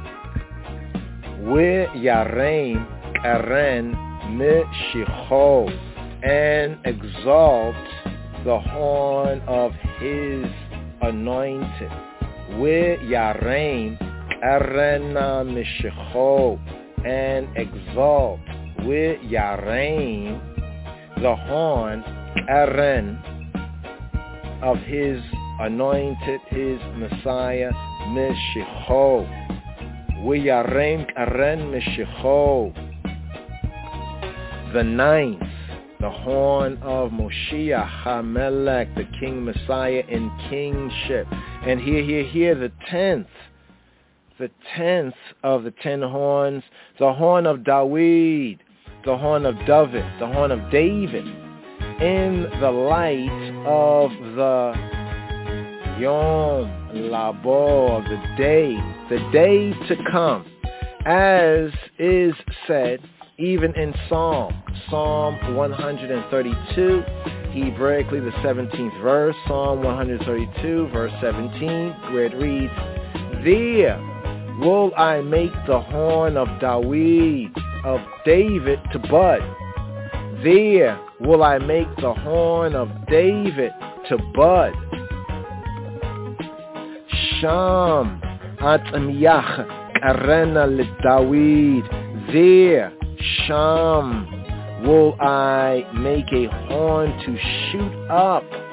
Yarem karen Meshicho, and exalt the horn of his anointed. Yarem karen Meshicho, and exalt Yarem, the horn karen of his anointed, his Messiah, Meshicho. Yarem karen Meshicho. The 9th, the horn of Moshiach HaMelech, the King Messiah in kingship. And here, the 10th of the 10 horns, the horn of Dawid, the horn of David, the horn of David, in the light of the Yom Labo, of the day to come, as is said even in Psalm 132, Hebraically the 17th verse, Psalm 132, verse 17, where it reads, There will I make the horn of Dawid, of David, to bud. There will I make the horn of David to bud. Sham atzmiyach karena leDawid. There, Sham, will I make a horn to shoot up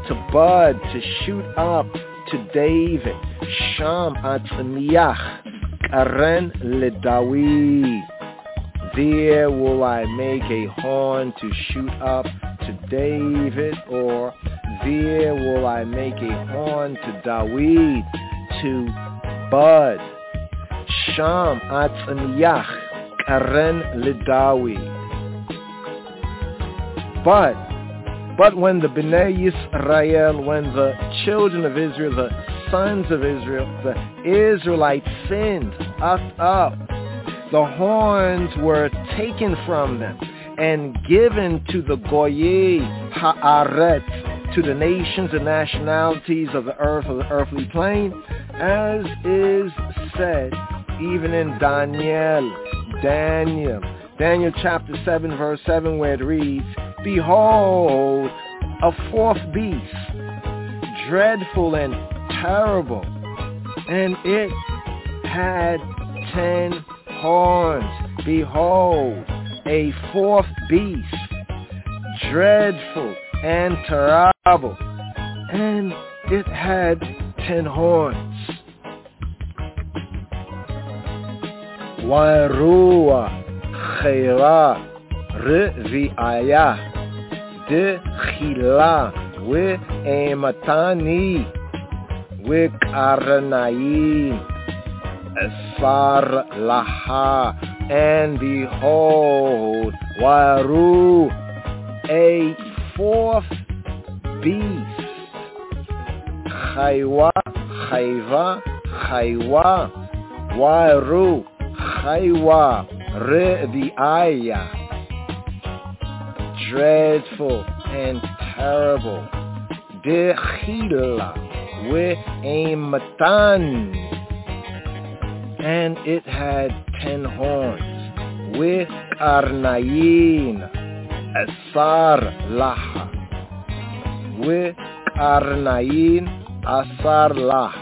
to bud, to shoot up, to David. Sham atzmiach, karen leDavid. There will I make a horn to shoot up to David, or there will I make a horn to David, to bud. Sham atzmiach, karen leDavid. But when the Bnei Yisrael, when the children of Israel, the sons of Israel, the Israelites sinned, up, the horns were taken from them and given to the Goyei Haaretz, to the nations and nationalities of the earth, of the earthly plane, as is said even in Daniel chapter 7, verse 7, where it reads, behold, a fourth beast, dreadful and terrible, and it had 10 horns. Behold, a fourth beast, dreadful and terrible, and it had 10 horns. Wairua Chera Revi'aya De Chila We Ematani We Karnaim Esar Laha, and behold, Waru, a fourth beast, Chaywa, Waru, Chaywa, Revi'aya, dreadful and terrible, Dechila, we Ematan, and it had 10 horns, with Karnayin, Asar Laha, with Karnayin, Asar Laha.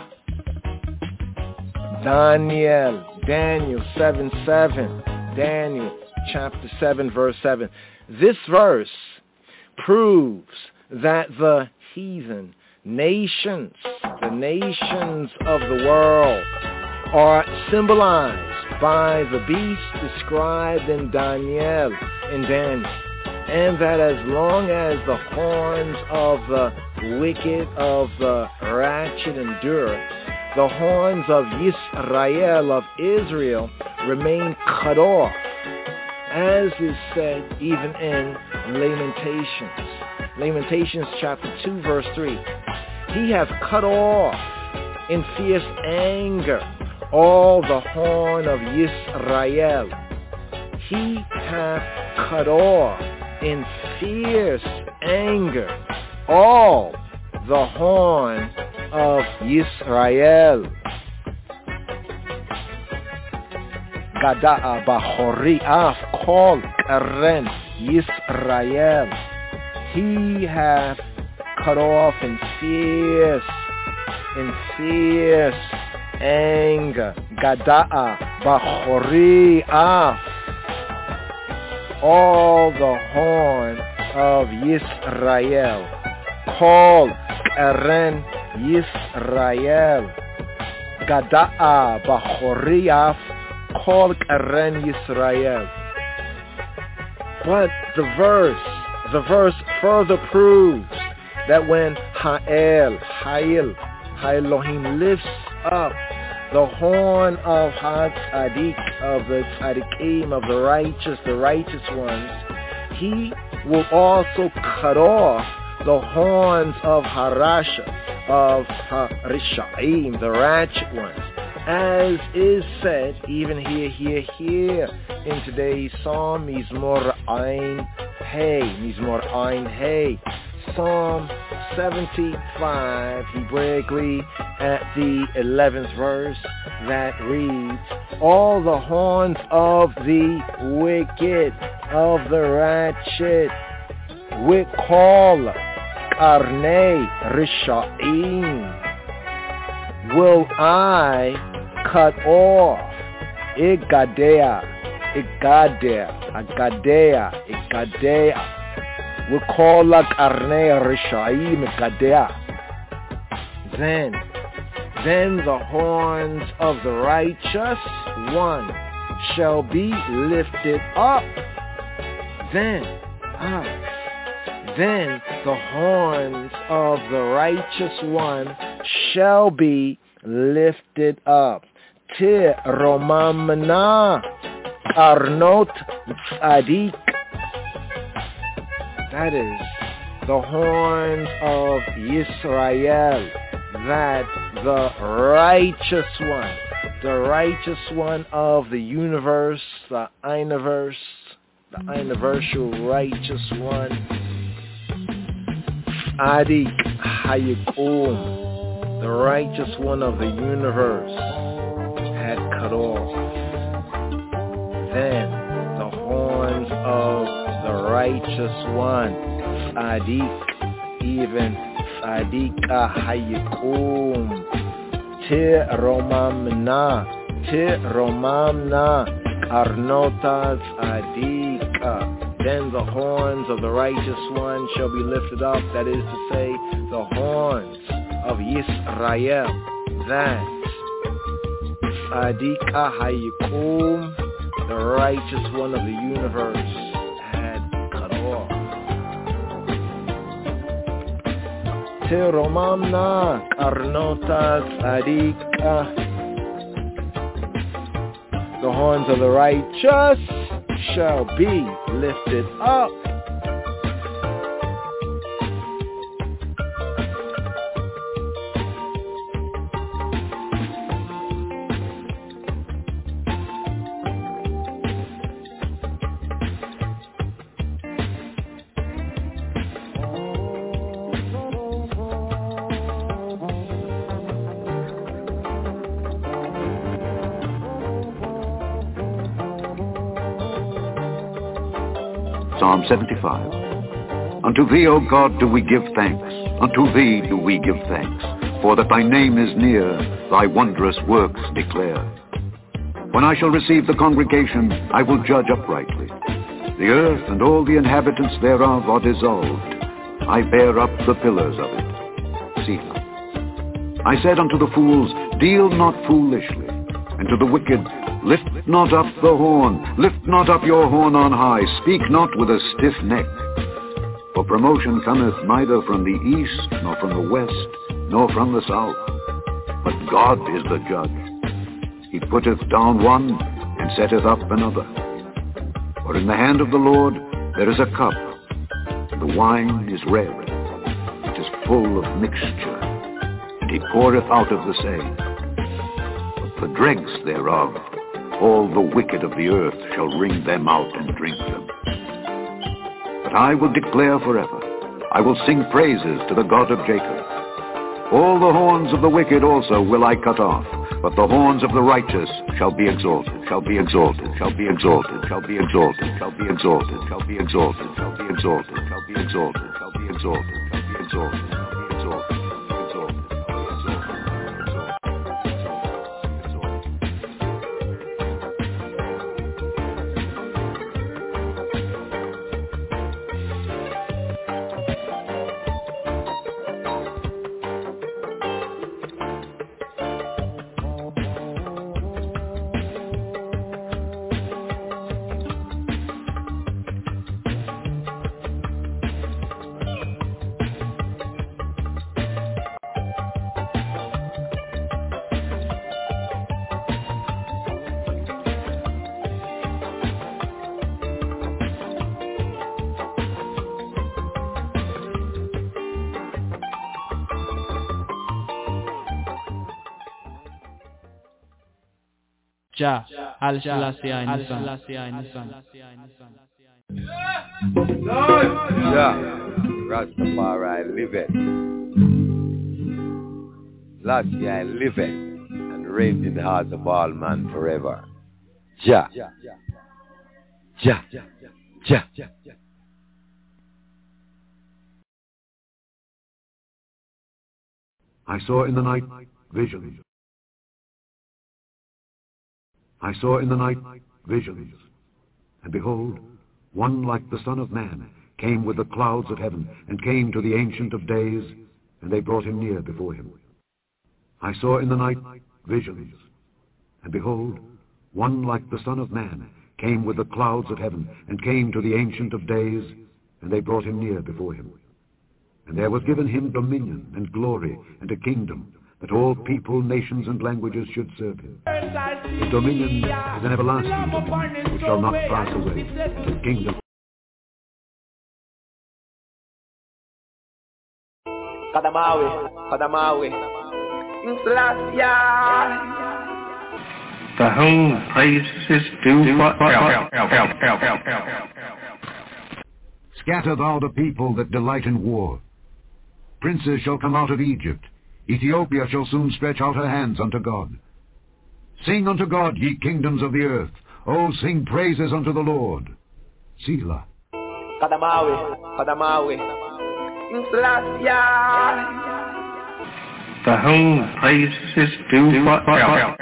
Daniel 7:7, Daniel chapter 7, verse 7. This verse proves that the heathen nations, the nations of the world, are symbolized by the beast described in Daniel, and that as long as the horns of the wicked, of the ratchet endure, the horns of Yisrael, of Israel, remain cut off, as is said even in Lamentations chapter 2, verse 3. He hath cut off in fierce anger all the horn of Yisrael. He hath cut off in fierce anger all the horn of Yisrael. Gada'a bachori af kol karen Yisrael. He hath cut off in fierce anger. Gada'a bachori af, all the horn of Yisrael. Kol karen Yisrael. Gada'a bachori af, kol karen Yisrael. But the verse further proves that when Elohim lifts up the horn of HaTzadik, of the Tzadikim, of the righteous ones, he will also cut off the horns of Harasha, of Harishaim, the ratchet ones, as is said even here in today's Psalm, Mizmor Ein Hey, Psalm 75, Hebraically at the 11th verse, that reads, all the horns of the wicked, of the ratchet, we call Karnei Rishaim, will I cut off. Igadea. وَقَالَ قَرْنَيْ رِشَعِيمِ قَدِيَا. Then the horns of the righteous one shall be lifted up. Then the horns of the righteous one shall be lifted up. Te romamna arnot tzadik. That is the horns of Yisrael, that the righteous one of the universe, the universal righteous one, Adik Hayikum, the righteous one of the universe, had cut off. Then the horns of the righteous one, Adik, even Adika Hayikum, Te Romamna Arnotas Adika. Then the horns of the righteous one shall be lifted up, that is to say, the horns of Yisrael, that Adika Hayikum, the righteous one of the universe, had cut off. Te Romamna Arnotas Adika. The horns of the righteous shall be lifted up. Psalm 75. Unto thee, O God, do we give thanks. Unto thee do we give thanks. For that thy name is near, thy wondrous works declare. When I shall receive the congregation, I will judge uprightly. The earth and all the inhabitants thereof are dissolved. I bear up the pillars of it. Selah. I said unto the fools, deal not foolishly. And to the wicked, lift not up the horn, lift not up your horn on high, speak not with a stiff neck. For promotion cometh neither from the east, nor from the west, nor from the south. But God is the judge. He putteth down one, and setteth up another. For in the hand of the Lord there is a cup, and the wine is red. It is full of mixture, and he poureth out of the same. But the dregs thereof, all the wicked of the earth shall wring them out and drink them. But I will declare forever, I will sing praises to the God of Jacob. All the horns of the wicked also will I cut off, but the horns of the righteous shall be exalted, shall be exalted, shall be exalted, shall be exalted, shall be exalted, shall be exalted, shall be exalted, shall be exalted, shall be exalted, shall be exalted, shall be exalted. Jah Al-Selassie Nisan. Jah Rastafari liveth. Selassie liveth and reigned in the hearts of all men forever. Jah. Jah. Jah. I saw in the night visions. I saw in the night visions, and behold, one like the Son of Man came with the clouds of heaven, and came to the Ancient of Days, and they brought him near before him. I saw in the night visions, and behold, one like the Son of Man came with the clouds of heaven, and came to the Ancient of Days, and they brought him near before him. And there was given him dominion and glory and a kingdom, that all people, nations, and languages should serve him. His dominion is an everlasting dominion, which shall not pass away. His kingdom. Kadamawi. The whole place is due forever. Scatter thou the people that delight in war. Princes shall come out of Egypt. Ethiopia shall soon stretch out her hands unto God. Sing unto God, ye kingdoms of the earth. Oh, sing praises unto the Lord. Selah. Kadamawi. The whole place is due forever.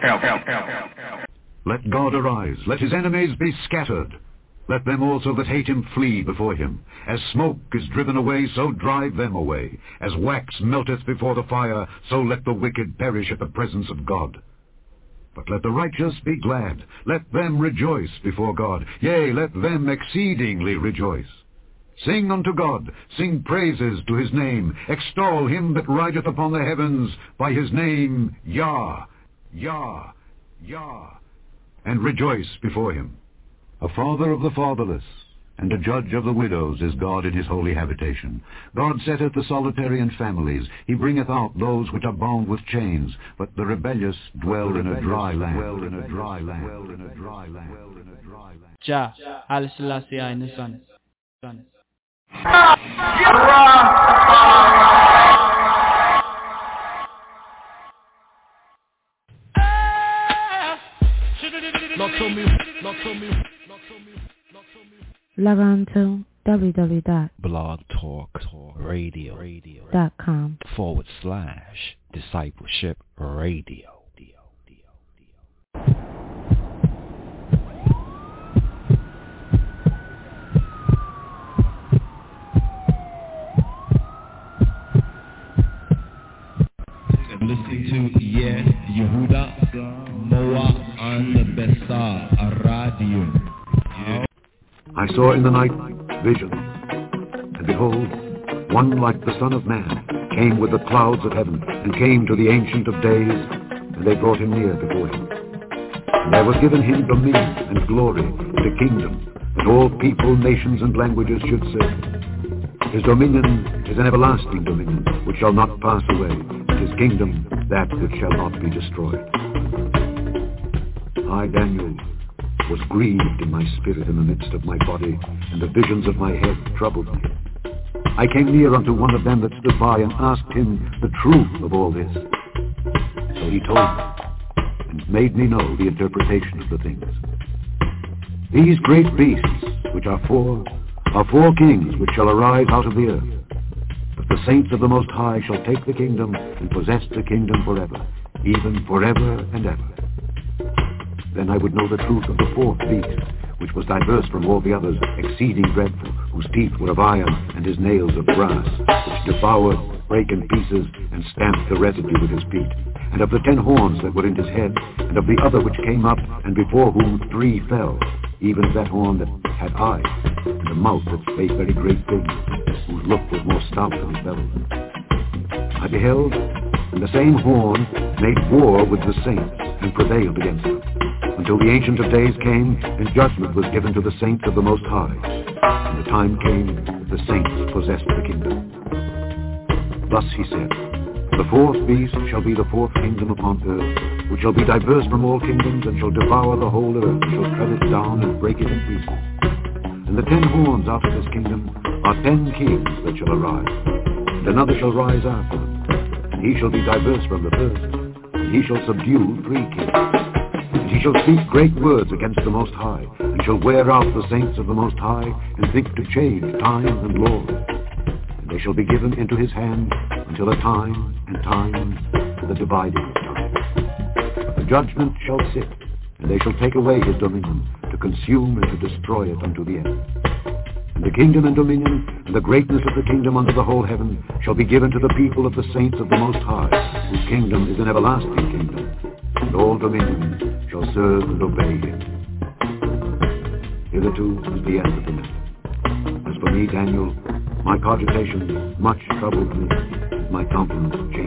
Let God arise. Let his enemies be scattered. Let them also that hate him flee before him. As smoke is driven away, so drive them away. As wax melteth before the fire, so let the wicked perish at the presence of God. But let the righteous be glad. Let them rejoice before God. Yea, let them exceedingly rejoice. Sing unto God, sing praises to his name. Extol him that rideth upon the heavens by his name, Yah, Yah, Yah. And rejoice before him. A father of the fatherless, and a judge of the widows is God in his holy habitation. God setteth the solitary in families. He bringeth out those which are bound with chains, but the rebellious dwell in a dry land. Jah al-Selassie I Nusani. Log on to www.blogtalkradio.com/discipleship radio. Listening to Yehuda Moa on the Besar Radio. I saw in the night vision, and behold, one like the Son of Man came with the clouds of heaven, and came to the Ancient of Days, and they brought him near before him. And there was given him dominion and glory and a kingdom, that all people, nations, and languages should serve him. His dominion is an everlasting dominion, which shall not pass away, and his kingdom that which shall not be destroyed. I, Daniel, was grieved in my spirit in the midst of my body, and the visions of my head troubled me. I came near unto one of them that stood by, and asked him the truth of all this. So he told me, and made me know the interpretation of the things. These great beasts, which are four kings which shall arise out of the earth. But the saints of the Most High shall take the kingdom, and possess the kingdom forever, even forever and ever. Then I would know the truth of the fourth beast, which was diverse from all the others, exceeding dreadful, whose teeth were of iron, and his nails of brass, which devoured, brake in pieces, and stamped the residue with his feet. And of the 10 horns that were in his head, and of the other which came up, and before whom 3 fell, even that horn that had eyes, and a mouth that spake very great things, whose look was more stout than his bellows. I beheld, and the same horn made war with the saints, and prevailed against them, until the Ancient of Days came, and judgment was given to the saints of the Most High. And the time came that the saints possessed the kingdom. Thus he said, the fourth beast shall be the fourth kingdom upon earth, which shall be diverse from all kingdoms, and shall devour the whole earth, and shall cut it down, and break it in pieces. And the 10 horns out of this kingdom are 10 kings that shall arise, and another shall rise after them, and he shall be diverse from the first, and he shall subdue 3 kings. And he shall speak great words against the Most High, and shall wear out the saints of the Most High, and think to change time and laws. And they shall be given into his hand until a time and times to the dividing of time. But the judgment shall sit, and they shall take away his dominion, to consume and to destroy it unto the end. And the kingdom and dominion, and the greatness of the kingdom under the whole heaven, shall be given to the people of the saints of the Most High, whose kingdom is an everlasting kingdom, and all dominion shall serve and obey him. Hitherto is the end of the matter. As for me, Daniel, my cogitations much troubled me, my countenance